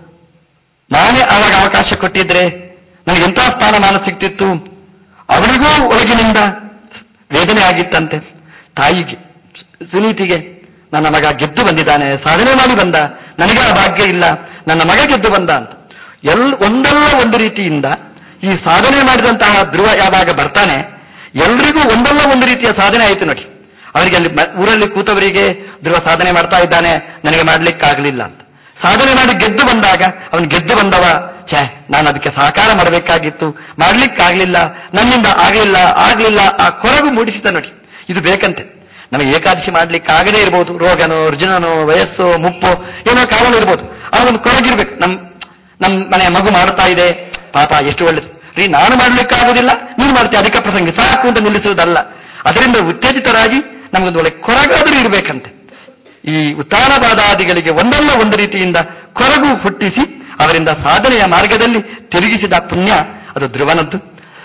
ನಾನೇ ಆವಾಗ ಅವಕಾಶ ಕೊಟ್ಟಿದ್ರೆ ನನಗೆ ಎಂಥ ಸ್ಥಾನಮಾನ ಸಿಗ್ತಿತ್ತು. ಅವಳಿಗೂ ಒಳಗಿನಿಂದ ವೇದನೆ ಆಗಿತ್ತಂತೆ. ತಾಯಿಗೆ, ಸುನೀತಿಗೆ, ನನ್ನ ಮಗ ಗೆದ್ದು ಬಂದಿದ್ದಾನೆ, ಸಾಧನೆ ಮಾಡಿ ಬಂದ, ನನಗೆ ಆ ಭಾಗ್ಯ ಇಲ್ಲ, ನನ್ನ ಮಗ ಗೆದ್ದು ಬಂದ ಅಂತ. ಒಂದಲ್ಲ ಒಂದು ರೀತಿಯಿಂದ ಈ ಸಾಧನೆ ಮಾಡಿದಂತಹ ಧ್ರುವ ಯಾವಾಗ ಬರ್ತಾನೆ, ಎಲ್ರಿಗೂ ಒಂದಲ್ಲ ಒಂದು ರೀತಿಯ ಸಾಧನೆ ಆಯಿತು ನೋಡಿ. ಅವರಿಗೆ ಅಲ್ಲಿ ಊರಲ್ಲಿ ಕೂತವರಿಗೆ ಧ್ರುವ ಸಾಧನೆ ಮಾಡ್ತಾ ಇದ್ದಾನೆ, ನನಗೆ ಮಾಡ್ಲಿಕ್ಕಾಗಲಿಲ್ಲ ಅಂತ. ಸಾಧನೆ ಮಾಡಿ ಗೆದ್ದು ಬಂದಾಗ ಅವನು ಗೆದ್ದು ಬಂದವ, ನಾನು ಅದಕ್ಕೆ ಸಹಕಾರ ಮಾಡಬೇಕಾಗಿತ್ತು, ಮಾಡ್ಲಿಕ್ಕಾಗ್ಲಿಲ್ಲ, ನನ್ನಿಂದ ಆಗ್ಲಿಲ್ಲ ಆ ಕೊರಗು ಮೂಡಿಸಿದ ನೋಡಿ. ಇದು ಬೇಕಂತೆ. ನಮಗೆ ಏಕಾದಶಿ ಮಾಡ್ಲಿಕ್ಕಾಗದೇ ಇರ್ಬೋದು, ರೋಗನೋ ರುಜಿನನೋ ವಯಸ್ಸೋ ಮುಪ್ಪೋ ಏನೋ ಕಾರಣ ಇರ್ಬೋದು, ಆ ಒಂದು ಕೊರಗಿರ್ಬೇಕು. ನಮ್ಮ ಮನೆಯ ಮಗು ಮಾಡ್ತಾ ಇದೆ, ಪಾಪ ಎಷ್ಟು ಒಳ್ಳೇದು ರೀ, ನಾನು ಮಾಡ್ಲಿಕ್ಕಾಗೋದಿಲ್ಲ, ನೀನು ಮಾಡ್ತೀಯ, ಅಧಿಕ ಪ್ರಸಂಗ ಸಾಕು ಅಂತ ನಿಲ್ಲಿಸುವುದಲ್ಲ. ಅದರಿಂದ ಉತ್ತೇಜಿತರಾಗಿ ನಮಗೊಂದು ಒಳ್ಳೆ ಕೊರಗಾದರೂ ಇರಬೇಕಂತೆ. ಈ ಉತ್ತಾನಪಾದಾದಿಗಳಿಗೆ ಒಂದಲ್ಲ ಒಂದು ರೀತಿಯಿಂದ ಕೊರಗು ಹುಟ್ಟಿಸಿ ಅವರಿಂದ ಸಾಧನೆಯ ಮಾರ್ಗದಲ್ಲಿ ತಿರುಗಿಸಿದ ಪುಣ್ಯ ಅದು ಧ್ರುವನದ್ದು.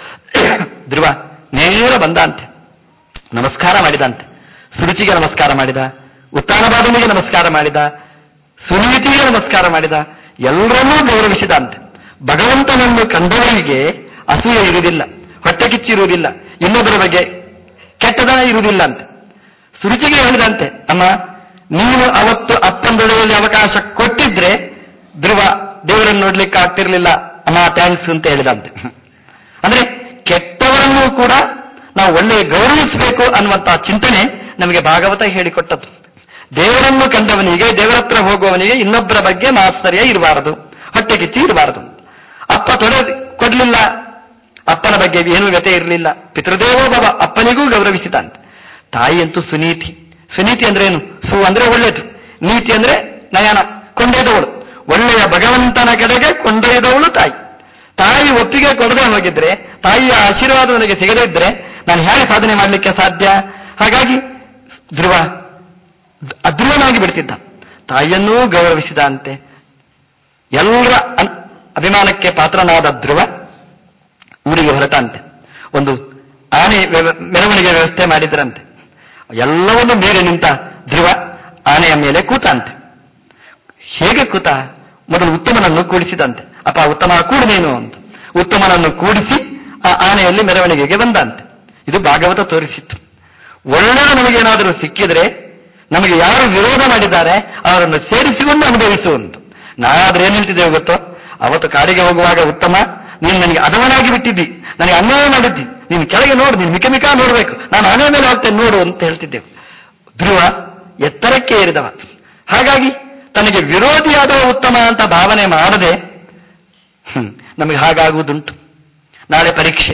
ಧ್ರುವ ನೇರ ಬಂದಂತೆ, ನಮಸ್ಕಾರ ಮಾಡಿದಂತೆ. ಸುರುಚಿಗೆ ನಮಸ್ಕಾರ ಮಾಡಿದ, ಉತ್ತಾನಪಾದನಿಗೆ ನಮಸ್ಕಾರ ಮಾಡಿದ, ಸುನೀತಿಗೆ ನಮಸ್ಕಾರ ಮಾಡಿದ, ಎಲ್ಲರನ್ನೂ ಗೌರವಿಸಿದಂತೆ. ಭಗವಂತನನ್ನು ಕಂಡವರಿಗೆ ಅಸೂಯೆ ಇರುವುದಿಲ್ಲ, ಹೊಟ್ಟೆ ಕಿಚ್ಚಿರುವುದಿಲ್ಲ, ಇನ್ನೊಬ್ಬರ ಬಗ್ಗೆ ಕೆಟ್ಟದನ ಇರುವುದಿಲ್ಲ ಅಂತ. ಸುರುಚಿಗೆ ಹೇಳಿದಂತೆ, ಅಮ್ಮ ನೀನು ಅವತ್ತು ಅಪ್ಪಂದೊಡೆಯಲ್ಲಿ ಅವಕಾಶ ಕೊಟ್ಟಿದ್ರೆ ಧ್ರುವ ದೇವರನ್ನು ನೋಡ್ಲಿಕ್ಕೆ ಆಗ್ತಿರ್ಲಿಲ್ಲ ಅಮ್ಮ, ಥ್ಯಾಂಕ್ಸ್ ಅಂತ ಹೇಳಿದಂತೆ. ಅಂದ್ರೆ ಕೆಟ್ಟವರನ್ನು ಕೂಡ ನಾವು ಒಳ್ಳೆ ಗೌರವಿಸಬೇಕು ಅನ್ನುವಂತಹ ಚಿಂತನೆ ನಮಗೆ ಭಾಗವತ ಹೇಳಿಕೊಟ್ಟದ್ದು. ದೇವರನ್ನು ಕಂಡವನಿಗೆ, ದೇವರ ಹತ್ರ ಹೋಗುವವನಿಗೆ ಇನ್ನೊಬ್ಬರ ಬಗ್ಗೆ ಮಾತ್ಸರ್ಯ ಇರಬಾರದು, ಹೊಟ್ಟೆ ಕಿಚ್ಚಿ ಇರಬಾರದು. ಅಪ್ಪ ಕೊಡ್ಲಿಲ್ಲ, ಅಪ್ಪನ ಬಗ್ಗೆ ಏನೂ ವ್ಯತೆ ಇರಲಿಲ್ಲ, ಪಿತೃದೇವೋ ಭವ, ಅಪ್ಪನಿಗೂ ಗೌರವಿಸಿದಂತೆ. ತಾಯಿಯಂತೂ ಸುನೀತಿ. ಸುನೀತಿ ಅಂದ್ರೆ ಏನು? ಸು ಅಂದ್ರೆ ಒಳ್ಳೆಯದು, ನೀತಿ ಅಂದ್ರೆ ನಯನ, ಕೊಂಡೊಯ್ದವಳು, ಒಳ್ಳೆಯ ಭಗವಂತನ ಕಡೆಗೆ ಕೊಂಡೊಯ್ದವಳು ತಾಯಿ. ತಾಯಿ ಒಪ್ಪಿಗೆ ಕೊಡದೆ ಹೋಗಿದ್ರೆ, ತಾಯಿಯ ಆಶೀರ್ವಾದ ನನಗೆ ಸಿಗದೇ ಇದ್ರೆ ನಾನು ಹೇಗೆ ಸಾಧನೆ ಮಾಡಲಿಕ್ಕೆ ಸಾಧ್ಯ? ಹಾಗಾಗಿ ಧ್ರುವನಾಗಿ ಬಿಡ್ತಿದ್ದ. ತಾಯಿಯನ್ನೂ ಗೌರವಿಸಿದ ಅಂತೆ. ಎಲ್ಲರ ಅಭಿಮಾನಕ್ಕೆ ಪಾತ್ರನಾದ ಧ್ರುವ ಊರಿಗೆ ಹೊರಟಂತೆ. ಒಂದು ಆನೆ ಮೆರವಣಿಗೆ ವ್ಯವಸ್ಥೆ ಮಾಡಿದ್ರಂತೆ. ಎಲ್ಲವನ್ನು ಮೇಲೆ ನಿಂತ ಧ್ರುವ ಆನೆಯ ಮೇಲೆ ಕೂತಂತೆ. ಹೇಗೆ ಕೂತ? ಮೊದಲು ಉತ್ತಮನನ್ನು ಕೂಡಿಸಿದಂತೆ. ಅಪ್ಪ ಉತ್ತಮ ಕೂಡು ನೀನು ಅಂತ. ಉತ್ತಮನನ್ನು ಕೂಡಿಸಿ ಆ ಆನೆಯಲ್ಲಿ ಮೆರವಣಿಗೆಗೆ ಬಂದಂತೆ. ಇದು ಭಾಗವತ ತೋರಿಸಿತ್ತು. ಒಳ್ಳೆಯ ನಮಗೇನಾದರೂ ಸಿಕ್ಕಿದ್ರೆ, ನಮಗೆ ಯಾರು ವಿರೋಧ ಮಾಡಿದ್ದಾರೆ ಅವರನ್ನು ಸೇರಿಸಿಕೊಂಡು ಅನುಭವಿಸುವಂತ. ನಾವಾದ್ರೆ ಏನ್ ಹೇಳ್ತಿದ್ದೇವೆ ಗೊತ್ತೋ? ಅವತ್ತು ಕಾಡಿಗೆ ಹೋಗುವಾಗ, ಉತ್ತಮ ನೀನು ನನಗೆ ಅದವನಾಗಿ ಬಿಟ್ಟಿದ್ದಿ, ನನಗೆ ಅನ್ಯಾಯ ಮಾಡಿದ್ದಿ, ನೀನು ಕೆಳಗೆ ನೋಡು, ನೀನು ಮಿಕ ನೋಡ್ಬೇಕು, ನಾನು ಆನೆ ಮೇಲೆ ಹೋಗ್ತೇನೆ ನೋಡು ಅಂತ ಹೇಳ್ತಿದ್ದೆವು. ಧ್ರುವ ಎತ್ತರಕ್ಕೆ ಏರಿದವ. ಹಾಗಾಗಿ ತನಗೆ ವಿರೋಧಿಯಾದವ ಉತ್ತಮ ಅಂತ ಭಾವನೆ ಮಾಡದೆ, ನಮಗೆ ಹಾಗಾಗುವುದುಂಟು. ನಾಳೆ ಪರೀಕ್ಷೆ,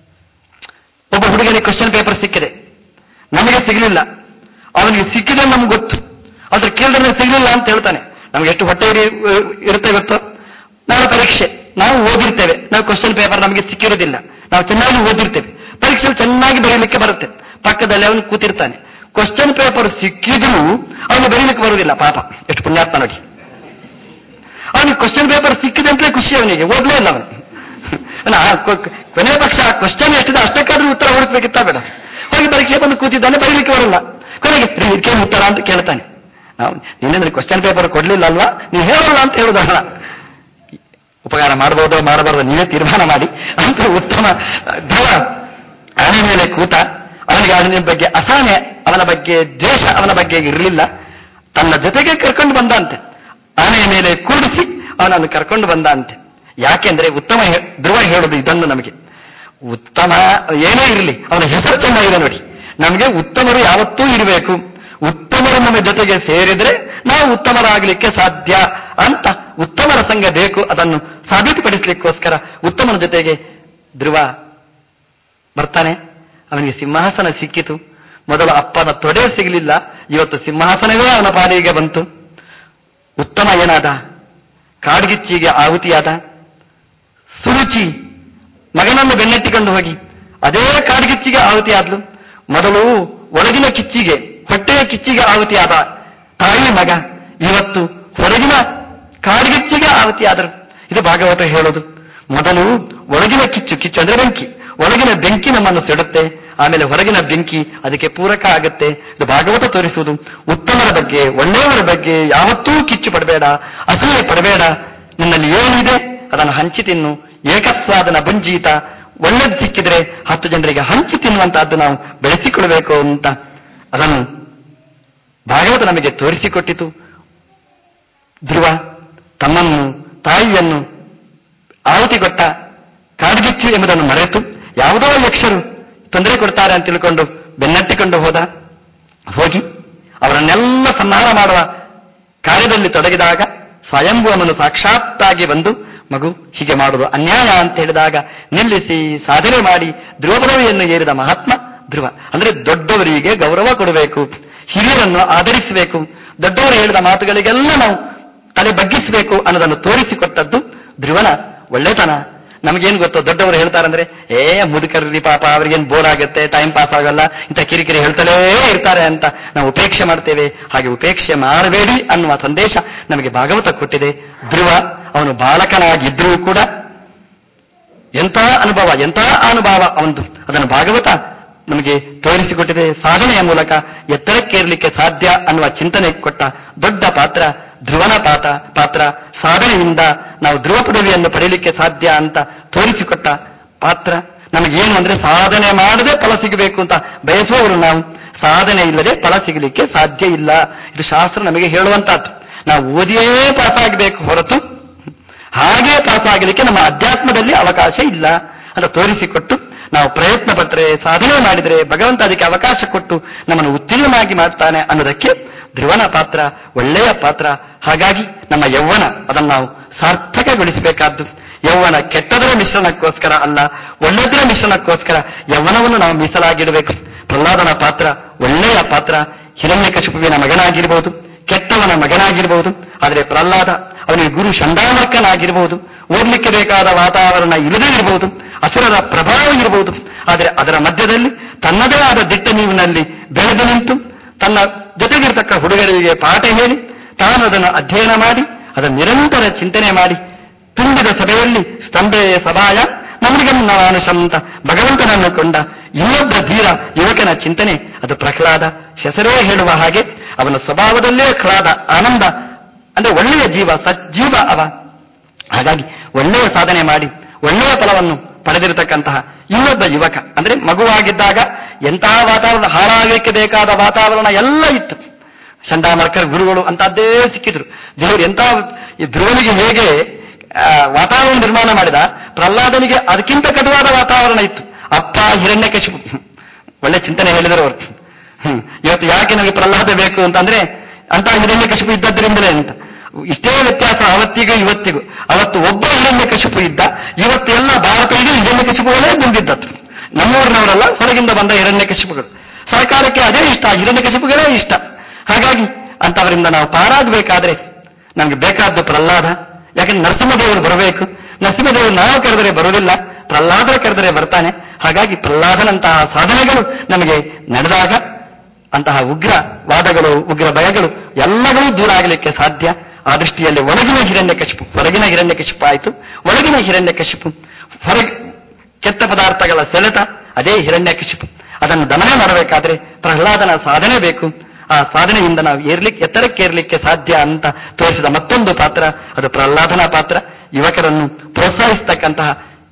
ಒಬ್ಬ ಹುಡುಗನಿಗೆ ಕ್ವಶನ್ ಪೇಪರ್ ಸಿಕ್ಕಿದೆ, ನಮಗೆ ಸಿಗಲಿಲ್ಲ, ಅವನಿಗೆ ಸಿಕ್ಕಿದೆ ನಮ್ಗೆ ಗೊತ್ತು, ಅದ್ರ ಕೇಳಿದ್ರೆ ಸಿಗಲಿಲ್ಲ ಅಂತ ಹೇಳ್ತಾನೆ. ನಮ್ಗೆ ಎಷ್ಟು ಹೊಟ್ಟೆ ಇರುತ್ತೆ ಗೊತ್ತೋ? ನಾಳೆ ಪರೀಕ್ಷೆ, ನಾವು ಓದಿರ್ತೇವೆ, ನಾವು ಕ್ವಶನ್ ಪೇಪರ್ ನಮಗೆ ಸಿಕ್ಕಿರೋದಿಲ್ಲ, ನಾವು ಚೆನ್ನಾಗಿ ಓದಿರ್ತೇವೆ, ಪರೀಕ್ಷೆಯಲ್ಲಿ ಚೆನ್ನಾಗಿ ಬರೀಲಿಕ್ಕೆ ಬರುತ್ತೆ. ಪಕ್ಕದಲ್ಲಿ ಅವನು ಕೂತಿರ್ತಾನೆ, ಕ್ವಶನ್ ಪೇಪರ್ ಸಿಕ್ಕಿದ್ರೂ ಅವನು ಬರೀಲಿಕ್ಕೆ ಬರುವುದಿಲ್ಲ. ಪಾಪ ಎಷ್ಟು ಪುಣ್ಯಾತ್ಮ ನೋಡಿ. ಅವನಿಗೆ ಕ್ವಶನ್ ಪೇಪರ್ ಸಿಕ್ಕಿದೆ ಅಂತಲೇ ಖುಷಿ, ಅವನಿಗೆ ಓದ್ಲೇ ಇಲ್ಲ ಅವನು. ಕೊನೆಯ ಪಕ್ಷ ಆ ಕ್ವಶನ್ ಎಷ್ಟಿದೆ ಅಷ್ಟಕ್ಕಾದ್ರೂ ಉತ್ತರ ಹುಡುಕ್ಬೇಕಿತ್ತ ಬೇಡ. ಹೋಗಿ ಪರೀಕ್ಷೆ ಬಂದು ಕೂತಿದ್ದಾನೆ, ಬರೀಲಿಕ್ಕೆ ಬರಲ್ಲ. ಕೊನೆಗೆ ಇದಕ್ಕೆ ಉತ್ತರ ಅಂತ ಕೇಳ್ತಾನೆ. ನಾವು ನಿನ್ನೆ ಕ್ವಶನ್ ಪೇಪರ್ ಕೊಡ್ಲಿಲ್ಲ ಅಲ್ವಾ, ನೀವು ಹೇಳಲ್ಲ ಅಂತ ಹೇಳುದಲ್ಲ. ಉಪಕಾರ ಮಾಡಬಹುದೋ ಮಾಡಬಾರ್ದು ನೀವೇ ತೀರ್ಮಾನ ಮಾಡಿ ಅಂತ ಉತ್ತಮ ಧ್ರುವ ಆನೆ ಮೇಲೆ ಕೂತ. ಅವನಿಗೆ ಅವನ ಬಗ್ಗೆ ಅಸಹನೆ, ಅವನ ಬಗ್ಗೆ ದ್ವೇಷ ಅವನ ಬಗ್ಗೆ ಇರಲಿಲ್ಲ. ತನ್ನ ಜೊತೆಗೆ ಕರ್ಕೊಂಡು ಬಂದಂತೆ, ಆನೆಯ ಮೇಲೆ ಕೂಡಿಸಿ ಅವನನ್ನು ಕರ್ಕೊಂಡು ಬಂದಂತೆ. ಯಾಕೆಂದ್ರೆ ಉತ್ತಮ ಧ್ರುವ ಹೇಳುದು ಇದನ್ನು ನಮಗೆ. ಉತ್ತಮ ಏನೇ ಇರಲಿ, ಅವನ ಹೆಸರು ಚೆನ್ನಾಗಿದೆ ನೋಡಿ. ನಮಗೆ ಉತ್ತಮರು ಯಾವತ್ತೂ ಇರಬೇಕು, ಉತ್ತಮರು ನಮ್ಮ ಜೊತೆಗೆ ಸೇರಿದ್ರೆ ನಾವು ಉತ್ತಮರಾಗಲಿಕ್ಕೆ ಸಾಧ್ಯ ಅಂತ ಉತ್ತಮರ ಸಂಘ ಬೇಕು. ಅದನ್ನು ಸಾಬೀತುಪಡಿಸಲಿಕ್ಕೋಸ್ಕರ ಉತ್ತಮನ ಜೊತೆಗೆ ಧ್ರುವ ಬರ್ತಾನೆ. ಅವನಿಗೆ ಸಿಂಹಾಸನ ಸಿಕ್ಕಿತು. ಮೊದಲು ಅಪ್ಪನ ತೊಡೆ ಸಿಗಲಿಲ್ಲ, ಇವತ್ತು ಸಿಂಹಾಸನವೇ ಅವನ ಪಾಲಿಗೆ ಬಂತು. ಉತ್ತಮ ಏನಾದ? ಕಾಡ್ಗಿಚ್ಚಿಗೆ ಆಹುತಿಯಾದ. ಸುರುಚಿ ಮಗನನ್ನು ಬೆನ್ನಟ್ಟಿಕೊಂಡು ಹೋಗಿ ಅದೇ ಕಾಡ್ಗಿಚ್ಚಿಗೆ ಆಹುತಿಯಾದ್ಲು. ಮೊದಲು ಒಳಗಿನ ಕಿಚ್ಚಿಗೆ, ಹೊಟ್ಟೆಯ ಕಿಚ್ಚಿಗೆ ಆಹುತಿಯಾದ ತಾಯಿ ಮಗ, ಇವತ್ತು ಹೊರಗಿನ ಕಾಡ್ಗಿಚ್ಚಿಗೆ ಆಹುತಿಯಾದರು. ಇದು ಭಾಗವತ ಹೇಳೋದು. ಮೊದಲು ಒಳಗಿನ ಕಿಚ್ಚು ಅಂದ್ರೆ ಬೆಂಕಿ, ಒಳಗಿನ ಬೆಂಕಿ ನಮ್ಮನ್ನು ಸಿಡುತ್ತೆ, ಆಮೇಲೆ ಹೊರಗಿನ ಬೆಂಕಿ ಅದಕ್ಕೆ ಪೂರಕ ಆಗುತ್ತೆ. ಇದು ಭಾಗವತ ತೋರಿಸುವುದು. ಉತ್ತಮರ ಬಗ್ಗೆ, ಒಳ್ಳೆಯವರ ಬಗ್ಗೆ ಯಾವತ್ತೂ ಕಿಚ್ಚು ಪಡಬೇಡ, ಅಸೂಯೆ ಪಡಬೇಡ. ನಿನ್ನಲ್ಲಿ ಏನಿದೆ ಅದನ್ನು ಹಂಚಿ ತಿನ್ನು. ಏಕಸ್ವಾದನ ಭುಂಜೀತ. ಒಳ್ಳೆದು ಸಿಕ್ಕಿದ್ರೆ 10 ಜನರಿಗೆ ಹಂಚಿ ತಿನ್ನುವಂತಹದ್ದು ನಾವು ಬೆಳೆಸಿಕೊಳ್ಬೇಕು ಅಂತ ಅದನ್ನು ಭಾಗವತ ನಮಗೆ ತೋರಿಸಿಕೊಟ್ಟಿತು. ಧ್ರುವ ತಮ್ಮನ್ನು, ತಾಯಿಯನ್ನು ಆಹುತಿಗೊಟ್ಟ ಕಾಡ್ಗಿಚ್ಚು ಎಂಬುದನ್ನು ಮರೆತು ಯಾವುದೋ ಯಕ್ಷರು ತೊಂದರೆ ಕೊಡ್ತಾರೆ ಅಂತ ತಿಳ್ಕೊಂಡು ಬೆನ್ನಟ್ಟಿಕೊಂಡು ಹೋಗಿ ಅವರನ್ನೆಲ್ಲ ಸಂಹಾರ ಮಾಡುವ ಕಾರ್ಯದಲ್ಲಿ ತೊಡಗಿದಾಗ ಸ್ವಯಂಭುವನು ಸಾಕ್ಷಾತ್ತಾಗಿ ಬಂದು, ಮಗು ಹೀಗೆ ಮಾಡುವುದು ಅನ್ಯಾಯ ಅಂತ ಹೇಳಿದಾಗ ನಿಲ್ಲಿಸಿ ಸಾಧನೆ ಮಾಡಿ ಧ್ರುವ ಪದವಿಯನ್ನು ಏರಿದ ಮಹಾತ್ಮ ಧ್ರುವ. ಅಂದ್ರೆ ದೊಡ್ಡವರಿಗೆ ಗೌರವ ಕೊಡಬೇಕು, ಹಿರಿಯರನ್ನು ಆಧರಿಸಬೇಕು, ದೊಡ್ಡವರು ಹೇಳಿದ ಮಾತುಗಳಿಗೆಲ್ಲ ನಾವು ತಲೆ ಬಗ್ಗಿಸಬೇಕು ಅನ್ನೋದನ್ನು ತೋರಿಸಿಕೊಟ್ಟದ್ದು ಧ್ರುವನ ಒಳ್ಳೆತನ. ನಮಗೇನು ಗೊತ್ತೋ, ದೊಡ್ಡವರು ಹೇಳ್ತಾರಂದ್ರೆ ಮುದುಕರ್ರಿ ಪಾಪ, ಅವ್ರಿಗೇನು ಬೋರ್ ಆಗುತ್ತೆ, ಟೈಮ್ ಪಾಸ್ ಆಗಲ್ಲ, ಇಂಥ ಕಿರಿಕಿರಿ ಹೇಳ್ತಲೇ ಇರ್ತಾರೆ ಅಂತ ನಾವು ಉಪೇಕ್ಷೆ ಮಾಡ್ತೇವೆ. ಹಾಗೆ ಉಪೇಕ್ಷೆ ಮಾಡಬೇಡಿ ಅನ್ನುವ ಸಂದೇಶ ನಮಗೆ ಭಾಗವತ ಕೊಟ್ಟಿದೆ. ಧ್ರುವ ಅವನು ಬಾಲಕನಾಗಿದ್ರೂ ಕೂಡ ಎಂಥ ಅನುಭವ ಅವನದು, ಅದನ್ನು ಭಾಗವತ ನಮಗೆ ತೋರಿಸಿಕೊಟ್ಟಿದೆ. ಸಾಧನೆಯ ಮೂಲಕ ಎತ್ತರಕ್ಕೇರಲಿಕ್ಕೆ ಸಾಧ್ಯ ಅನ್ನುವ ಚಿಂತನೆ ಕೊಟ್ಟ ದೊಡ್ಡ ಪಾತ್ರ ಧ್ರುವನ ಪಾತ್ರ. ಸಾಧನೆಯಿಂದ ನಾವು ಧ್ರುವ ಪದವಿಯನ್ನು ಪಡೆಯಲಿಕ್ಕೆ ಸಾಧ್ಯ ಅಂತ ತೋರಿಸಿಕೊಟ್ಟ ಪಾತ್ರ. ನಮಗೇನು ಅಂದ್ರೆ ಸಾಧನೆ ಮಾಡದೆ ಫಲ ಸಿಗಬೇಕು ಅಂತ ಬಯಸುವವರು ನಾವು. ಸಾಧನೆ ಇಲ್ಲದೆ ಫಲ ಸಿಗಲಿಕ್ಕೆ ಸಾಧ್ಯ ಇಲ್ಲ. ಇದು ಶಾಸ್ತ್ರ ನಮಗೆ ಹೇಳುವಂತಹದ್ದು. ನಾವು ಓದಿಯೇ ಪಾಸಾಗಬೇಕು ಹೊರತು ಹಾಗೆ ಪಾಸಾಗಲಿಕ್ಕೆ ನಮ್ಮ ಅಧ್ಯಾತ್ಮದಲ್ಲಿ ಅವಕಾಶ ಇಲ್ಲ ಅಂತ ತೋರಿಸಿಕೊಟ್ಟು, ನಾವು ಪ್ರಯತ್ನ ಪಟ್ಟರೆ, ಸಾಧನೆ ಮಾಡಿದರೆ ಭಗವಂತ ಅದಕ್ಕೆ ಅವಕಾಶ ಕೊಟ್ಟು ನಮ್ಮನ್ನು ಉತ್ತೀರ್ಣನಾಗಿ ಮಾಡ್ತಾನೆ ಅನ್ನೋದಕ್ಕೆ ಧ್ರುವನ ಪಾತ್ರ ಒಳ್ಳೆಯ ಪಾತ್ರ. ಹಾಗಾಗಿ ನಮ್ಮ ಯೌವನ ಅದನ್ನು ನಾವು ಸಾರ್ಥಕಗೊಳಿಸಬೇಕಾದ್ದು. ಯೌವನ ಕೆಟ್ಟದರ ಮಿಶ್ರಣಕ್ಕೋಸ್ಕರ ಅಲ್ಲ, ಒಳ್ಳೆದರ ಮಿಶ್ರಣಕ್ಕೋಸ್ಕರ ಯೌವನವನ್ನು ನಾವು ಮೀಸಲಾಗಿಡಬೇಕು. ಪ್ರಹ್ಲಾದನ ಪಾತ್ರ ಒಳ್ಳೆಯ ಪಾತ್ರ. ಹಿರಣ್ಯಕಶಿಪುವಿನ ಮಗನಾಗಿರ್ಬೋದು, ಕೆಟ್ಟವನ ಮಗನಾಗಿರ್ಬೋದು. ಆದರೆ ಪ್ರಹ್ಲಾದ ಅವನಿಗೆ ಗುರು ಚಂಡಾಮರ್ಕನಾಗಿರ್ಬೋದು, ಓದಲಿಕ್ಕೆ ಬೇಕಾದ ವಾತಾವರಣ ಇಲ್ಲದೇ ಇರಬಹುದು, ಅಸುರರ ಪ್ರಭಾವ ಇರಬಹುದು. ಆದರೆ ಅದರ ಮಧ್ಯದಲ್ಲಿ ತನ್ನದೇ ಆದ ದಿಟ್ಟ ನೀವಿನಲ್ಲಿ ಬೆಳೆದು ನಿಂತು ತನ್ನ ಜೊತೆಗಿರ್ತಕ್ಕ ಹುಡುಗರಿಗೆ ಪಾಠ ಹೇಳಿ ತಾನು ಅದನ್ನು ಅಧ್ಯಯನ ಮಾಡಿ ಅದನ್ನು ನಿರಂತರ ಚಿಂತನೆ ಮಾಡಿ ತುಂಬಿದ ಸಭೆಯಲ್ಲಿ ಸ್ತಂಭೆ ಸಭಾಯ ನಮರಿಗನ್ನಾನುಶಂತ ಭಗವಂತನನ್ನು ಕೊಂಡ ಇನ್ನೊಬ್ಬ ಧೀರ ಯುವಕನ ಚಿಂತನೆ ಅದು ಪ್ರಹ್ಲಾದ. ಹೆಸರೇ ಹೇಳುವ ಹಾಗೆ ಅವನ ಸ್ವಭಾವದಲ್ಲೇ ಆಹ್ಲಾದ, ಆನಂದ, ಅಂದ್ರೆ ಒಳ್ಳೆಯ ಜೀವ, ಸಜ್ಜೀವ ಅವ. ಹಾಗಾಗಿ ಒಳ್ಳೆಯ ಸಾಧನೆ ಮಾಡಿ ಒಳ್ಳೆಯ ಫಲವನ್ನು ಪಡೆದಿರತಕ್ಕಂತಹ ಇನ್ನೊಬ್ಬ ಯುವಕ, ಅಂದ್ರೆ ಮಗುವಾಗಿದ್ದಾಗ ಎಂತಹ ವಾತಾವರಣ, ಹಾಳಾಗಲಿಕ್ಕೆ ಬೇಕಾದ ವಾತಾವರಣ ಎಲ್ಲ ಇತ್ತು. ಚಂಡಾಮರ್ಕರ್ ಗುರುಗಳು ಅಂತದ್ದೇ ಸಿಕ್ಕಿದ್ರು. ದೇವರು ಎಂಥ ಧ್ರುವನಿಗೆ ಹೇಗೆ ವಾತಾವರಣ ನಿರ್ಮಾಣ ಮಾಡಿದ, ಪ್ರಹ್ಲಾದನಿಗೆ ಅದಕ್ಕಿಂತ ಕಟುವಾದ ವಾತಾವರಣ ಇತ್ತು. ಅಪ್ಪ ಹಿರಣ್ಯಕಶಿಪು, ಒಳ್ಳೆ ಚಿಂತನೆ ಹೇಳಿದರು ಅವರು. ಇವತ್ತು ಯಾಕೆ ನಮಗೆ ಪ್ರಹ್ಲಾದ ಬೇಕು ಅಂತಂದ್ರೆ ಅಂತ ಹಿರಣ್ಯಕಶಿಪು ಇದ್ದದ್ರಿಂದಲೇ ಅಂತ. ಇಷ್ಟೇ ವ್ಯತ್ಯಾಸ ಅವತ್ತಿಗೂ ಇವತ್ತಿಗೂ. ಅವತ್ತು ಒಬ್ಬ ಹಿರಣ್ಯಕಶಿಪು ಇದ್ದ, ಇವತ್ತು ಎಲ್ಲ ಭಾರತ ಇಡೀ ಹಿರಣ್ಯಕಶಿಪುಗಳೇ ಬಂದಿದ್ದತ್ತು. ನಮ್ಮೂರಿನವರೆಲ್ಲ ಹೊರಗಿಂದ ಬಂದ ಹಿರಣ್ಯಕಶಿಪುಗಳು. ಸರ್ಕಾರಕ್ಕೆ ಅದೇ ಇಷ್ಟ, ಹಿರಣ್ಯಕಶಿಪುಗಳೇ ಇಷ್ಟ. ಹಾಗಾಗಿ ಅಂತವರಿಂದ ನಾವು ಪಾರಾಗಬೇಕಾದ್ರೆ ನಮ್ಗೆ ಬೇಕಾದ್ದು ಪ್ರಹ್ಲಾದ. ಯಾಕಂದ್ರೆ ನರಸಿಂಹದೇವರು ಬರಬೇಕು. ನರಸಿಂಹದೇವರು ನಾವು ಕರೆದರೆ ಬರುವುದಿಲ್ಲ, ಪ್ರಹ್ಲಾದರ ಕರೆದರೆ ಬರ್ತಾನೆ. ಹಾಗಾಗಿ ಪ್ರಹ್ಲಾದನಂತಹ ಸಾಧನೆಗಳು ನಮಗೆ ನಡೆದಾಗ ಅಂತಹ ಉಗ್ರ ವಾದಗಳು, ಉಗ್ರ ಭಯಗಳು ಎಲ್ಲಗಳೂ ದೂರ ಆಗಲಿಕ್ಕೆ ಸಾಧ್ಯ. ಆ ದೃಷ್ಟಿಯಲ್ಲಿ ಒಳಗಿನ ಹಿರಣ್ಯಕಶಿಪು, ಹೊರಗಿನ ಹಿರಣ್ಯಕಶಿಪು ಆಯಿತು. ಒಳಗಿನ ಹಿರಣ್ಯಕಶಿಪು, ಹೊರಗೆ ಕೆಟ್ಟ ಪದಾರ್ಥಗಳ ಸೆಳೆತ, ಅದೇ ಹಿರಣ್ಯಕಶಿಪು. ಅದನ್ನು ದಮನ ಮಾಡಬೇಕಾದ್ರೆ ಪ್ರಹ್ಲಾದನ ಸಾಧನೆ ಬೇಕು. ಆ ಸಾಧನೆಯಿಂದ ನಾವು ಎತ್ತರಕ್ಕೇರಲಿಕ್ಕೆ ಸಾಧ್ಯ ಅಂತ ತೋರಿಸಿದ ಮತ್ತೊಂದು ಪಾತ್ರ ಅದು ಪ್ರಹ್ಲಾದನ ಪಾತ್ರ. ಯುವಕರನ್ನು ಪ್ರೋತ್ಸಾಹಿಸ್ತಕ್ಕಂತಹ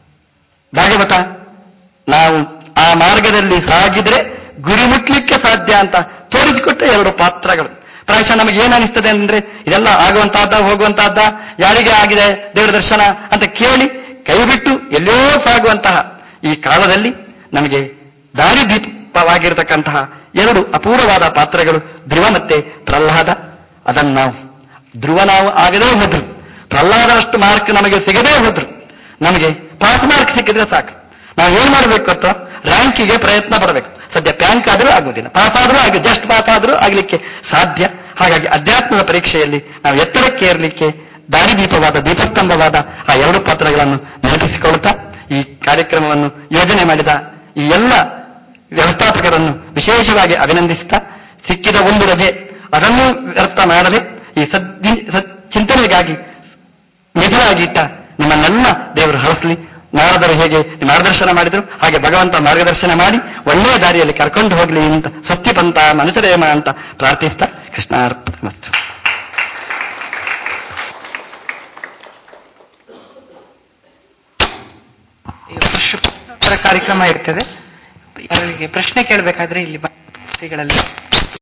ಭಾಗವತ. ನಾವು ಆ ಮಾರ್ಗದಲ್ಲಿ ಸಾಗಿದ್ರೆ ಗುರಿ ಮುಟ್ಲಿಕ್ಕೆ ಸಾಧ್ಯ ಅಂತ ತೋರಿಸಿಕೊಟ್ಟ 2 ಪಾತ್ರಗಳು. ಪ್ರಾಯಶಃ ನಮಗೆ ಏನು ಅನಿಸ್ತದೆ ಅಂದ್ರೆ, ಇದೆಲ್ಲ ಆಗುವಂತಹದ್ದ ಹೋಗುವಂತಹದ್ದ, ಯಾರಿಗೆ ಆಗಿದೆ ದೇವರ ದರ್ಶನ ಅಂತ ಕೇಳಿ ಕೈಬಿಟ್ಟು ಎಲ್ಲೋ ಸಾಗುವಂತಹ ಈ ಕಾಲದಲ್ಲಿ ನಮಗೆ ದಾರಿದೀಪವಾಗಿರತಕ್ಕಂತಹ 2 ಅಪೂರ್ವವಾದ ಪಾತ್ರಗಳು ಧ್ರುವ ಮತ್ತೆ ಪ್ರಹ್ಲಾದ. ಅದನ್ನು ನಾವು ಧ್ರುವ ನಾವು ಆಗದೇ ಹೋದ್ರು, ಪ್ರಹ್ಲಾದನಷ್ಟು ಮಾರ್ಕ್ ನಮಗೆ ಸಿಗದೇ ಹೋದ್ರು, ನಮಗೆ ಪಾಸ್ ಮಾರ್ಕ್ ಸಿಕ್ಕಿದ್ರೆ ಸಾಕು. ನಾವು ಏನ್ ಮಾಡಬೇಕು ಗೊತ್ತೋ ರ್ಯಾಂಕಿಗೆ ಪ್ರಯತ್ನ ಪಡಬೇಕು. ಸದ್ಯ ಪ್ಯಾಂಕ್ ಆದರೂ ಆಗುವುದಿಲ್ಲ, ಪಾಸ್ ಆದರೂ ಜಸ್ಟ್ ಪಾಸ್ ಆದರೂ ಆಗಲಿಕ್ಕೆ ಸಾಧ್ಯ. ಹಾಗಾಗಿ ಅಧ್ಯಾತ್ಮದ ಪರೀಕ್ಷೆಯಲ್ಲಿ ನಾವು ಎತ್ತರಕ್ಕೆ ಏರಲಿಕ್ಕೆ ದಾರಿದೀಪವಾದ ದೀಪಸ್ತಂಭವಾದ ಆ ಎರಡು ಪಾತ್ರಗಳನ್ನು ನೆನಪಿಸಿಕೊಳ್ಳುತ್ತಾ ಈ ಕಾರ್ಯಕ್ರಮವನ್ನು ಯೋಜನೆ ಮಾಡಿದ ಈ ಎಲ್ಲ ವ್ಯವಸ್ಥಾಪಕರನ್ನು ವಿಶೇಷವಾಗಿ ಅಭಿನಂದಿಸುತ್ತಾ, ಸಿಕ್ಕಿದ ಒಂದು ರಜೆ ಅದನ್ನು ವ್ಯರ್ಥ ಮಾಡದೆ ಈ ಚಿಂತನೆಗಾಗಿ ಮೀಸಲಾಗಿಟ್ಟ ನಿಮ್ಮನ್ನೆಲ್ಲ ದೇವರು ಹರಸಲಿ. ನಾರದರು ಹೇಗೆ ಮಾರ್ಗದರ್ಶನ ಮಾಡಿದರು ಹಾಗೆ ಭಗವಂತ ಮಾರ್ಗದರ್ಶನ ಮಾಡಿ ಒಳ್ಳೆಯ ದಾರಿಯಲ್ಲಿ ಕರ್ಕೊಂಡು ಹೋಗಲಿ ಅಂತ ಸ್ವಸ್ತಿ ಪಂಥ ಮನುಷ್ಯರೇಮ ಅಂತ ಪ್ರಾರ್ಥಿಸ್ತಾ ಕೃಷ್ಣಾರ್ಪಣಮಸ್ತು. ಕಾರ್ಯಕ್ರಮ ಇರ್ತದೆ. ಯಾರಿಗೆ ಪ್ರಶ್ನೆ ಕೇಳಬೇಕಾದ್ರೆ ಇಲ್ಲಿ ಶ್ರೀಗಳಲ್ಲಿ